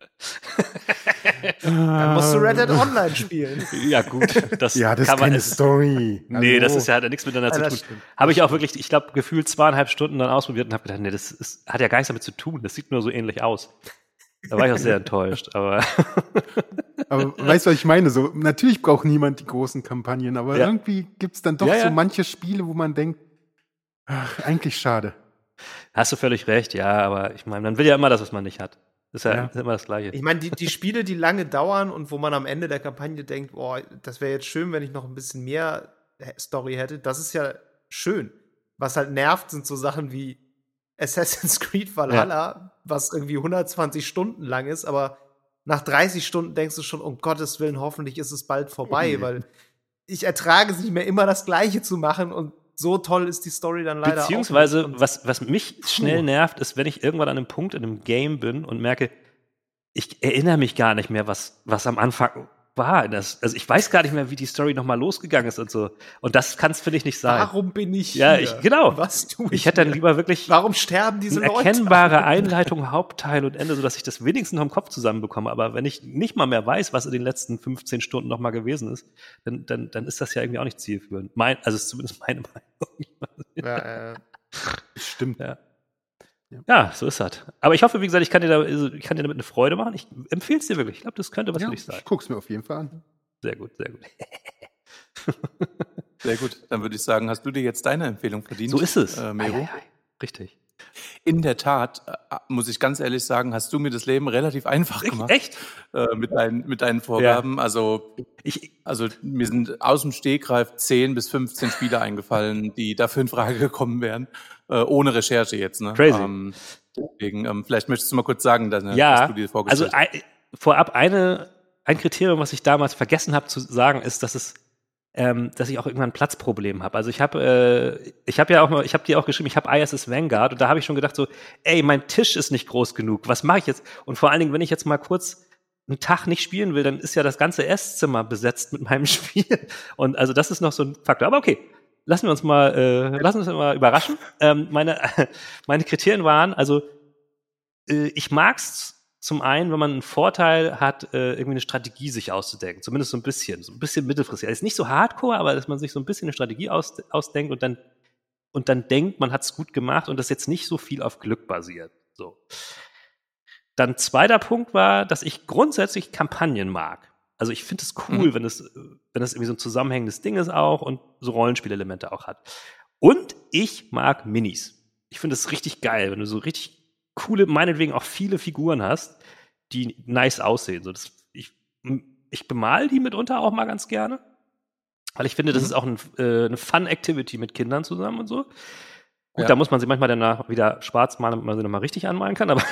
[SPEAKER 1] Dann musst du Red Dead Online spielen.
[SPEAKER 2] Ja, gut. Das
[SPEAKER 3] Ja, das ist
[SPEAKER 2] kann man.
[SPEAKER 3] keine
[SPEAKER 2] Es,
[SPEAKER 3] Story.
[SPEAKER 2] nee,
[SPEAKER 3] Hallo.
[SPEAKER 2] das ist ja hat ja nichts miteinander
[SPEAKER 1] Ja,
[SPEAKER 2] zu
[SPEAKER 1] das
[SPEAKER 2] tun.
[SPEAKER 1] stimmt.
[SPEAKER 2] Habe ich auch wirklich, ich glaube, gefühlt zweieinhalb Stunden dann ausprobiert und habe gedacht, nee, das ist, hat ja gar nichts damit zu tun. Das sieht nur so ähnlich aus. Da war ich auch sehr enttäuscht. Aber
[SPEAKER 3] Aber weißt du, was ich meine? So, natürlich braucht niemand die großen Kampagnen, aber
[SPEAKER 2] Ja.
[SPEAKER 3] irgendwie gibt's dann doch
[SPEAKER 2] Ja, ja.
[SPEAKER 3] so manche Spiele, wo man denkt, ach, eigentlich schade.
[SPEAKER 2] hast du völlig recht, ja, aber ich meine, man will ja immer das, was man nicht hat. Das ist ja,
[SPEAKER 3] Ja.
[SPEAKER 2] ist immer das Gleiche.
[SPEAKER 1] Ich meine, die, die Spiele, die lange dauern und wo man am Ende der Kampagne denkt, boah, das wäre jetzt schön, wenn ich noch ein bisschen mehr Story hätte, das ist ja schön. Was halt nervt, sind so Sachen wie Assassin's Creed Valhalla, was irgendwie hundertzwanzig Stunden lang ist, aber nach dreißig Stunden denkst du schon, um Gottes Willen, hoffentlich ist es bald vorbei,
[SPEAKER 3] Mhm.
[SPEAKER 1] weil ich ertrage es nicht mehr, immer das Gleiche zu machen und so toll ist die Story dann leider
[SPEAKER 2] Beziehungsweise,
[SPEAKER 1] auch nicht.
[SPEAKER 2] was, was mich schnell nervt, ist, wenn ich irgendwann an einem Punkt in einem Game bin und merke, ich erinnere mich gar nicht mehr, was, was am Anfang war. Das, also ich weiß gar nicht mehr, wie die Story nochmal losgegangen ist und so. Und das kann es, finde ich, nicht sein.
[SPEAKER 1] Warum bin ich
[SPEAKER 2] Ja,
[SPEAKER 1] hier?
[SPEAKER 2] ich- genau.
[SPEAKER 1] Was tue ich
[SPEAKER 2] Ich hätte dann
[SPEAKER 1] hier?
[SPEAKER 2] lieber wirklich
[SPEAKER 1] Warum sterben diese
[SPEAKER 2] eine
[SPEAKER 1] Leute?
[SPEAKER 2] erkennbare Einleitung, Hauptteil und Ende, sodass ich das wenigstens noch im Kopf zusammenbekomme. Aber wenn ich nicht mal mehr weiß, was in den letzten fünfzehn Stunden nochmal gewesen ist, dann, dann, dann ist das ja irgendwie auch nicht zielführend. Mein, also ist zumindest meine Meinung.
[SPEAKER 1] Ja, äh,
[SPEAKER 3] Stimmt.
[SPEAKER 2] Ja. Ja, so ist das. Aber ich hoffe, wie gesagt, ich kann dir, da, also ich kann dir damit eine Freude machen. Ich empfehle es dir wirklich. Ich glaube, das könnte was
[SPEAKER 3] Ja,
[SPEAKER 2] für dich sein.
[SPEAKER 3] ich guck's mir auf jeden Fall an.
[SPEAKER 2] Sehr gut, sehr gut.
[SPEAKER 4] Sehr gut, dann würde ich sagen, hast du dir jetzt deine Empfehlung verdient?
[SPEAKER 2] So ist es.
[SPEAKER 4] Äh, Mero?
[SPEAKER 2] Ei, ei, ei. Richtig.
[SPEAKER 4] In der Tat, äh, muss ich ganz ehrlich sagen, hast du mir das Leben relativ einfach gemacht.
[SPEAKER 2] Echt?
[SPEAKER 4] Äh, mit, deinen, mit deinen Vorgaben. Also,
[SPEAKER 2] Ich,
[SPEAKER 4] also mir sind aus dem Stegreif zehn bis fünfzehn Spiele eingefallen, die dafür in Frage gekommen wären. Äh, ohne Recherche jetzt. Ne?
[SPEAKER 2] Crazy.
[SPEAKER 4] Ähm, deswegen, ähm, vielleicht möchtest du mal kurz sagen, deine,
[SPEAKER 2] ja,
[SPEAKER 4] was du dir
[SPEAKER 2] also
[SPEAKER 4] vorgestellt hast.
[SPEAKER 2] ein, vorab eine, ein Kriterium, was ich damals vergessen habe zu sagen, ist, dass es ähm, dass ich auch irgendwann ein Platzproblem habe. Also ich habe äh, ich habe ja auch mal, ich habe dir auch geschrieben, ich habe I S S Vanguard und da habe ich schon gedacht so, ey, mein Tisch ist nicht groß genug. Was mache ich jetzt? Und vor allen Dingen, wenn ich jetzt mal kurz einen Tag nicht spielen will, dann ist ja das ganze Esszimmer besetzt mit meinem Spiel. Und also das ist noch so ein Faktor. Aber okay, lassen wir uns mal, äh, lassen wir uns mal überraschen. Ähm, meine meine Kriterien waren, also äh, ich mag's zum einen, wenn man einen Vorteil hat, äh, irgendwie eine Strategie sich auszudenken. Zumindest so ein bisschen, so ein bisschen mittelfristig. Also ist nicht so hardcore, aber dass man sich so ein bisschen eine Strategie aus, ausdenkt und dann, und dann denkt, man hat es gut gemacht und das jetzt nicht so viel auf Glück basiert. So. Dann zweiter Punkt war, dass ich grundsätzlich Kampagnen mag. Also ich finde es cool,
[SPEAKER 4] Mhm.
[SPEAKER 2] wenn es, wenn es irgendwie so ein zusammenhängendes Ding ist auch und so Rollenspielelemente auch hat. Und ich mag Minis. Ich finde es richtig geil, wenn du so richtig coole, meinetwegen auch viele Figuren hast, die nice aussehen. So, das, ich, ich bemal die mitunter auch mal ganz gerne, weil ich finde, das
[SPEAKER 4] Mhm.
[SPEAKER 2] ist auch ein, äh, eine Fun-Activity mit Kindern zusammen und so. Gut,
[SPEAKER 4] Ja.
[SPEAKER 2] da muss man sie manchmal danach wieder schwarz malen, damit man sie nochmal richtig anmalen kann, aber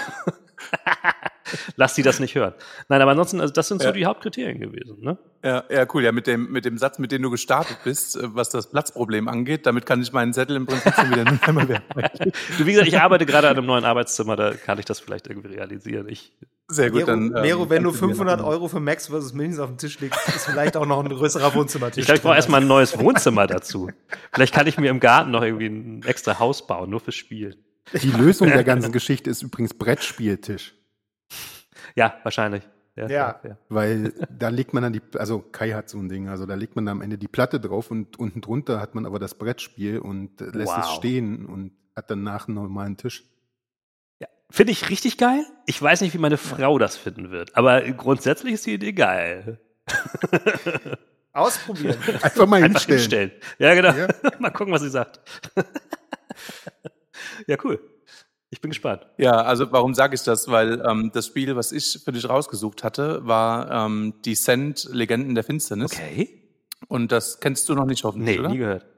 [SPEAKER 2] lass sie das nicht hören. Nein, aber ansonsten, also das sind so
[SPEAKER 4] Ja.
[SPEAKER 2] die Hauptkriterien gewesen. Ne?
[SPEAKER 4] Ja, ja, cool. Ja, mit dem, mit dem Satz, mit dem du gestartet bist, äh, was das Platzproblem angeht, damit kann ich meinen Zettel im Prinzip schon wieder nicht einmal werden.
[SPEAKER 2] Du, wie gesagt, ich arbeite gerade an einem neuen Arbeitszimmer, da kann ich das vielleicht irgendwie realisieren. Ich,
[SPEAKER 4] Sehr gut,
[SPEAKER 1] Mero,
[SPEAKER 4] dann. ähm,
[SPEAKER 1] Mero, wenn du
[SPEAKER 4] kannst mir
[SPEAKER 1] fünfhundert
[SPEAKER 4] noch-
[SPEAKER 1] Euro für Max versus Minis auf dem Tisch legst, ist vielleicht auch noch ein größerer Wohnzimmertisch.
[SPEAKER 2] ich glaube, ich brauche
[SPEAKER 1] drin.
[SPEAKER 2] erstmal ein neues Wohnzimmer dazu. Vielleicht kann ich mir im Garten noch irgendwie ein extra Haus bauen, nur fürs Spielen.
[SPEAKER 3] Die Lösung der ganzen Geschichte ist übrigens Brettspieltisch.
[SPEAKER 2] Ja, wahrscheinlich. ja,
[SPEAKER 1] Ja.
[SPEAKER 2] ja.
[SPEAKER 3] Weil da legt man dann die, also Kai hat so ein Ding, also da legt man am Ende die Platte drauf und unten drunter hat man aber das Brettspiel und äh, lässt es
[SPEAKER 2] Wow.
[SPEAKER 3] stehen und hat danach einen normalen Tisch.
[SPEAKER 2] Ja. Finde ich richtig geil. Ich weiß nicht, wie meine Frau das finden wird, aber grundsätzlich ist die Idee geil.
[SPEAKER 1] Ausprobieren.
[SPEAKER 3] Einfach mal
[SPEAKER 2] Einfach
[SPEAKER 3] hinstellen.
[SPEAKER 2] hinstellen. Ja, genau.
[SPEAKER 3] Ja.
[SPEAKER 2] Mal gucken, was sie sagt. Ja, cool. Ich bin gespannt.
[SPEAKER 4] Ja, also warum sage ich das? Weil ähm, das Spiel, was ich für dich rausgesucht hatte, war ähm, Descent, Legenden der Finsternis.
[SPEAKER 2] Okay.
[SPEAKER 4] Und das kennst du noch nicht hoffentlich,
[SPEAKER 2] Nee,
[SPEAKER 4] oder?
[SPEAKER 2] nie gehört.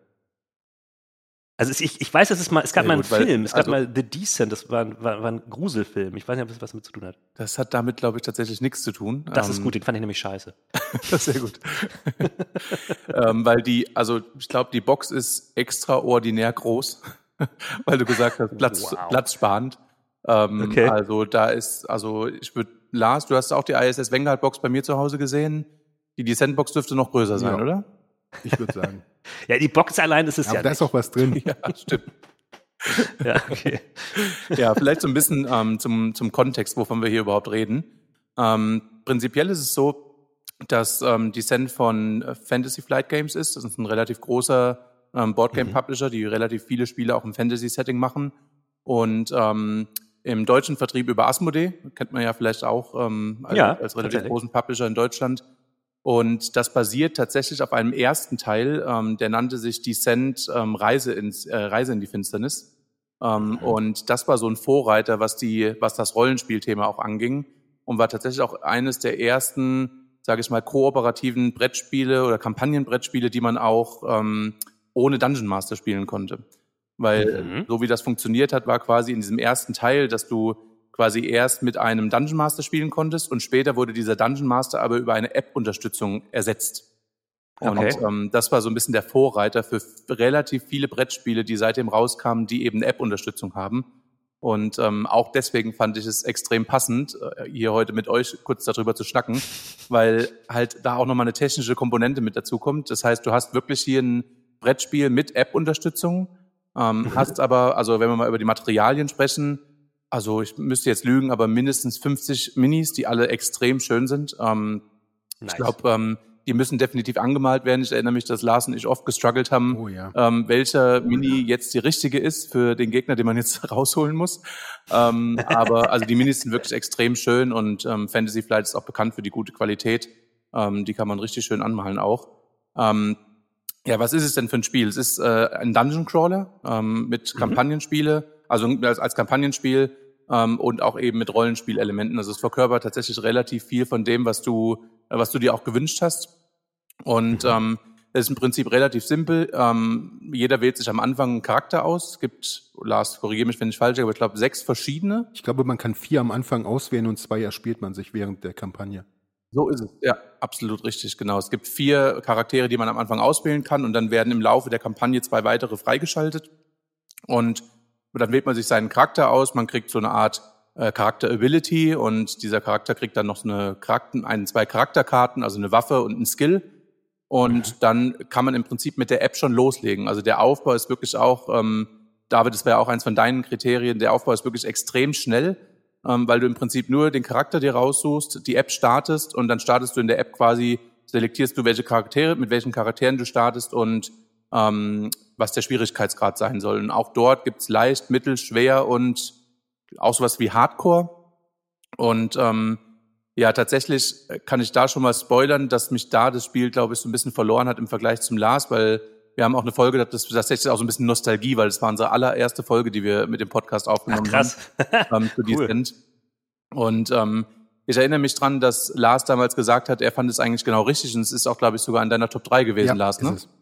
[SPEAKER 2] Also es- ich, ich weiß, dass es mal, es gab
[SPEAKER 4] Ja,
[SPEAKER 2] mal einen
[SPEAKER 4] gut, weil-
[SPEAKER 2] Film, es gab
[SPEAKER 4] also-
[SPEAKER 2] mal The Descent, das war, ein- war, war ein Gruselfilm. Ich weiß nicht, ob das was damit zu tun hat.
[SPEAKER 4] Das hat damit, glaube ich, tatsächlich nichts zu tun.
[SPEAKER 2] Das ist
[SPEAKER 4] Ähm,
[SPEAKER 2] gut, den fand ich nämlich scheiße.
[SPEAKER 4] Sehr gut. ähm, weil die, also ich glaube, die Box ist extraordinär groß, weil du gesagt hast, Platz,
[SPEAKER 2] Wow.
[SPEAKER 4] platzsparend. Ähm,
[SPEAKER 2] Okay.
[SPEAKER 4] Also da ist, also ich würde, Lars, du hast auch die I S S Vanguard Box bei mir zu Hause gesehen. Die Descent Box dürfte noch größer sein,
[SPEAKER 3] Ja.
[SPEAKER 4] oder?
[SPEAKER 3] Ich würde sagen.
[SPEAKER 2] Ja, die Box allein ist es
[SPEAKER 3] Aber
[SPEAKER 2] ja
[SPEAKER 3] da
[SPEAKER 2] nicht.
[SPEAKER 3] ist auch was drin.
[SPEAKER 4] Ja, stimmt.
[SPEAKER 2] Ja, okay.
[SPEAKER 4] Ja, vielleicht so ein bisschen ähm, zum, zum Kontext, wovon wir hier überhaupt reden. Ähm, prinzipiell ist es so, dass ähm, Descent von äh, Fantasy Flight Games ist. Das ist ein relativ großer ähm, Boardgame-Publisher, die relativ viele Spiele auch im Fantasy-Setting machen. Und ähm, im deutschen Vertrieb über Asmodee, kennt man ja vielleicht auch ähm, als,
[SPEAKER 2] Ja,
[SPEAKER 4] als relativ
[SPEAKER 2] tatsächlich.
[SPEAKER 4] großen Publisher in Deutschland. Und das basiert tatsächlich auf einem ersten Teil, ähm, der nannte sich Descent ähm, Reise, ins, äh, Reise in die Finsternis. Ähm,
[SPEAKER 2] Mhm.
[SPEAKER 4] Und das war so ein Vorreiter, was die, was das Rollenspielthema auch anging und war tatsächlich auch eines der ersten, sage ich mal, kooperativen Brettspiele oder Kampagnenbrettspiele, die man auch ähm, ohne Dungeon Master spielen konnte. Weil
[SPEAKER 2] Mhm.
[SPEAKER 4] so wie das funktioniert hat, war quasi in diesem ersten Teil, dass du quasi erst mit einem Dungeon Master spielen konntest und später wurde dieser Dungeon Master aber über eine App-Unterstützung ersetzt. Und
[SPEAKER 2] Okay.
[SPEAKER 4] ähm, das war so ein bisschen der Vorreiter für f- relativ viele Brettspiele, die seitdem rauskamen, die eben App-Unterstützung haben. Und ähm, auch deswegen fand ich es extrem passend, äh, hier heute mit euch kurz darüber zu schnacken, weil halt da auch nochmal eine technische Komponente mit dazu kommt. Das heißt, du hast wirklich hier ein Brettspiel mit App-Unterstützung, ähm, hast aber, also wenn wir mal über die Materialien sprechen, also ich müsste jetzt lügen, aber mindestens fünfzig Minis, die alle extrem schön sind. Ähm,
[SPEAKER 2] Nice.
[SPEAKER 4] Ich glaube, ähm, die müssen definitiv angemalt werden. Ich erinnere mich, dass Lars und ich oft gestruggelt haben,
[SPEAKER 3] Oh ja.
[SPEAKER 4] ähm, welcher Mini jetzt die richtige ist für den Gegner, den man jetzt rausholen muss. Ähm, aber also die Minis sind wirklich extrem schön und ähm, Fantasy Flight ist auch bekannt für die gute Qualität. Ähm, die kann man richtig schön anmalen auch. Ähm, ja, was ist es denn für ein Spiel? Es ist äh, ein Dungeon Crawler ähm, mit
[SPEAKER 2] Mhm.
[SPEAKER 4] Kampagnenspiele, also als, als Kampagnenspiel ähm, und auch eben mit Rollenspielelementen. Also es verkörpert tatsächlich relativ viel von dem, was du, äh, was du dir auch gewünscht hast. Und
[SPEAKER 2] Mhm.
[SPEAKER 4] ähm, es ist im Prinzip relativ simpel. Ähm, jeder wählt sich am Anfang einen Charakter aus. Es gibt, Lars, korrigiere mich, wenn ich falsch liege, aber ich glaube sechs verschiedene.
[SPEAKER 3] Ich glaube, man kann vier am Anfang auswählen und zwei erspielt man sich während der Kampagne.
[SPEAKER 4] So ist es. Ja, absolut richtig, genau. Es gibt vier Charaktere, die man am Anfang auswählen kann und dann werden im Laufe der Kampagne zwei weitere freigeschaltet. Und dann wählt man sich seinen Charakter aus, man kriegt so eine Art äh, Charakter-Ability und dieser Charakter kriegt dann noch so eine Charakter, ein, zwei Charakterkarten, also eine Waffe und einen Skill. Und dann kann man im Prinzip mit der App schon loslegen. Also der Aufbau ist wirklich auch, ähm, David, das wäre auch eins von deinen Kriterien, der Aufbau ist wirklich extrem schnell, ähm, weil du im Prinzip nur den Charakter dir raussuchst, die App startest und dann startest du in der App quasi, selektierst du, welche Charaktere, mit welchen Charakteren du startest und ähm, was der Schwierigkeitsgrad sein soll. Und auch dort gibt's leicht, mittel, schwer und auch sowas wie Hardcore. Und ähm, ja, tatsächlich kann ich da schon mal spoilern, dass mich da das Spiel, glaube ich, so ein bisschen verloren hat im Vergleich zum Lars, weil wir haben auch eine Folge, das ist tatsächlich auch so ein bisschen Nostalgie, weil das war unsere allererste Folge, die wir mit dem Podcast
[SPEAKER 2] Ach,
[SPEAKER 4] aufgenommen
[SPEAKER 2] krass.
[SPEAKER 4] haben. Ähm, für die
[SPEAKER 2] Cool.
[SPEAKER 4] sind. Und ähm, ich erinnere mich dran, dass Lars damals gesagt hat, er fand es eigentlich genau richtig und es ist auch, glaube ich, sogar in deiner Top drei gewesen, Lars, ne?
[SPEAKER 3] ist es.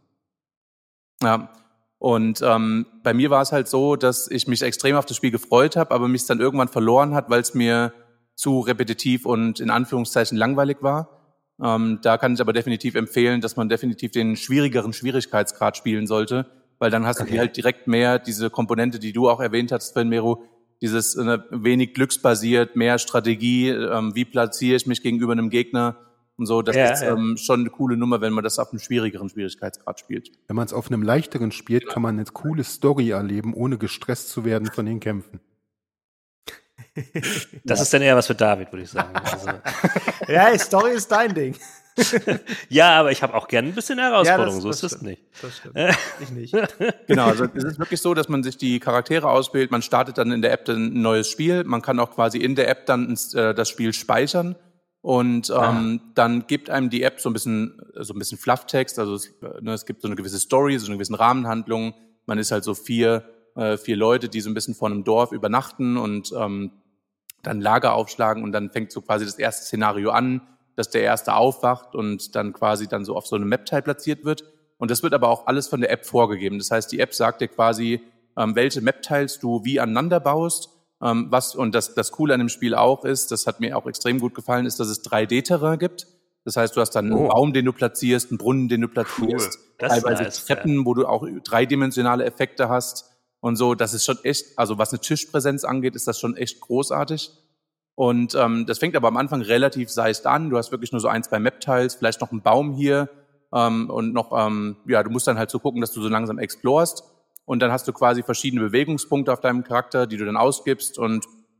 [SPEAKER 4] Ja. Und ähm, bei mir war es halt so, dass ich mich extrem auf das Spiel gefreut habe, aber mich es dann irgendwann verloren hat, weil es mir zu repetitiv und in Anführungszeichen langweilig war. Ähm, da kann ich aber definitiv empfehlen, dass man definitiv den schwierigeren Schwierigkeitsgrad spielen sollte, weil dann hast
[SPEAKER 2] Okay.
[SPEAKER 4] du halt direkt mehr diese Komponente, die du auch erwähnt hast, Sven Mero, dieses äh, wenig glücksbasiert, mehr Strategie, ähm, wie platziere ich mich gegenüber einem Gegner und so. Das
[SPEAKER 2] Ja,
[SPEAKER 4] ist
[SPEAKER 2] ja.
[SPEAKER 4] ähm, schon eine coole Nummer, wenn man das auf einem schwierigeren Schwierigkeitsgrad spielt.
[SPEAKER 3] Wenn man es auf einem leichteren spielt, kann man eine coole Story erleben, ohne gestresst zu werden von den Kämpfen.
[SPEAKER 2] Das ist dann eher was für David, würde ich sagen. Also.
[SPEAKER 1] Ja, Story ist dein Ding.
[SPEAKER 2] Ja, aber ich habe auch gerne ein bisschen Herausforderung,
[SPEAKER 1] Ja, das,
[SPEAKER 2] so
[SPEAKER 1] das
[SPEAKER 2] ist es
[SPEAKER 1] stimmt.
[SPEAKER 2] nicht.
[SPEAKER 1] Das stimmt. Ich nicht.
[SPEAKER 4] Genau, also es ist wirklich so, dass man sich die Charaktere auswählt, man startet dann in der App dann ein neues Spiel, man kann auch quasi in der App dann äh, das Spiel speichern und ähm, ah. dann gibt einem die App so ein bisschen so ein bisschen Flufftext, also es, ne, es gibt so eine gewisse Story, so eine gewisse Rahmenhandlung, man ist halt so vier äh, vier Leute, die so ein bisschen vor einem Dorf übernachten und ähm, dann Lager aufschlagen und dann fängt so quasi das erste Szenario an, dass der Erste aufwacht und dann quasi dann so auf so einem Map-Teil platziert wird. Und das wird aber auch alles von der App vorgegeben. Das heißt, die App sagt dir quasi, ähm, welche Map-Teils du wie aneinander baust. Ähm, was, und das, das Coole an dem Spiel auch ist, das hat mir auch extrem gut gefallen, ist, dass es drei D-Terrain gibt. Das heißt, du hast dann einen oh. Baum, den du platzierst, einen Brunnen, den du platzierst,
[SPEAKER 2] cool.
[SPEAKER 4] teilweise
[SPEAKER 2] nice,
[SPEAKER 4] Treppen, ja. wo du auch dreidimensionale Effekte hast und so. Das ist schon echt, also was eine Tischpräsenz angeht, ist das schon echt großartig. Und ähm, das fängt aber am Anfang relativ seicht an. Du hast wirklich nur so ein, zwei Map-Tiles, vielleicht noch einen Baum hier ähm, und noch, ähm, ja, du musst dann halt so gucken, dass du so langsam explorst. Und dann hast du quasi verschiedene Bewegungspunkte auf deinem Charakter, die du dann ausgibst. Und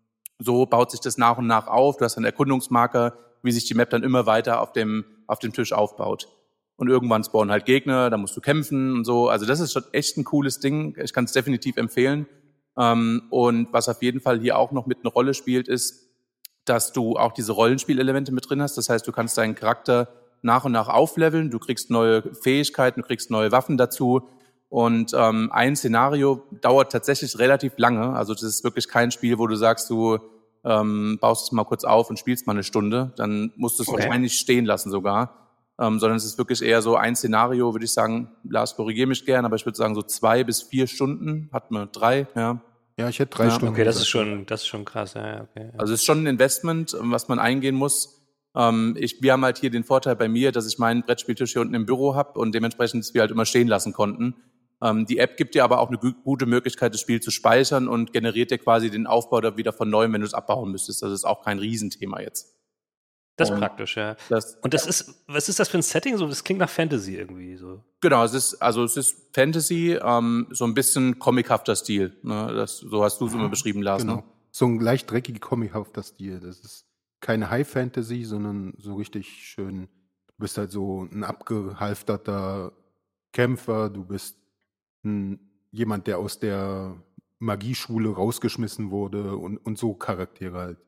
[SPEAKER 4] so baut sich das nach und nach auf. Du hast einen Erkundungsmarker, wie sich die Map dann immer weiter auf dem auf dem Tisch aufbaut. Und irgendwann spawnen halt Gegner, da musst du kämpfen und so. Also das ist schon echt ein cooles Ding. Ich kann es definitiv empfehlen. Ähm, und was auf jeden Fall hier auch noch mit eine Rolle spielt, ist, dass du auch diese Rollenspielelemente mit drin hast. Das heißt, du kannst deinen Charakter nach und nach aufleveln, du kriegst neue Fähigkeiten, du kriegst neue Waffen dazu. Und ähm, ein Szenario dauert tatsächlich relativ lange. Also das ist wirklich kein Spiel, wo du sagst, du ähm, baust es mal kurz auf und spielst mal eine Stunde. Dann musst du es okay. wahrscheinlich stehen lassen sogar. Ähm, sondern es ist wirklich eher so ein Szenario, würde ich sagen, Lars, korrigiere mich gern, aber ich würde sagen so zwei bis vier Stunden, hat man drei, ja.
[SPEAKER 3] Ja, ich hätte drei
[SPEAKER 2] ja,
[SPEAKER 3] Stunden.
[SPEAKER 2] Okay, das ist schon, das ist schon krass, ja, okay. Ja.
[SPEAKER 4] Also es ist schon ein Investment, was man eingehen muss. Ähm, ich, wir haben halt hier den Vorteil bei mir, dass ich meinen Brettspieltisch hier unten im Büro habe und dementsprechend es wir halt immer stehen lassen konnten. Ähm, die App gibt dir aber auch eine gu- gute Möglichkeit, das Spiel zu speichern und generiert dir quasi den Aufbau da wieder von neuem, wenn du es abbauen müsstest. Das ist auch kein Riesenthema jetzt.
[SPEAKER 2] Das ist praktisch, ja. Das, und das ist, was ist das für ein Setting? So, das klingt nach Fantasy irgendwie so.
[SPEAKER 4] Genau, es ist, also es ist Fantasy, ähm, so ein bisschen comichafter Stil. Ne? Das, so hast du es immer beschrieben, Lars.
[SPEAKER 3] Genau.
[SPEAKER 4] Ne?
[SPEAKER 3] So ein leicht dreckiger comichafter Stil. Das ist keine High Fantasy, sondern so richtig schön. Du bist halt so ein abgehalfterter Kämpfer. Du bist ein, jemand, der aus der Magieschule rausgeschmissen wurde und, und so Charaktere halt.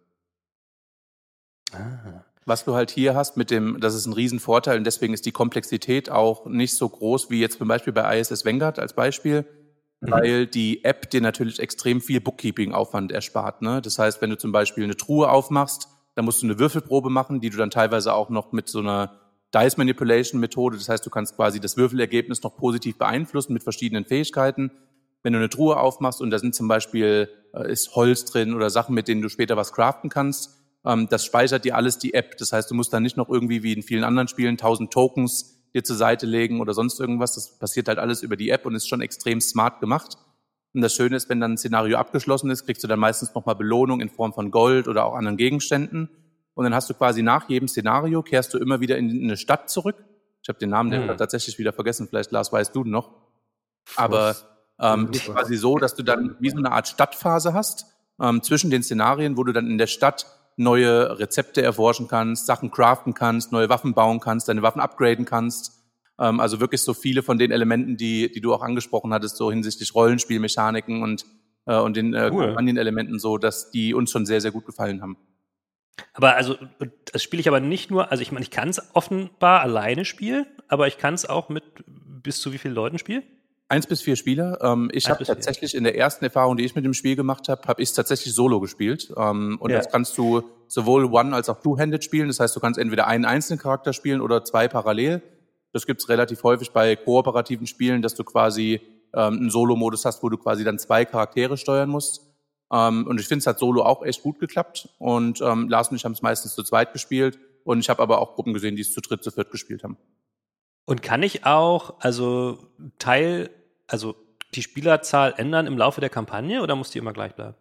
[SPEAKER 4] Ah. Was du halt hier hast mit dem, das ist ein Riesenvorteil und deswegen ist die Komplexität auch nicht so groß wie jetzt zum Beispiel bei I S S Vanguard als Beispiel, mhm. weil die App dir natürlich extrem viel Bookkeeping-Aufwand erspart. Ne? Das heißt, wenn du zum Beispiel eine Truhe aufmachst, dann musst du eine Würfelprobe machen, die du dann teilweise auch noch mit so einer Dice-Manipulation-Methode, das heißt, du kannst quasi das Würfelergebnis noch positiv beeinflussen mit verschiedenen Fähigkeiten. Wenn du eine Truhe aufmachst und da sind zum Beispiel, äh, ist Holz drin oder Sachen, mit denen du später was craften kannst, das speichert dir alles die App. Das heißt, du musst dann nicht noch irgendwie wie in vielen anderen Spielen tausend Tokens dir zur Seite legen oder sonst irgendwas. Das passiert halt alles über die App und ist schon extrem smart gemacht. Und das Schöne ist, wenn dann ein Szenario abgeschlossen ist, kriegst du dann meistens nochmal Belohnung in Form von Gold oder auch anderen Gegenständen. Und dann hast du quasi nach jedem Szenario, kehrst du immer wieder in eine Stadt zurück. Ich habe den Namen der Stadt tatsächlich wieder vergessen. Vielleicht, Lars, weißt du noch. Aber ähm, ist quasi so, dass du dann wie so eine Art Stadtphase hast ähm, zwischen den Szenarien, wo du dann in der Stadt neue Rezepte erforschen kannst, Sachen craften kannst, neue Waffen bauen kannst, deine Waffen upgraden kannst. Ähm, also wirklich so viele von den Elementen, die die du auch angesprochen hattest, so hinsichtlich Rollenspielmechaniken und äh, und den äh,
[SPEAKER 2] cool.
[SPEAKER 4] Kampagnenelementen so, dass die uns schon sehr, sehr gut gefallen haben.
[SPEAKER 2] Aber also, das spiele ich aber nicht nur, also ich meine, ich kann es offenbar alleine spielen, aber ich kann es auch mit bis zu wie vielen Leuten spielen?
[SPEAKER 4] Eins bis vier Spieler. Ähm, ich habe tatsächlich in der ersten Erfahrung, die ich mit dem Spiel gemacht habe, habe ich es tatsächlich solo gespielt. Ähm, und ja. Jetzt kannst du sowohl One- als auch Two-Handed spielen. Das heißt, du kannst entweder einen einzelnen Charakter spielen oder zwei parallel. Das gibt's relativ häufig bei kooperativen Spielen, dass du quasi ähm, einen Solo-Modus hast, wo du quasi dann zwei Charaktere steuern musst. Ähm, und ich finde, es hat solo auch echt gut geklappt. Und ähm, Lars und ich haben es meistens zu zweit gespielt. Und ich habe aber auch Gruppen gesehen, die es zu dritt, zu viert gespielt haben.
[SPEAKER 2] Und kann ich auch, also Teil, also die Spielerzahl ändern im Laufe der Kampagne oder muss die immer gleich bleiben?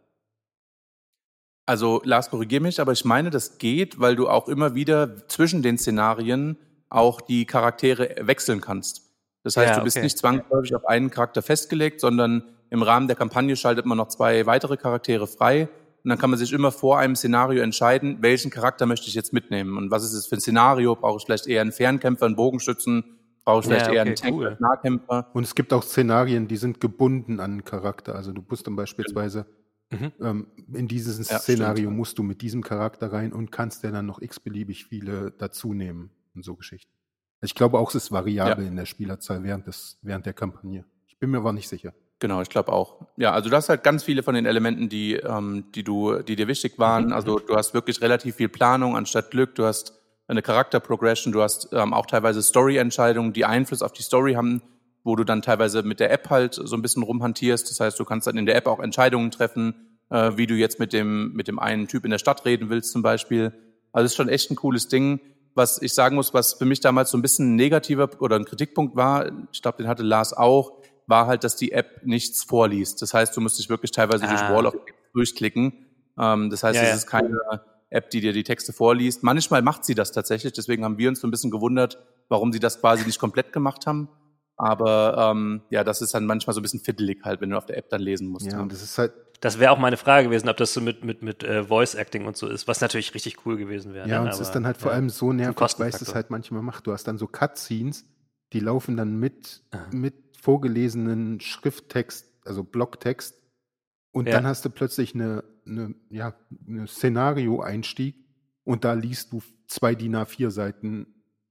[SPEAKER 4] Also Lars, korrigier mich, aber ich meine, das geht, weil du auch immer wieder zwischen den Szenarien auch die Charaktere wechseln kannst. Das heißt, ja, du bist okay. nicht zwangsläufig auf einen Charakter festgelegt, sondern im Rahmen der Kampagne schaltet man noch zwei weitere Charaktere frei. Und Und dann kann man sich immer vor einem Szenario entscheiden, welchen Charakter möchte ich jetzt mitnehmen. Und was ist es für ein Szenario? Brauche ich vielleicht eher einen Fernkämpfer, einen Bogenschützen? Brauche ich vielleicht
[SPEAKER 2] Ja,
[SPEAKER 4] eher
[SPEAKER 2] okay,
[SPEAKER 4] einen Tank,
[SPEAKER 2] cool.
[SPEAKER 4] einen Nahkämpfer?
[SPEAKER 3] Und es gibt auch Szenarien, die sind gebunden an einen Charakter. Also du musst dann beispielsweise
[SPEAKER 2] Mhm.
[SPEAKER 3] ähm, in dieses
[SPEAKER 4] Ja,
[SPEAKER 3] Szenario
[SPEAKER 4] stimmt.
[SPEAKER 3] musst du mit diesem Charakter rein und kannst dir dann noch x-beliebig viele dazu nehmen und so Geschichten. Ich glaube auch, es ist variabel
[SPEAKER 4] Ja.
[SPEAKER 3] in der Spielerzahl während, des, während der Kampagne. Ich bin mir aber nicht sicher.
[SPEAKER 4] Genau, ich glaube auch. Ja, also du hast halt ganz viele von den Elementen, die, ähm, die du, die dir wichtig waren.
[SPEAKER 2] Mhm,
[SPEAKER 4] Also du hast wirklich relativ viel Planung anstatt Glück. Du hast eine Charakter-Progression. Du hast ähm, auch teilweise Story-Entscheidungen, die Einfluss auf die Story haben, wo du dann teilweise mit der App halt so ein bisschen rumhantierst. Das heißt, du kannst dann in der App auch Entscheidungen treffen, äh, wie du jetzt mit dem, mit dem einen Typ in der Stadt reden willst zum Beispiel. Also es ist schon echt ein cooles Ding. Was ich sagen muss, was für mich damals so ein bisschen ein negativer oder ein Kritikpunkt war, ich glaube, den hatte Lars auch, war halt, dass die App nichts vorliest. Das heißt, du musst dich wirklich teilweise
[SPEAKER 2] Ah.
[SPEAKER 4] durch Wall of Text durchklicken. Ähm, das heißt,
[SPEAKER 2] Ja,
[SPEAKER 4] es
[SPEAKER 2] ja.
[SPEAKER 4] ist keine App, die dir die Texte vorliest. Manchmal macht sie das tatsächlich, deswegen haben wir uns so ein bisschen gewundert, warum sie das quasi nicht komplett gemacht haben. Aber ähm, ja, das ist dann manchmal so ein bisschen fiddelig halt, wenn du auf der App dann lesen musst.
[SPEAKER 3] Ja,
[SPEAKER 4] Ja.
[SPEAKER 3] und das ist halt,
[SPEAKER 2] Das wäre auch meine Frage gewesen, ob das so mit, mit, mit äh, Voice-Acting und so ist, was natürlich richtig cool gewesen wäre.
[SPEAKER 3] ja,
[SPEAKER 2] ne?
[SPEAKER 3] und es
[SPEAKER 2] Aber,
[SPEAKER 3] ist dann halt vor
[SPEAKER 2] ja.
[SPEAKER 3] allem so nervig, weil es
[SPEAKER 2] Kostenfaktor.
[SPEAKER 3] es halt manchmal macht. Du hast dann so Cutscenes, die laufen dann mit,
[SPEAKER 2] Aha.
[SPEAKER 3] mit vorgelesenen Schrifttext, also Blocktext. Und
[SPEAKER 2] Ja.
[SPEAKER 3] dann hast du plötzlich eine, eine, ja, eine Szenario-Einstieg und da liest du zwei D I N A vier Seiten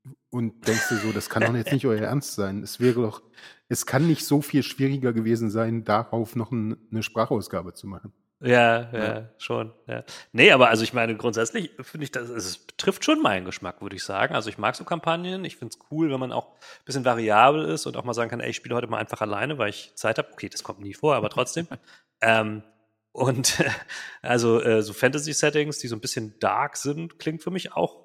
[SPEAKER 3] und denkst dir so, das kann doch jetzt nicht euer Ernst sein. Es wäre doch, es kann nicht so viel schwieriger gewesen sein, darauf noch ein, eine Sprachausgabe zu machen.
[SPEAKER 2] Ja, ja,
[SPEAKER 4] Ja.
[SPEAKER 2] schon. Ja. Nee, aber also ich meine, grundsätzlich finde ich, das, es trifft schon meinen Geschmack, würde ich sagen. Also ich mag so Kampagnen. Ich finde es cool, wenn man auch ein bisschen variabel ist und auch mal sagen kann, ey, ich spiele heute mal einfach alleine, weil ich Zeit habe. Okay, das kommt nie vor, aber trotzdem. ähm, und also äh, so Fantasy-Settings, die so ein bisschen dark sind, klingt für mich auch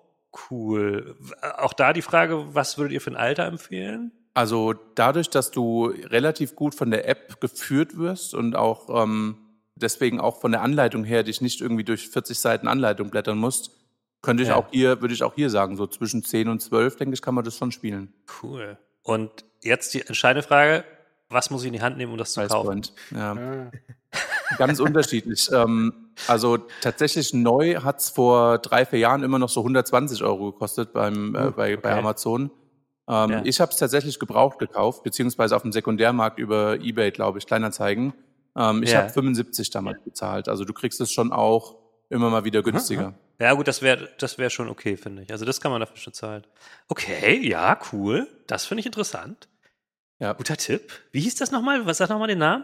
[SPEAKER 2] cool. Auch da die Frage, was würdet ihr für ein Alter empfehlen?
[SPEAKER 4] Also dadurch, dass du relativ gut von der App geführt wirst und auch ähm, deswegen auch von der Anleitung her dich nicht irgendwie durch vierzig Seiten Anleitung blättern musst, könnte ich
[SPEAKER 2] Ja.
[SPEAKER 4] auch hier, würde ich auch hier sagen, so zwischen zehn und zwölf, denke ich, kann man das schon spielen.
[SPEAKER 2] Cool. Und jetzt die entscheidende Frage, was muss ich in die Hand nehmen, um das zu kaufen?
[SPEAKER 4] Price Point. Ja. Ganz unterschiedlich. Ähm, also tatsächlich neu hat's vor drei, vier Jahren immer noch so hundertzwanzig Euro gekostet beim, äh, bei, bei
[SPEAKER 2] okay.
[SPEAKER 4] Amazon. Ähm,
[SPEAKER 2] Ja.
[SPEAKER 4] Ich habe es tatsächlich gebraucht gekauft, beziehungsweise auf dem Sekundärmarkt über eBay, glaube ich, Kleinanzeigen. Ähm, ich
[SPEAKER 2] Ja.
[SPEAKER 4] habe fünfundsiebzig damals bezahlt. Also du kriegst es schon auch immer mal wieder günstiger.
[SPEAKER 2] Ja, gut, das wäre das wär schon okay, finde ich. Also, das kann man dafür schon zahlen. Okay, ja, cool. Das finde ich interessant.
[SPEAKER 4] Ja.
[SPEAKER 2] Guter Tipp. Wie hieß das nochmal? Was sagt nochmal den Namen?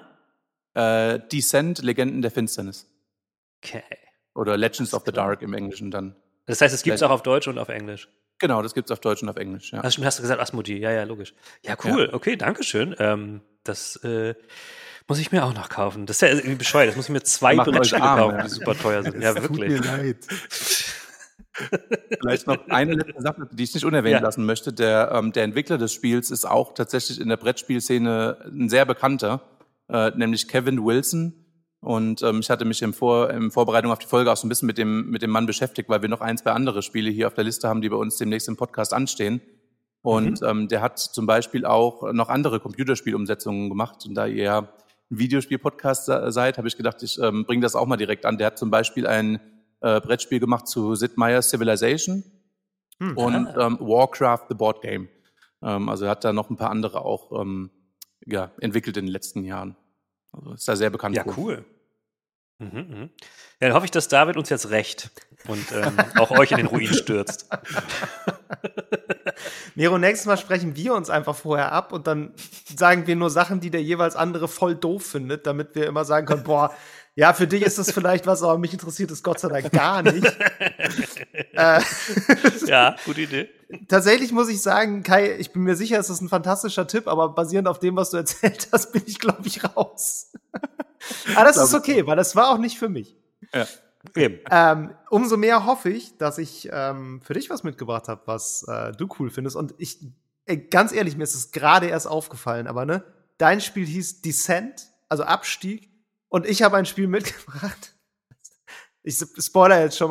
[SPEAKER 4] Äh, Descent, Legenden der Finsternis.
[SPEAKER 2] Okay.
[SPEAKER 4] Oder Legends
[SPEAKER 2] Alles
[SPEAKER 4] of the
[SPEAKER 2] klar.
[SPEAKER 4] Dark im Englischen dann.
[SPEAKER 2] Das heißt, es gibt es auch auf Deutsch und auf Englisch.
[SPEAKER 4] Genau, das gibt's auf Deutsch und auf Englisch. Ja.
[SPEAKER 2] Hast du hast du gesagt, Asmodee. Ja, ja, logisch. Ja, cool. Okay, danke schön. Ähm, das äh, muss ich mir auch noch kaufen. Das ist ja irgendwie bescheuert. Das muss ich mir zwei
[SPEAKER 4] Macht euch
[SPEAKER 2] Brettspiele
[SPEAKER 4] arm,
[SPEAKER 2] kaufen,
[SPEAKER 4] ja.
[SPEAKER 2] die super teuer sind.
[SPEAKER 3] Es
[SPEAKER 2] Ja,
[SPEAKER 3] tut
[SPEAKER 2] wirklich.
[SPEAKER 3] mir leid.
[SPEAKER 4] Vielleicht noch eine letzte Sache, die ich nicht unerwähnt
[SPEAKER 2] Ja.
[SPEAKER 4] lassen möchte. Der, ähm, der Entwickler des Spiels ist auch tatsächlich in der Brettspielszene ein sehr bekannter, äh, nämlich Kevin Wilson. Und ähm, ich hatte mich im Vor in Vorbereitung auf die Folge auch so ein bisschen mit dem, mit dem Mann beschäftigt, weil wir noch ein, zwei andere Spiele hier auf der Liste haben, die bei uns demnächst im Podcast anstehen. Und
[SPEAKER 2] Mhm.
[SPEAKER 4] ähm, der hat zum Beispiel auch noch andere Computerspielumsetzungen gemacht. Und da ihr ja ein Videospiel-Podcast se- seid, habe ich gedacht, ich ähm, bringe das auch mal direkt an. Der hat zum Beispiel ein äh, Brettspiel gemacht zu Sid Meier's Civilization
[SPEAKER 1] Hm.
[SPEAKER 4] und ähm, Warcraft, the Board Game. Ähm, also er hat da noch ein paar andere auch ähm, ja, entwickelt in den letzten Jahren. Also ist da sehr bekannt.
[SPEAKER 2] Ja,
[SPEAKER 4] für.
[SPEAKER 2] cool. Mhm, mhm. Ja, dann hoffe ich, dass David uns jetzt rächt und ähm, auch euch in den Ruin stürzt.
[SPEAKER 1] Nero, nächstes Mal sprechen wir uns einfach vorher ab und dann sagen wir nur Sachen, die der jeweils andere voll doof findet, damit wir immer sagen können, boah, ja, für dich ist das vielleicht was, aber mich interessiert es Gott sei Dank gar nicht. äh,
[SPEAKER 2] Ja, gute Idee.
[SPEAKER 1] tatsächlich muss ich sagen, Kai, ich bin mir sicher, es ist ein fantastischer Tipp, aber basierend auf dem, was du erzählt hast, bin ich, glaube ich, raus. Aber das ist okay, weil das war auch nicht für mich.
[SPEAKER 4] Ja.
[SPEAKER 2] Eben.
[SPEAKER 1] Ähm, umso mehr hoffe ich, dass ich ähm, für dich was mitgebracht habe, was äh, du cool findest. Und ich, ey, ganz ehrlich, mir ist es gerade erst aufgefallen, aber ne, dein Spiel hieß Descent, also Abstieg, und ich habe ein Spiel mitgebracht. Ich spoiler jetzt schon mal.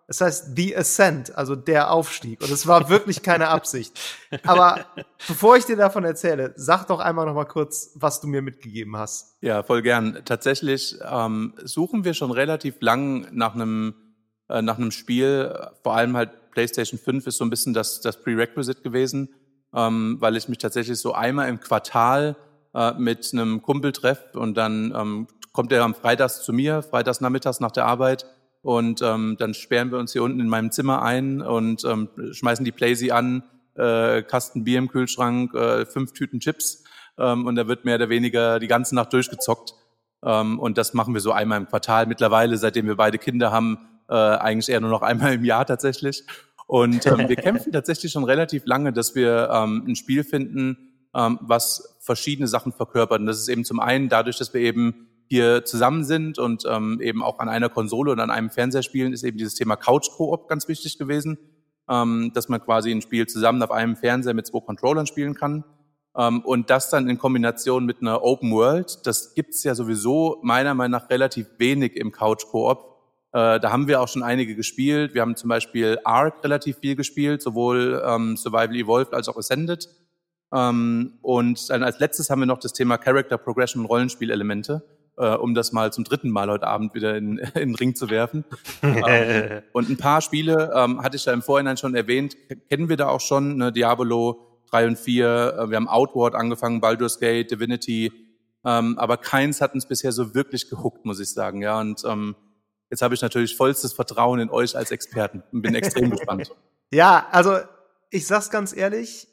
[SPEAKER 1] Es heißt The Ascent, also der Aufstieg. Und es war wirklich keine Absicht. Aber bevor ich dir davon erzähle, sag doch einmal noch mal kurz, was du mir mitgegeben hast.
[SPEAKER 4] Ja, voll gern. Tatsächlich ähm, suchen wir schon relativ lang nach einem äh, nach einem Spiel. Vor allem halt PlayStation fünf ist so ein bisschen das, das Prerequisite gewesen, ähm, weil ich mich tatsächlich so einmal im Quartal äh, mit einem Kumpel treffe und dann ähm, kommt er am Freitags zu mir, freitags nachmittags nach der Arbeit. Und ähm, dann sperren wir uns hier unten in meinem Zimmer ein und ähm, schmeißen die Playsee an, äh, Kasten Bier im Kühlschrank, äh, fünf Tüten Chips ähm, und da wird mehr oder weniger die ganze Nacht durchgezockt. Ähm, und das machen wir so einmal im Quartal. Mittlerweile, seitdem wir beide Kinder haben, äh, eigentlich eher nur noch einmal im Jahr tatsächlich. Und ähm, wir kämpfen tatsächlich schon relativ lange, dass wir ähm, ein Spiel finden, ähm, was verschiedene Sachen verkörpert. Und das ist eben zum einen dadurch, dass wir eben hier zusammen sind und ähm, eben auch an einer Konsole und an einem Fernseher spielen, ist eben dieses Thema Couch-Koop ganz wichtig gewesen, ähm, dass man quasi ein Spiel zusammen auf einem Fernseher mit zwei Controllern spielen kann. Ähm, und das dann in Kombination mit einer Open World, das gibt's ja sowieso meiner Meinung nach relativ wenig im Couch-Koop. Äh, da haben wir auch schon einige gespielt. Wir haben zum Beispiel Ark relativ viel gespielt, sowohl ähm, Survival Evolved als auch Ascended. Ähm, und dann als letztes haben wir noch das Thema Character Progression und Rollenspielelemente, äh, um das mal zum dritten Mal heute Abend wieder in, in den Ring zu werfen. ähm, und ein paar Spiele, ähm, hatte ich ja im Vorhinein schon erwähnt, kennen wir da auch schon, ne? Diablo drei und vier, äh, wir haben Outward angefangen, Baldur's Gate, Divinity, ähm, aber keins hat uns bisher so wirklich gehuckt, muss ich sagen. Ja, und ähm, jetzt habe ich natürlich vollstes Vertrauen in euch als Experten und bin extrem gespannt.
[SPEAKER 1] Ja, also ich sag's ganz ehrlich,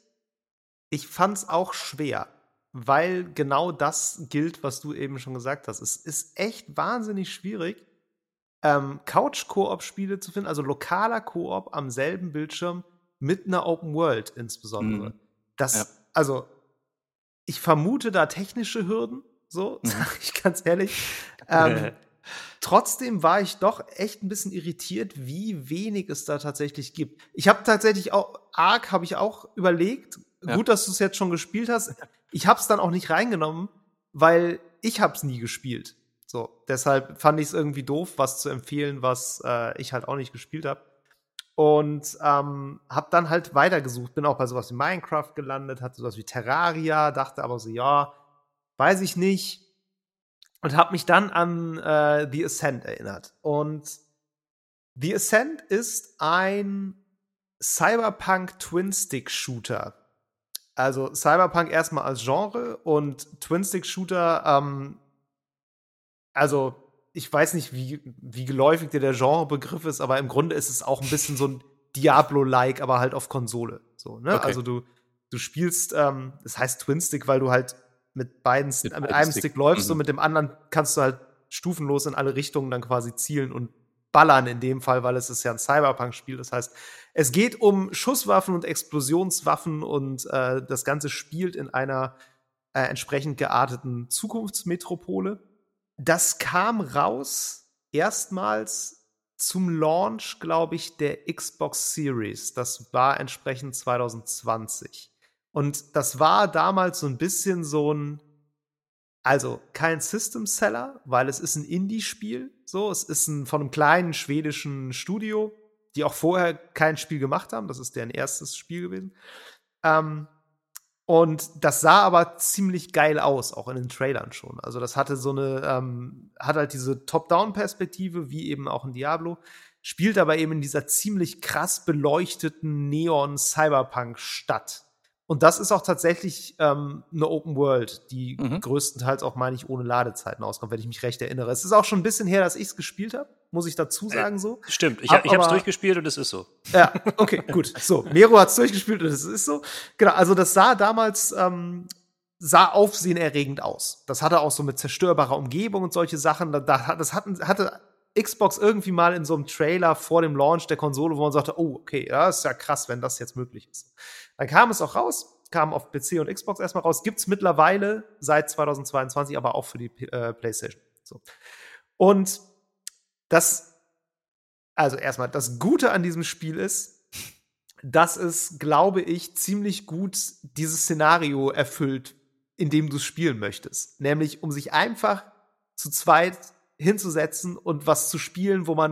[SPEAKER 1] ich fand's auch schwer, weil genau das gilt, was du eben schon gesagt hast. Es ist echt wahnsinnig schwierig, ähm, Couch-Koop-Spiele zu finden, also lokaler Koop am selben Bildschirm mit einer Open World insbesondere.
[SPEAKER 4] Mhm.
[SPEAKER 1] Das,
[SPEAKER 4] Ja.
[SPEAKER 1] also, ich vermute da technische Hürden, so,
[SPEAKER 4] Mhm.
[SPEAKER 1] sag ich ganz ehrlich. ähm, Trotzdem war ich doch echt ein bisschen irritiert, wie wenig es da tatsächlich gibt. Ich habe tatsächlich auch, Ark habe ich auch überlegt.
[SPEAKER 4] Ja.
[SPEAKER 1] Gut, dass du es jetzt schon gespielt hast. Ich habe es dann auch nicht reingenommen, weil ich habe es nie gespielt. So, deshalb fand ich es irgendwie doof, was zu empfehlen, was äh, ich halt auch nicht gespielt habe. Und ähm, habe dann halt weitergesucht. Bin auch bei sowas wie Minecraft gelandet, hatte sowas wie Terraria, dachte aber so, ja, weiß ich nicht. Und habe mich dann an äh, The Ascent erinnert. Und The Ascent ist ein Cyberpunk-Twin-Stick-Shooter. Also Cyberpunk erstmal als Genre und Twin-Stick-Shooter, ähm, also ich weiß nicht, wie, wie geläufig dir der Genrebegriff ist, aber im Grunde ist es auch ein bisschen so ein Diablo-like, aber halt auf Konsole. So, ne?
[SPEAKER 4] Okay.
[SPEAKER 1] Also du, du spielst, ähm, das heißt Twin-Stick, weil du halt mit beiden, mit,
[SPEAKER 4] Mit
[SPEAKER 1] mit
[SPEAKER 4] beiden
[SPEAKER 1] einem
[SPEAKER 4] Stick.
[SPEAKER 1] Stick läufst
[SPEAKER 4] Mhm.
[SPEAKER 1] und mit dem anderen kannst du halt stufenlos in alle Richtungen dann quasi zielen und ballern in dem Fall, weil es ist ja ein Cyberpunk-Spiel. Das heißt, es geht um Schusswaffen und Explosionswaffen und äh, das Ganze spielt in einer äh, entsprechend gearteten Zukunftsmetropole. Das kam raus erstmals zum Launch, glaube ich, der Xbox Series. Das war entsprechend zwanzig zwanzig. Und das war damals so ein bisschen so ein, also kein System-Seller, weil es ist ein Indie-Spiel. So, es ist ein, von einem kleinen schwedischen Studio, die auch vorher kein Spiel gemacht haben. Das ist deren erstes Spiel gewesen. Ähm, und das sah aber ziemlich geil aus, auch in den Trailern schon. Also das hatte so eine, ähm, hat halt diese Top-Down-Perspektive, wie eben auch in Diablo, spielt aber eben in dieser ziemlich krass beleuchteten Neon-Cyberpunk-Stadt. Und das ist auch tatsächlich ähm, eine Open World, die
[SPEAKER 4] Mhm.
[SPEAKER 1] größtenteils auch, meine ich, ohne Ladezeiten auskommt, wenn ich mich recht erinnere. Es ist auch schon ein bisschen her, dass ich es gespielt habe, muss ich dazu sagen so.
[SPEAKER 2] Stimmt, ich,
[SPEAKER 1] Hab
[SPEAKER 2] ich habe es
[SPEAKER 1] aber-
[SPEAKER 2] durchgespielt und es ist so.
[SPEAKER 1] Ja, okay, gut. So, Nero hat's durchgespielt und es ist so. Genau, also das sah damals ähm, sah aufsehenerregend aus. Das hatte auch so mit zerstörbarer Umgebung und solche Sachen. Da, da, das hatten, hatte Xbox irgendwie mal in so einem Trailer vor dem Launch der Konsole, wo man sagte, oh, okay, ja, ist ja krass, wenn das jetzt möglich ist. Dann kam es auch raus, kam auf P C und Xbox erstmal raus, gibt's mittlerweile seit zweitausendzweiundzwanzig, aber auch für die äh, PlayStation. So. Und das, also erstmal, das Gute an diesem Spiel ist, dass es, glaube ich, ziemlich gut dieses Szenario erfüllt, in dem du es spielen möchtest. Nämlich, um sich einfach zu zweit hinzusetzen und was zu spielen, wo man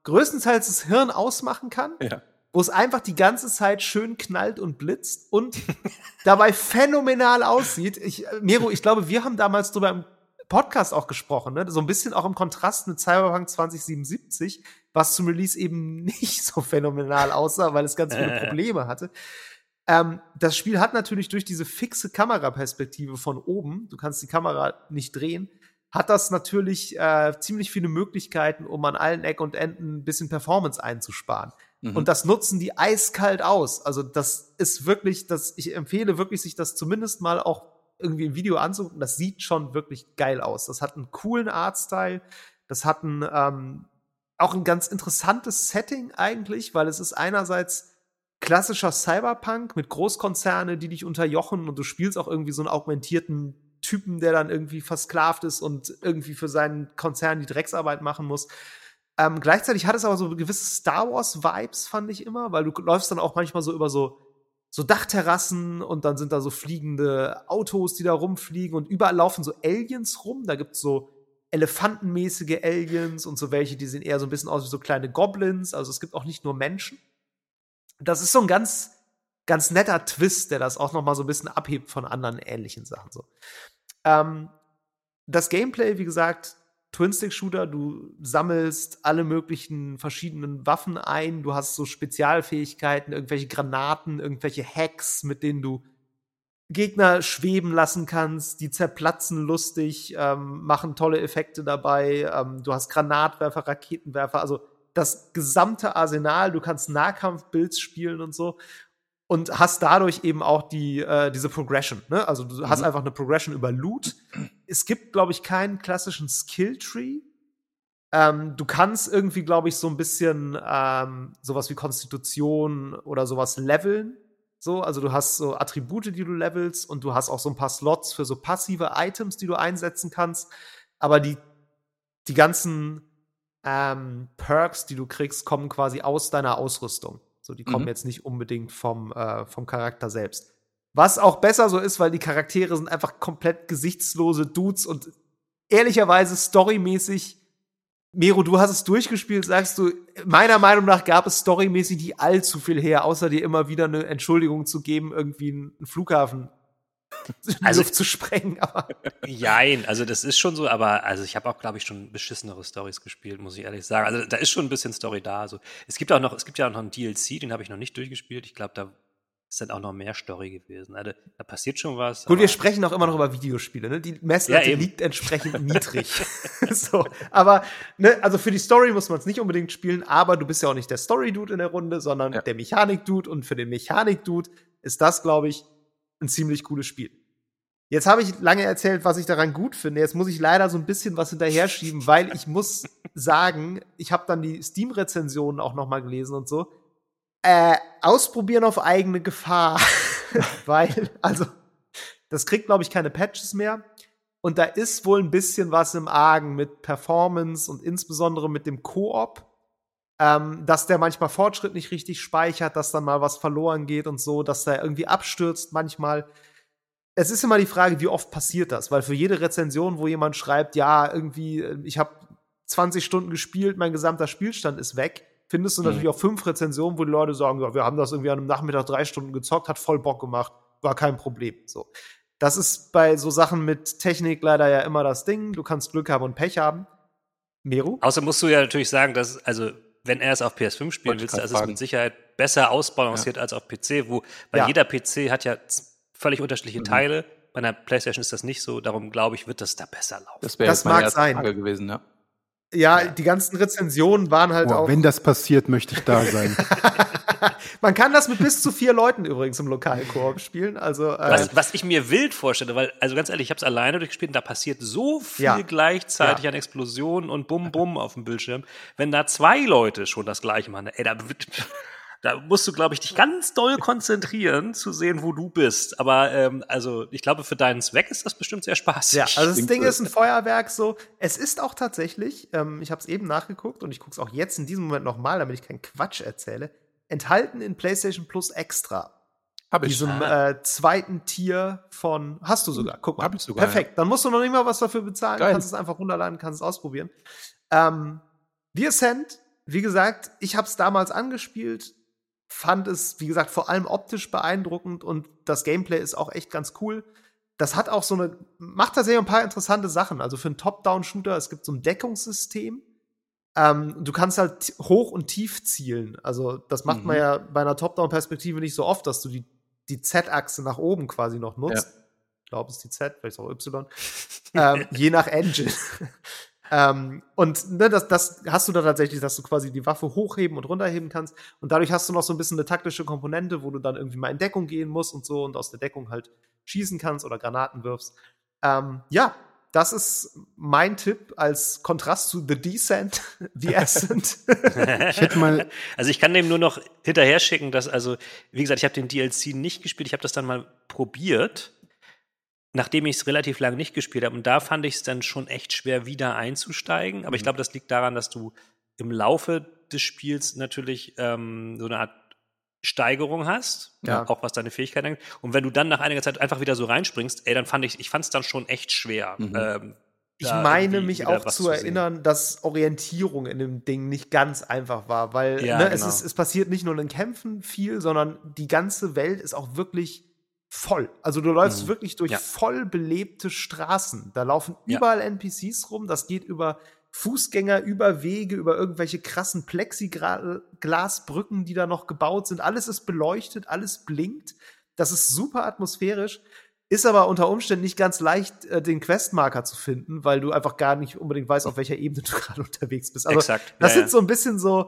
[SPEAKER 1] größtenteils das Hirn ausmachen kann,
[SPEAKER 4] Ja.
[SPEAKER 1] wo es einfach die ganze Zeit schön knallt und blitzt und dabei phänomenal aussieht. Ich, Mero, ich glaube, wir haben damals drüber im Podcast auch gesprochen, ne? So ein bisschen auch im Kontrast mit Cyberpunk zwanzig siebenundsiebzig, was zum Release eben nicht so phänomenal aussah, weil es ganz viele Probleme hatte. Ähm, das Spiel hat natürlich durch diese fixe Kameraperspektive von oben, du kannst die Kamera nicht drehen, hat das natürlich äh, ziemlich viele Möglichkeiten, um an allen Ecken und Enden ein bisschen Performance einzusparen. Mhm. Und das nutzen die eiskalt aus. Also das ist wirklich, das, ich empfehle wirklich, sich das zumindest mal auch irgendwie im Video anzugucken. Das sieht schon wirklich geil aus. Das hat einen coolen Artstyle. Das hat ein, ähm, auch ein ganz interessantes Setting eigentlich, weil es ist einerseits klassischer Cyberpunk mit Großkonzerne, die dich unterjochen und du spielst auch irgendwie so einen augmentierten Typen, der dann irgendwie versklavt ist und irgendwie für seinen Konzern die Drecksarbeit machen muss. Ähm, gleichzeitig hat es aber so gewisse Star Wars-Vibes, fand ich immer, weil du läufst dann auch manchmal so über so, so Dachterrassen und dann sind da so fliegende Autos, die da rumfliegen und überall laufen so Aliens rum. Da gibt's so elefantenmäßige Aliens und so welche, die sehen eher so ein bisschen aus wie so kleine Goblins. Also es gibt auch nicht nur Menschen. Das ist so ein ganz, ganz netter Twist, der das auch noch mal so ein bisschen abhebt von anderen ähnlichen Sachen. So. Ähm, das Gameplay, wie gesagt, Twin-Stick-Shooter, du sammelst alle möglichen verschiedenen Waffen ein, du hast so Spezialfähigkeiten, irgendwelche Granaten, irgendwelche Hacks, mit denen du Gegner schweben lassen kannst, die zerplatzen lustig, ähm, machen tolle Effekte dabei, ähm, du hast Granatwerfer, Raketenwerfer, also das gesamte Arsenal, du kannst Nahkampf-Builds spielen und so und hast dadurch eben auch die äh, diese Progression, ne? Also du mhm. hast einfach eine Progression über Loot. Es gibt, glaube ich, keinen klassischen Skill-Tree. Ähm, du kannst irgendwie, glaube ich, so ein bisschen ähm, sowas wie Konstitution oder sowas leveln. So, also du hast so Attribute, die du levelst und du hast auch so ein paar Slots für so passive Items, die du einsetzen kannst. Aber die die ganzen ähm, Perks, die du kriegst, kommen quasi aus deiner Ausrüstung. So, die kommen mhm. jetzt nicht unbedingt vom, äh, vom Charakter selbst. Was auch besser so ist, weil die Charaktere sind einfach komplett gesichtslose Dudes und ehrlicherweise storymäßig, Mero, du hast es durchgespielt, sagst du, meiner Meinung nach gab es storymäßig nicht allzu viel her, außer dir immer wieder eine Entschuldigung zu geben, irgendwie einen Flughafen in die
[SPEAKER 2] also,
[SPEAKER 1] Luft zu sprengen. Aber
[SPEAKER 2] jein, also das ist schon so, aber also ich habe auch, glaube ich, schon beschissenere Storys gespielt, muss ich ehrlich sagen. Also da ist schon ein bisschen Story da. Also es gibt auch noch, es gibt ja auch noch einen D L C, den habe ich noch nicht durchgespielt. Ich glaube, da ist dann auch noch mehr Story gewesen. Also, da passiert schon was.
[SPEAKER 1] Gut, wir sprechen auch immer noch über Videospiele, ne? Die Messlatte
[SPEAKER 2] ja,
[SPEAKER 1] liegt entsprechend niedrig. So, aber ne, also für die Story muss man es nicht unbedingt spielen, aber du bist ja auch nicht der Story-Dude in der Runde, sondern ja. der Mechanik-Dude und für den Mechanik-Dude ist das, glaube ich, ein ziemlich cooles Spiel. Jetzt habe ich lange erzählt, was ich daran gut finde. Jetzt muss ich leider so ein bisschen was hinterher schieben, weil ich muss sagen, ich habe dann die Steam-Rezensionen auch noch mal gelesen und so. Äh, ausprobieren auf eigene Gefahr. Weil, also, das kriegt, glaube ich, keine Patches mehr. Und da ist wohl ein bisschen was im Argen mit Performance und insbesondere mit dem Koop. Ähm, dass der manchmal Fortschritt nicht richtig speichert, dass dann mal was verloren geht und so, dass der irgendwie abstürzt manchmal. Es ist immer die Frage, wie oft passiert das? Weil für jede Rezension, wo jemand schreibt, ja, irgendwie, ich habe zwanzig Stunden gespielt, mein gesamter Spielstand ist weg, findest du mhm. natürlich auch fünf Rezensionen, wo die Leute sagen, ja, wir haben das irgendwie an einem Nachmittag drei Stunden gezockt, hat voll Bock gemacht, war kein Problem. So. Das ist bei so Sachen mit Technik leider ja immer das Ding. Du kannst Glück haben und Pech haben. Meru?
[SPEAKER 2] Außer musst du ja natürlich sagen, dass, also, wenn er es auf P S fünf spielen willst, dann ist es mit Sicherheit besser ausbalanciert ja. als auf P C, wo, weil ja. jeder P C hat ja völlig unterschiedliche mhm. Teile. Bei einer PlayStation ist das nicht so, darum glaube ich, wird das da besser laufen.
[SPEAKER 4] Das wäre jetzt meine erste Frage gewesen, ja.
[SPEAKER 1] Ja, ja, die ganzen Rezensionen waren halt
[SPEAKER 3] Boah,
[SPEAKER 1] auch.
[SPEAKER 3] Wenn das passiert, möchte ich da sein.
[SPEAKER 1] Man kann das mit bis zu vier Leuten übrigens im Lokal-Koop spielen. Also, äh
[SPEAKER 2] was, was ich mir wild vorstelle, weil, also ganz ehrlich, ich habe es alleine durchgespielt und da passiert so viel
[SPEAKER 1] ja.
[SPEAKER 2] gleichzeitig
[SPEAKER 1] ja.
[SPEAKER 2] an Explosionen und Bum-Bum auf dem Bildschirm. Wenn da zwei Leute schon das Gleiche machen, ey, da, da musst du, glaube ich, dich ganz doll konzentrieren, zu sehen, wo du bist. Aber ähm, also ich glaube, für deinen Zweck ist das bestimmt sehr spaßig.
[SPEAKER 1] Ja, also das Ding ist ein Feuerwerk so. Es ist auch tatsächlich, ähm, ich habe es eben nachgeguckt und ich gucke es auch jetzt in diesem Moment nochmal, damit ich keinen Quatsch erzähle, enthalten in PlayStation Plus Extra.
[SPEAKER 4] Hab ich.
[SPEAKER 1] Diesem äh, zweiten Tier von, hast du sogar, guck mal.
[SPEAKER 4] Hab ich sogar,
[SPEAKER 1] perfekt, ja. Dann musst du noch nicht mal was dafür bezahlen,
[SPEAKER 4] Geil.
[SPEAKER 1] kannst es einfach runterladen, kannst es ausprobieren. Ähm, The Ascent wie gesagt, ich habe es damals angespielt, fand es, wie gesagt, vor allem optisch beeindruckend und das Gameplay ist auch echt ganz cool. Das hat auch so eine, macht tatsächlich ein paar interessante Sachen. Also für einen Top-Down-Shooter, es gibt so ein Deckungssystem. Ähm, du kannst halt hoch und tief zielen. Also das macht mhm. man ja bei einer Top-Down-Perspektive nicht so oft, dass du die, die Z-Achse nach oben quasi noch nutzt. Ja. Ich glaube, es ist die Z, vielleicht auch Y. ähm, je nach Engine. ähm, und ne, das, das hast du da tatsächlich, dass du quasi die Waffe hochheben und runterheben kannst. Und dadurch hast du noch so ein bisschen eine taktische Komponente, wo du dann irgendwie mal in Deckung gehen musst und so und aus der Deckung halt schießen kannst oder Granaten wirfst. Ähm, ja, das ist mein Tipp als Kontrast zu The Descent, The Ascent.
[SPEAKER 3] Ich hätte mal
[SPEAKER 2] also ich kann dem nur noch hinterher schicken, dass, also, wie gesagt, ich habe den D L C nicht gespielt, ich habe das dann mal probiert, nachdem ich es relativ lange nicht gespielt habe. Und da fand ich es dann schon echt schwer, wieder einzusteigen. Aber mhm. ich glaube, das liegt daran, dass du im Laufe des Spiels natürlich ähm, so eine Art Steigerung hast, ja. auch was deine Fähigkeiten angeht. Und wenn du dann nach einiger Zeit einfach wieder so reinspringst, ey, dann fand ich, ich fand es dann schon echt schwer.
[SPEAKER 1] Mhm.
[SPEAKER 2] Ähm,
[SPEAKER 1] ich meine mich auch zu erinnern, sehen. dass Orientierung in dem Ding nicht ganz einfach war, weil
[SPEAKER 2] ja,
[SPEAKER 1] ne,
[SPEAKER 2] genau.
[SPEAKER 1] es, ist, es passiert nicht nur in Kämpfen viel, sondern die ganze Welt ist auch wirklich voll. Also du läufst mhm. wirklich durch ja. voll belebte Straßen. Da laufen
[SPEAKER 2] ja.
[SPEAKER 1] überall N P Cs rum, das geht über Fußgänger, über Wege, über irgendwelche krassen Plexiglasbrücken, die da noch gebaut sind. Alles ist beleuchtet, alles blinkt. Das ist super atmosphärisch, ist aber unter Umständen nicht ganz leicht, äh, den Questmarker zu finden, weil du einfach gar nicht unbedingt weißt, auf welcher Ebene du gerade unterwegs bist. Also
[SPEAKER 2] Exakt.
[SPEAKER 1] das
[SPEAKER 2] ja,
[SPEAKER 1] sind
[SPEAKER 2] ja.
[SPEAKER 1] so ein bisschen so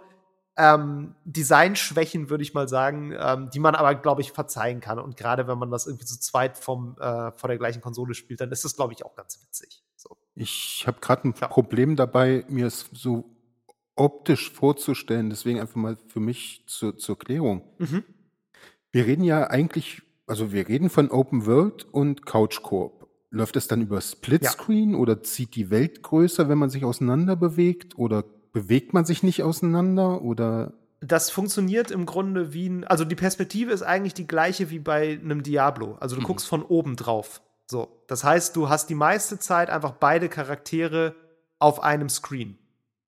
[SPEAKER 1] ähm, Designschwächen, würde ich mal sagen, ähm, die man aber, glaube ich, verzeihen kann. Und gerade wenn man das irgendwie zu zweit vom, äh, vor der gleichen Konsole spielt, dann ist das, glaube ich, auch ganz witzig. So.
[SPEAKER 3] Ich habe gerade ein ja. Problem dabei, mir es so optisch vorzustellen, deswegen einfach mal für mich zur, zur Klärung.
[SPEAKER 1] Mhm.
[SPEAKER 3] Wir reden ja eigentlich, also wir reden von Open World und Couch Koop. Läuft es dann über Splitscreen ja. oder zieht die Welt größer, wenn man sich auseinander bewegt, oder bewegt man sich nicht auseinander, oder?
[SPEAKER 1] Das funktioniert im Grunde wie ein, also die Perspektive ist eigentlich die gleiche wie bei einem Diablo. Also du mhm. guckst von oben drauf. So, das heißt, du hast die meiste Zeit einfach beide Charaktere auf einem Screen.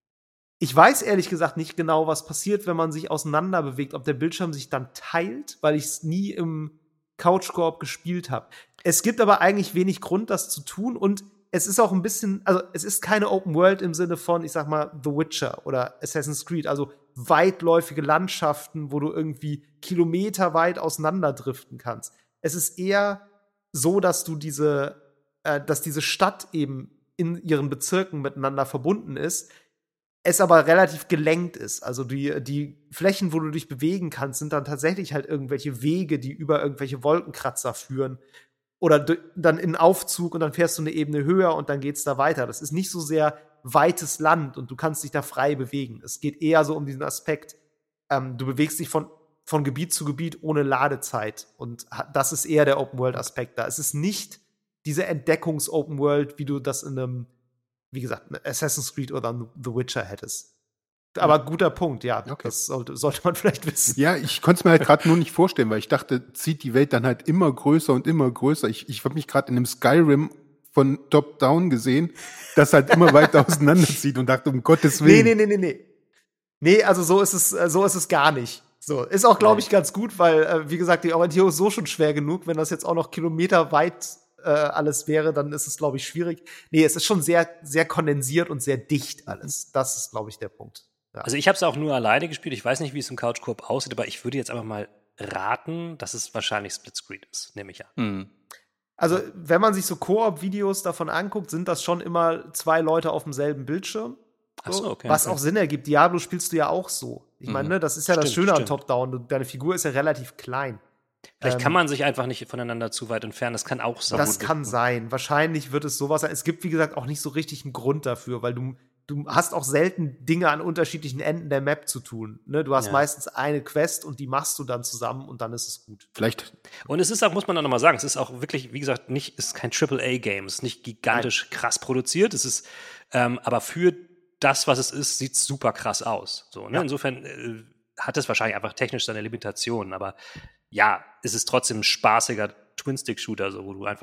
[SPEAKER 1] Ich weiß ehrlich gesagt nicht genau, was passiert, wenn man sich auseinander bewegt, ob der Bildschirm sich dann teilt, weil ich es nie im Couch-Koop gespielt habe. Es gibt aber eigentlich wenig Grund, das zu tun, und es ist auch ein bisschen, also es ist keine Open World im Sinne von, ich sag mal, The Witcher oder Assassin's Creed, also weitläufige Landschaften, wo du irgendwie kilometerweit auseinanderdriften kannst. Es ist eher so, dass du diese, äh, dass diese Stadt eben in ihren Bezirken miteinander verbunden ist, es aber relativ gelenkt ist. Also die, die Flächen, wo du dich bewegen kannst, sind dann tatsächlich halt irgendwelche Wege, die über irgendwelche Wolkenkratzer führen. Oder d- dann in Aufzug und dann fährst du eine Ebene höher und dann geht's da weiter. Das ist nicht so sehr weites Land und du kannst dich da frei bewegen. Es geht eher so um diesen Aspekt, ähm, du bewegst dich von, von Gebiet zu Gebiet ohne Ladezeit. Und das ist eher der Open-World-Aspekt da. Es ist nicht diese Entdeckungs-Open-World, wie du das in einem, wie gesagt, Assassin's Creed oder The Witcher hättest. Aber guter Punkt, ja. Okay. Das sollte, sollte man vielleicht wissen.
[SPEAKER 3] Ja, ich konnte es mir halt gerade nur nicht vorstellen, weil ich dachte, zieht die Welt dann halt immer größer und immer größer. Ich, ich habe mich gerade in einem Skyrim von Top-Down gesehen, das halt immer weiter auseinanderzieht und dachte, um Gottes Willen.
[SPEAKER 1] Nee, nee, nee, nee, nee. Nee, also so ist es, so ist es gar nicht. So, ist auch, glaube ich, ganz gut, weil, äh, wie gesagt, die Orientierung ist so schon schwer genug. Wenn das jetzt auch noch kilometerweit äh, alles wäre, dann ist es, glaube ich, schwierig. Nee, es ist schon sehr, sehr kondensiert und sehr dicht alles. Das ist, glaube ich, der Punkt. Ja.
[SPEAKER 2] Also ich habe es auch nur alleine gespielt. Ich weiß nicht, wie es im Couch Koop aussieht, aber ich würde jetzt einfach mal raten, dass es wahrscheinlich Splitscreen ist, nehme ich an.
[SPEAKER 3] Mhm.
[SPEAKER 1] Also, wenn man sich so Koop-Videos davon anguckt, sind das schon immer zwei Leute auf demselben Bildschirm. So,
[SPEAKER 2] Ach so, okay.
[SPEAKER 1] Was
[SPEAKER 2] okay.
[SPEAKER 1] auch Sinn ergibt. Diablo spielst du ja auch so. Ich meine, ne, das ist ja
[SPEAKER 2] stimmt,
[SPEAKER 1] das Schöne
[SPEAKER 2] stimmt.
[SPEAKER 1] an Top-Down. Deine Figur ist ja relativ klein.
[SPEAKER 2] Vielleicht
[SPEAKER 1] ähm,
[SPEAKER 2] kann man sich einfach nicht voneinander zu weit entfernen. Das kann auch sein.
[SPEAKER 1] Das kann sein. Wahrscheinlich wird es sowas sein. Es gibt, wie gesagt, auch nicht so richtig einen Grund dafür, weil du Du hast auch selten Dinge an unterschiedlichen Enden der Map zu tun. Ne? Du hast ja. meistens eine Quest und die machst du dann zusammen und dann ist es gut.
[SPEAKER 3] Vielleicht.
[SPEAKER 2] Und es ist auch, muss man dann nochmal sagen, es ist auch wirklich, wie gesagt, nicht, es ist kein Triple A Game, es ist nicht gigantisch Nein. krass produziert. Es ist, ähm, aber für das, was es ist, sieht es super krass aus. So, ne? Ja. Insofern äh, hat es wahrscheinlich einfach technisch seine Limitationen. Aber ja, es ist trotzdem ein spaßiger Twin-Stick-Shooter, so, wo du einfach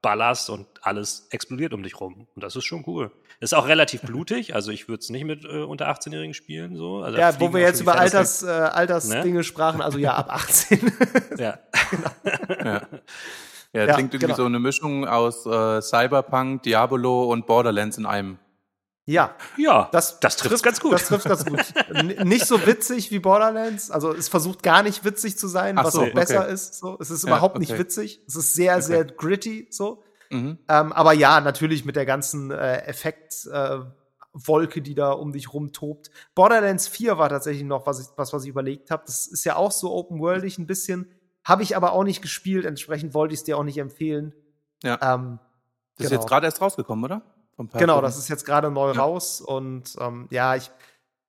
[SPEAKER 2] ballerst und alles explodiert um dich rum. Und das ist schon cool. Ist auch relativ blutig, also ich würde es nicht mit äh, unter achtzehnjährigen spielen. So. Also
[SPEAKER 1] ja, wo wir jetzt über Alters, äh,
[SPEAKER 2] weg.
[SPEAKER 1] Altersdinge ne? sprachen, also ja, ab achtzehn.
[SPEAKER 2] ja.
[SPEAKER 4] Genau. ja. Ja,
[SPEAKER 1] ja,
[SPEAKER 4] klingt irgendwie
[SPEAKER 1] genau.
[SPEAKER 4] so eine Mischung aus äh, Cyberpunk, Diablo und Borderlands in einem.
[SPEAKER 1] Ja,
[SPEAKER 2] ja
[SPEAKER 1] das,
[SPEAKER 2] das trifft ganz gut.
[SPEAKER 1] Das trifft ganz gut. N- nicht so witzig wie Borderlands. Also es versucht gar nicht witzig zu sein,
[SPEAKER 4] Ach
[SPEAKER 1] was
[SPEAKER 4] so,
[SPEAKER 1] auch besser
[SPEAKER 4] okay.
[SPEAKER 1] ist. So. Es ist
[SPEAKER 4] Ja,
[SPEAKER 1] überhaupt
[SPEAKER 4] okay.
[SPEAKER 1] nicht witzig. Es ist sehr,
[SPEAKER 4] Okay.
[SPEAKER 1] sehr gritty. So.
[SPEAKER 4] Mhm.
[SPEAKER 1] Ähm, aber ja, natürlich mit der ganzen äh, Effektwolke, äh, Wolke, die da um dich rumtobt. Borderlands vier war tatsächlich noch was, ich, was, was ich überlegt habe. Das ist ja auch so open-worldig ein bisschen. Habe ich aber auch nicht gespielt. Entsprechend wollte ich es dir auch nicht empfehlen.
[SPEAKER 4] Ja.
[SPEAKER 1] Ähm,
[SPEAKER 4] Das ist
[SPEAKER 1] genau.
[SPEAKER 4] jetzt gerade erst rausgekommen, oder?
[SPEAKER 1] Genau, das ist jetzt gerade neu
[SPEAKER 4] Ja.
[SPEAKER 1] raus und ähm, ja, ich,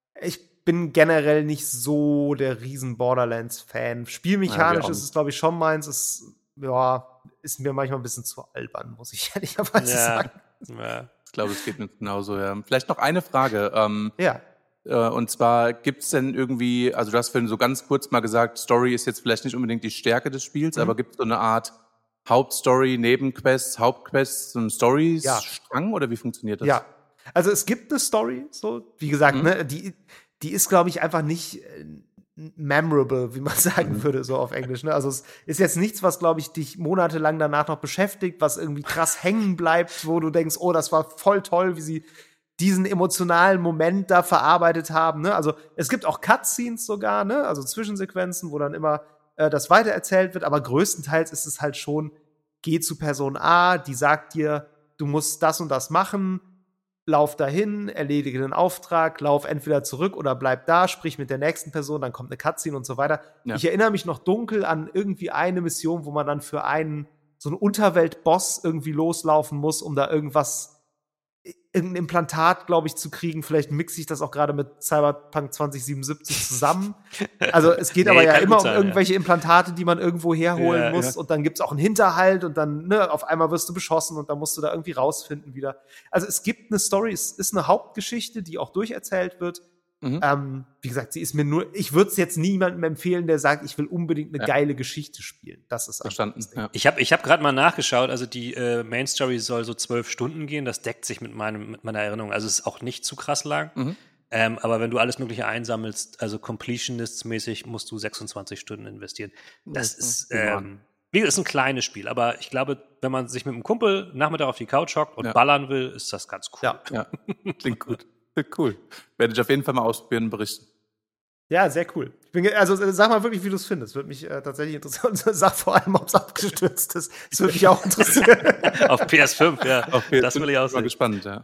[SPEAKER 1] ich bin generell nicht so der riesen Borderlands-Fan. Spielmechanisch
[SPEAKER 4] Ja, wir
[SPEAKER 1] ist es, glaube ich, schon meins. Es ja, ist mir manchmal ein bisschen zu albern, muss ich ehrlicherweise
[SPEAKER 2] ja.
[SPEAKER 1] sagen.
[SPEAKER 2] Ja.
[SPEAKER 4] Ich glaube, es geht mir genauso, ja. Vielleicht noch eine Frage. Ähm,
[SPEAKER 1] Ja.
[SPEAKER 4] äh, und zwar, gibt es denn irgendwie, also du hast vorhin so ganz kurz mal gesagt, Story ist jetzt vielleicht nicht unbedingt die Stärke des Spiels,
[SPEAKER 1] Mhm.
[SPEAKER 4] aber gibt es so eine Art Hauptstory, Nebenquests, Hauptquests, so einen Story-Strang oder wie funktioniert das?
[SPEAKER 1] Ja. Also es gibt eine Story, so, wie gesagt,
[SPEAKER 4] Mhm.
[SPEAKER 1] ne, die, die ist, glaube ich, einfach nicht äh, memorable, wie man sagen
[SPEAKER 4] Mhm.
[SPEAKER 1] würde, so auf Englisch. Ne? Also es ist jetzt nichts, was, glaube ich, dich monatelang danach noch beschäftigt, was irgendwie krass hängen bleibt, wo du denkst, oh, das war voll toll, wie sie diesen emotionalen Moment da verarbeitet haben. Ne? Also es gibt auch Cutscenes sogar, ne? Also Zwischensequenzen, wo dann immer äh, das weitererzählt wird, aber größtenteils ist es halt schon, geh zu Person A, die sagt dir, du musst das und das machen, lauf dahin, erledige den Auftrag, lauf entweder zurück oder bleib da, sprich mit der nächsten Person, dann kommt eine Cutscene und so weiter.
[SPEAKER 4] Ja.
[SPEAKER 1] Ich erinnere mich noch dunkel an irgendwie eine Mission, wo man dann für einen so einen Unterweltboss irgendwie loslaufen muss, um da irgendwas, irgendein Implantat, glaube ich, zu kriegen. Vielleicht mixe ich das auch gerade mit Cyberpunk zwanzig siebenundsiebzig zusammen. Also es geht
[SPEAKER 2] Nee,
[SPEAKER 1] aber ja
[SPEAKER 2] kann
[SPEAKER 1] immer
[SPEAKER 2] gut
[SPEAKER 1] um
[SPEAKER 2] sein,
[SPEAKER 1] irgendwelche Implantate, die man irgendwo herholen
[SPEAKER 2] Ja,
[SPEAKER 1] muss.
[SPEAKER 2] ja.
[SPEAKER 1] Und dann gibt's auch einen Hinterhalt und dann, ne, auf einmal wirst du beschossen und dann musst du da irgendwie rausfinden wieder. Also es gibt eine Story, es ist eine Hauptgeschichte, die auch durcherzählt wird.
[SPEAKER 4] Mhm.
[SPEAKER 1] Ähm, wie gesagt, sie ist mir nur, ich würde es jetzt niemandem empfehlen, der sagt, ich will unbedingt eine
[SPEAKER 4] Ja.
[SPEAKER 1] geile Geschichte spielen. Das ist einfach
[SPEAKER 4] Verstanden,
[SPEAKER 1] das Ding.
[SPEAKER 4] ja.
[SPEAKER 2] Ich habe ich hab gerade mal nachgeschaut, also die äh, Main Story soll so zwölf Stunden gehen, das deckt sich mit, meinem, mit meiner Erinnerung, also es ist auch nicht zu krass lang,
[SPEAKER 4] Mhm.
[SPEAKER 2] ähm, aber wenn du alles Mögliche einsammelst, also Completionists-mäßig, musst du sechsundzwanzig Stunden investieren. Das
[SPEAKER 4] Das
[SPEAKER 2] ist,
[SPEAKER 4] ist human.
[SPEAKER 2] ähm, wie gesagt, ist ein kleines Spiel, aber ich glaube, wenn man sich mit einem Kumpel Nachmittag auf die Couch hockt und
[SPEAKER 4] Ja.
[SPEAKER 2] ballern will, ist das ganz cool.
[SPEAKER 1] Ja.
[SPEAKER 4] Ja, klingt gut. Cool. Werde ich auf jeden Fall mal ausprobieren und berichten.
[SPEAKER 1] Ja, sehr cool. Ich bin, ge- also sag mal wirklich, wie du es findest. Würde mich äh, tatsächlich interessieren. Und sag vor allem, ob es abgestürzt ist. Das würde mich auch interessieren.
[SPEAKER 2] Auf P S fünf, ja. das will ich auch
[SPEAKER 4] Mal
[SPEAKER 2] sehen.
[SPEAKER 4] gespannt, ja.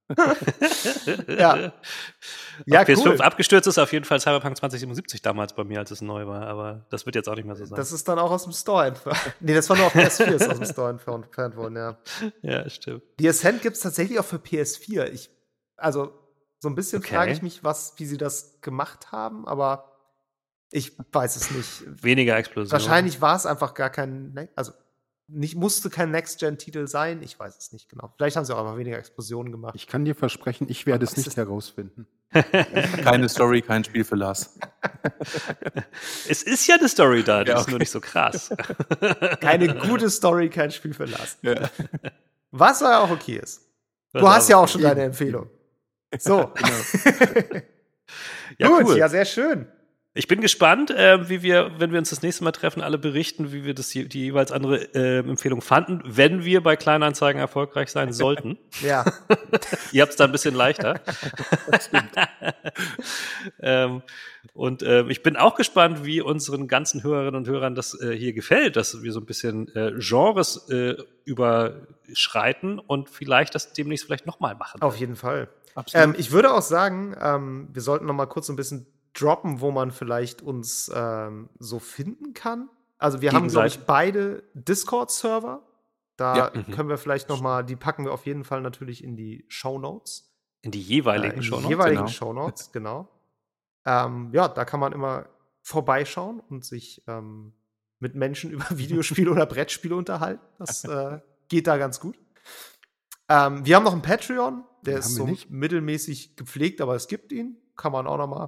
[SPEAKER 1] Ja. Ja,
[SPEAKER 2] Auf P S fünf
[SPEAKER 1] cool.
[SPEAKER 2] abgestürzt ist auf jeden Fall Cyberpunk zwanzig siebenundsiebzig damals bei mir, als es neu war, aber das wird jetzt auch nicht mehr so sein.
[SPEAKER 1] Das ist dann auch aus dem Store entfernt. Nee, das war nur auf P S vier, ist aus dem Store entfernt entfernt worden, ja.
[SPEAKER 2] ja, stimmt.
[SPEAKER 1] Die Ascent gibt's tatsächlich auch für P S vier. Ich, also, so ein bisschen
[SPEAKER 2] Okay.
[SPEAKER 1] frage ich mich, was, wie sie das gemacht haben, aber ich weiß es nicht.
[SPEAKER 2] Weniger Explosion.
[SPEAKER 1] Wahrscheinlich war es einfach gar kein, Ne- also nicht, musste kein Next-Gen-Titel sein. Ich weiß es nicht genau. Vielleicht haben sie auch einfach weniger Explosionen gemacht.
[SPEAKER 3] Ich kann dir versprechen, ich werde es
[SPEAKER 1] Was
[SPEAKER 3] nicht
[SPEAKER 1] ist-
[SPEAKER 3] herausfinden.
[SPEAKER 4] Keine Story, kein Spiel für Lars.
[SPEAKER 2] Es ist ja eine Story da, die
[SPEAKER 4] Ja,
[SPEAKER 2] ist
[SPEAKER 4] okay.
[SPEAKER 2] nur nicht so krass.
[SPEAKER 1] Keine gute Story, kein Spiel für Lars.
[SPEAKER 4] Ja.
[SPEAKER 1] Was aber auch okay ist. Du
[SPEAKER 2] Was
[SPEAKER 1] hast ja
[SPEAKER 2] aber-
[SPEAKER 1] auch schon deine Empfehlung. So.
[SPEAKER 2] Ja,
[SPEAKER 1] Gut,
[SPEAKER 2] cool.
[SPEAKER 1] ja, sehr schön.
[SPEAKER 2] Ich bin gespannt, äh, wie wir, wenn wir uns das nächste Mal treffen, alle berichten, wie wir das, je- die jeweils andere äh, Empfehlung fanden, wenn wir bei Kleinanzeigen erfolgreich sein sollten.
[SPEAKER 1] Ja.
[SPEAKER 2] Ihr habt es da ein bisschen leichter. ähm, und ähm, ich bin auch gespannt, wie unseren ganzen Hörerinnen und Hörern das äh, hier gefällt, dass wir so ein bisschen äh, Genres äh, überschreiten und vielleicht das demnächst vielleicht nochmal machen.
[SPEAKER 1] Auf jeden Fall.
[SPEAKER 4] Absolut.
[SPEAKER 1] Ähm, ich würde auch sagen, ähm, wir sollten noch mal kurz so ein bisschen droppen, wo man vielleicht uns ähm, so finden kann. Also wir haben, glaube ich,
[SPEAKER 2] Gegenseitig.
[SPEAKER 1] beide Discord-Server. Da
[SPEAKER 4] Ja.
[SPEAKER 2] Mhm.
[SPEAKER 1] können wir vielleicht noch mal, die packen wir auf jeden Fall natürlich in die Shownotes.
[SPEAKER 2] In die
[SPEAKER 1] Äh,
[SPEAKER 2] jeweiligen
[SPEAKER 1] in die
[SPEAKER 2] Shownotes.
[SPEAKER 1] jeweiligen
[SPEAKER 4] genau.
[SPEAKER 1] Shownotes, genau. Ähm, ja, da kann man immer vorbeischauen und sich ähm, mit Menschen über Videospiele oder Brettspiele unterhalten. Das äh, geht da ganz gut. Ähm, wir haben noch einen Patreon, der
[SPEAKER 3] Den
[SPEAKER 1] ist
[SPEAKER 3] haben wir
[SPEAKER 1] so
[SPEAKER 3] nicht.
[SPEAKER 1] mittelmäßig gepflegt, aber es gibt ihn. Kann man auch noch mal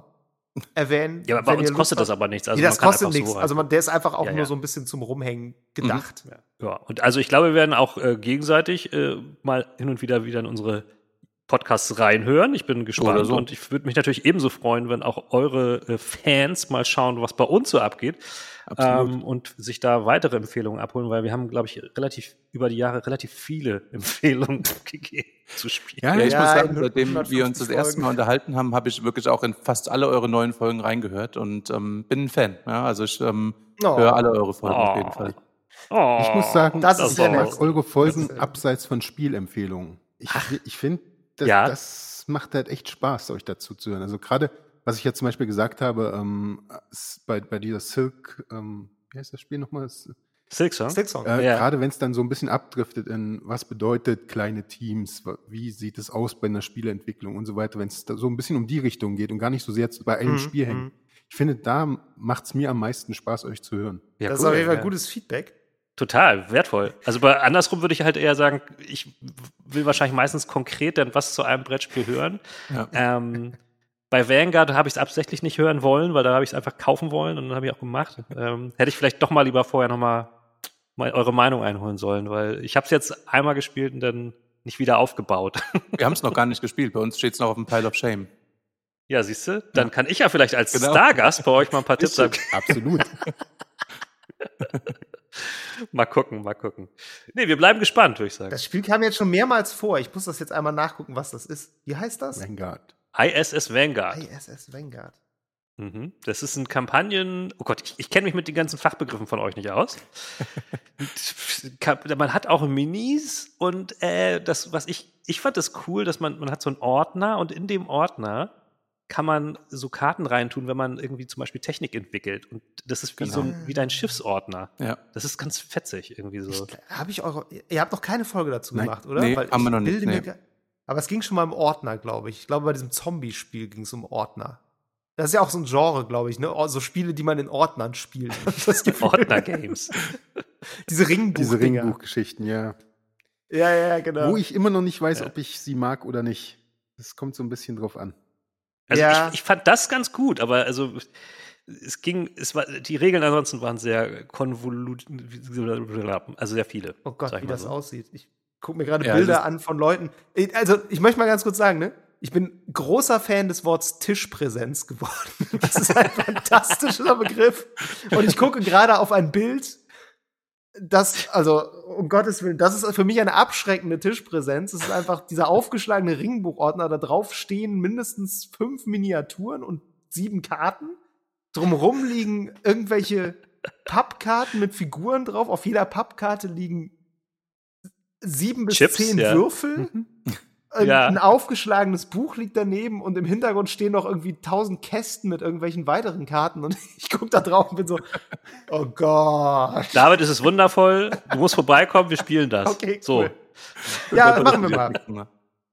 [SPEAKER 1] erwähnen.
[SPEAKER 2] Ja, aber bei
[SPEAKER 1] wenn
[SPEAKER 2] uns
[SPEAKER 1] ihr Lust
[SPEAKER 2] kostet das
[SPEAKER 1] habt.
[SPEAKER 2] aber nichts. Also
[SPEAKER 1] nee, das
[SPEAKER 2] man kann
[SPEAKER 1] kostet
[SPEAKER 2] einfach so
[SPEAKER 1] nichts.
[SPEAKER 2] rein.
[SPEAKER 1] Also man, der ist einfach auch
[SPEAKER 2] Ja,
[SPEAKER 1] nur
[SPEAKER 2] ja.
[SPEAKER 1] so ein bisschen zum Rumhängen gedacht.
[SPEAKER 2] Ja, und also ich glaube, wir werden auch äh, gegenseitig äh, mal hin und wieder wieder in unsere Podcasts reinhören. Ich bin gespannt
[SPEAKER 4] Oder so.
[SPEAKER 2] und ich würde mich natürlich ebenso freuen, wenn auch eure äh, Fans mal schauen, was bei uns so abgeht.
[SPEAKER 4] Absolut.
[SPEAKER 2] Ähm, und sich da weitere Empfehlungen abholen, weil wir haben, glaube ich, relativ über die Jahre relativ viele Empfehlungen gegeben zu spielen.
[SPEAKER 3] Ja,
[SPEAKER 4] Ja, ich
[SPEAKER 1] Ja,
[SPEAKER 4] muss sagen,
[SPEAKER 1] in
[SPEAKER 4] seitdem
[SPEAKER 1] hundertfünfzig
[SPEAKER 4] wir uns das erste Mal
[SPEAKER 1] Folgen.
[SPEAKER 4] unterhalten haben, habe ich wirklich auch in fast alle eure neuen Folgen reingehört und ähm, bin ein Fan. Ja, also ich ähm,
[SPEAKER 1] Oh.
[SPEAKER 4] höre alle eure Folgen
[SPEAKER 2] Oh.
[SPEAKER 4] auf jeden Fall.
[SPEAKER 2] Oh,
[SPEAKER 3] Ich muss sagen,
[SPEAKER 1] Das
[SPEAKER 3] ich
[SPEAKER 1] ist sehr
[SPEAKER 3] mag
[SPEAKER 1] nett.
[SPEAKER 3] eure
[SPEAKER 1] Das ist
[SPEAKER 3] Folgen
[SPEAKER 1] sehr nett.
[SPEAKER 3] abseits von Spielempfehlungen. Ich, ich finde, das,
[SPEAKER 2] Ja.
[SPEAKER 3] das macht halt echt Spaß, euch dazu zu hören. Also gerade, was ich jetzt zum Beispiel gesagt habe, ähm, ist bei, bei dieser Silk, ähm, wie heißt das Spiel nochmal? Das,
[SPEAKER 2] Silksong?
[SPEAKER 1] Sticksong.
[SPEAKER 3] Äh,
[SPEAKER 2] Ja.
[SPEAKER 3] Gerade wenn es dann so ein bisschen abdriftet in, was bedeutet kleine Teams, wa- wie sieht es aus bei einer Spieleentwicklung und so weiter, wenn es da so ein bisschen um die Richtung geht und gar nicht so sehr zu- bei einem
[SPEAKER 1] Mhm,
[SPEAKER 3] Spiel hängt.
[SPEAKER 1] mhm.
[SPEAKER 3] Ich finde, da macht es mir am meisten Spaß, euch zu hören.
[SPEAKER 2] Ja,
[SPEAKER 1] Das ist
[SPEAKER 2] cool,
[SPEAKER 1] auf jeden Fall
[SPEAKER 2] ja.
[SPEAKER 1] gutes Feedback.
[SPEAKER 2] Total, wertvoll. Also bei andersrum würde ich halt eher sagen, ich will wahrscheinlich meistens konkret dann was zu einem Brettspiel hören.
[SPEAKER 4] Ja.
[SPEAKER 2] Ähm, bei Vanguard habe ich es absichtlich nicht hören wollen, weil da habe ich es einfach kaufen wollen und dann habe ich auch gemacht. Ähm, hätte ich vielleicht doch mal lieber vorher nochmal mal eure Meinung einholen sollen, weil ich habe es jetzt einmal gespielt und dann nicht wieder aufgebaut.
[SPEAKER 4] Wir haben es noch gar nicht gespielt. Bei uns steht es noch auf dem Pile of Shame.
[SPEAKER 2] Ja, siehst du, dann kann ich ja vielleicht als
[SPEAKER 4] Genau.
[SPEAKER 2] Stargast bei euch mal ein paar Tipps abgeben.
[SPEAKER 3] Absolut.
[SPEAKER 2] Mal gucken, mal gucken. Nee, wir bleiben gespannt, würde ich sagen.
[SPEAKER 1] Das Spiel kam jetzt schon mehrmals vor. Ich muss das jetzt einmal nachgucken, was das ist. Wie heißt das?
[SPEAKER 3] Vanguard.
[SPEAKER 2] I S S Vanguard.
[SPEAKER 1] I S S Vanguard.
[SPEAKER 2] Mhm. Das ist ein Kampagnen. Oh Gott, ich, ich kenne mich mit den ganzen Fachbegriffen von euch nicht aus. Man hat auch Minis und äh, das, was ich, ich fand das cool, dass man, man hat so einen Ordner und in dem Ordner kann man so Karten reintun, wenn man irgendwie zum Beispiel Technik entwickelt. Und das ist wie
[SPEAKER 4] Genau.
[SPEAKER 2] so ein, wie dein Schiffsordner.
[SPEAKER 4] Ja.
[SPEAKER 2] Das ist ganz fetzig irgendwie so.
[SPEAKER 1] Habe ich eure. Ihr habt noch keine Folge dazu
[SPEAKER 3] Nein.
[SPEAKER 1] gemacht, oder?
[SPEAKER 4] Nee,
[SPEAKER 1] Weil
[SPEAKER 4] haben
[SPEAKER 1] ich
[SPEAKER 4] wir noch nicht,
[SPEAKER 1] bilde mir
[SPEAKER 4] nee.
[SPEAKER 1] ge- Aber es ging schon mal im Ordner, glaube ich. Ich glaube, bei diesem Zombie-Spiel ging es um Ordner. Das ist ja auch so ein Genre, glaube ich, ne? So Spiele, die man in Ordnern spielt. Das Gefühl.
[SPEAKER 2] Ordner-Games.
[SPEAKER 1] Diese Ringbuch.
[SPEAKER 3] Diese Ringbuchgeschichten, ja.
[SPEAKER 1] Ja, ja, ja, genau.
[SPEAKER 3] Wo ich immer noch nicht weiß,
[SPEAKER 2] Ja.
[SPEAKER 3] ob ich sie mag oder nicht. Das kommt so ein bisschen drauf an.
[SPEAKER 2] Also
[SPEAKER 1] Ja.
[SPEAKER 2] ich, ich fand das ganz gut, aber also es ging, es war, die Regeln ansonsten waren sehr konvolut, also sehr viele.
[SPEAKER 1] Oh Gott,
[SPEAKER 2] sag ich
[SPEAKER 1] wie
[SPEAKER 2] mal
[SPEAKER 1] das
[SPEAKER 2] so.
[SPEAKER 1] aussieht. Ich gucke mir gerade
[SPEAKER 4] Ja,
[SPEAKER 1] Bilder
[SPEAKER 4] das ist-
[SPEAKER 1] an von Leuten. Ich- Also, ich möchte mal ganz kurz sagen, ne? Ich bin großer Fan des Wortes Tischpräsenz geworden. Das ist ein fantastischer Begriff. Und ich gucke gerade auf ein Bild, das, also, um Gottes Willen, das ist für mich eine abschreckende Tischpräsenz. Es ist einfach dieser aufgeschlagene Ringbuchordner, da drauf stehen mindestens fünf Miniaturen und sieben Karten. Drumherum liegen irgendwelche Pappkarten mit Figuren drauf. Auf jeder Pappkarte liegen sieben bis
[SPEAKER 2] Chips,
[SPEAKER 1] zehn
[SPEAKER 2] ja.
[SPEAKER 1] Würfel. Ein,
[SPEAKER 2] Ja.
[SPEAKER 1] ein aufgeschlagenes Buch liegt daneben und im Hintergrund stehen noch irgendwie tausend Kästen mit irgendwelchen weiteren Karten und ich gucke da drauf und bin so, oh Gott.
[SPEAKER 2] David, es ist wundervoll. Du musst vorbeikommen, wir spielen das.
[SPEAKER 1] Okay,
[SPEAKER 2] so.
[SPEAKER 1] cool. Ja, machen wir mal.
[SPEAKER 4] mal.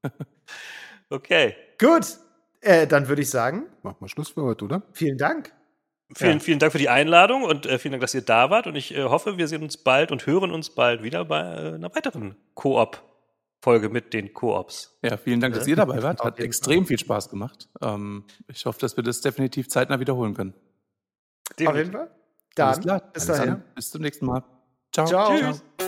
[SPEAKER 2] Okay.
[SPEAKER 1] Gut, äh, dann würde ich sagen,
[SPEAKER 3] Machen wir Schluss für heute, oder?
[SPEAKER 1] vielen Dank.
[SPEAKER 2] Vielen,
[SPEAKER 1] Ja.
[SPEAKER 2] vielen Dank für die Einladung und äh, vielen Dank, dass ihr da wart. Und ich äh, hoffe, wir sehen uns bald und hören uns bald wieder bei äh, einer weiteren Koop-Folge mit den Koops.
[SPEAKER 4] Ja, vielen Dank, dass ihr dabei wart.
[SPEAKER 1] Auf
[SPEAKER 4] Hat
[SPEAKER 1] jeden
[SPEAKER 4] extrem viel Spaß gemacht. Ähm, ich hoffe, dass wir das definitiv zeitnah wiederholen können.
[SPEAKER 1] Auf jeden Fall. Dann,
[SPEAKER 4] Alles klar.
[SPEAKER 1] bis
[SPEAKER 4] Alles
[SPEAKER 1] dahin.
[SPEAKER 4] klar. Bis zum nächsten Mal. Ciao.
[SPEAKER 1] Ciao.
[SPEAKER 2] Tschüss.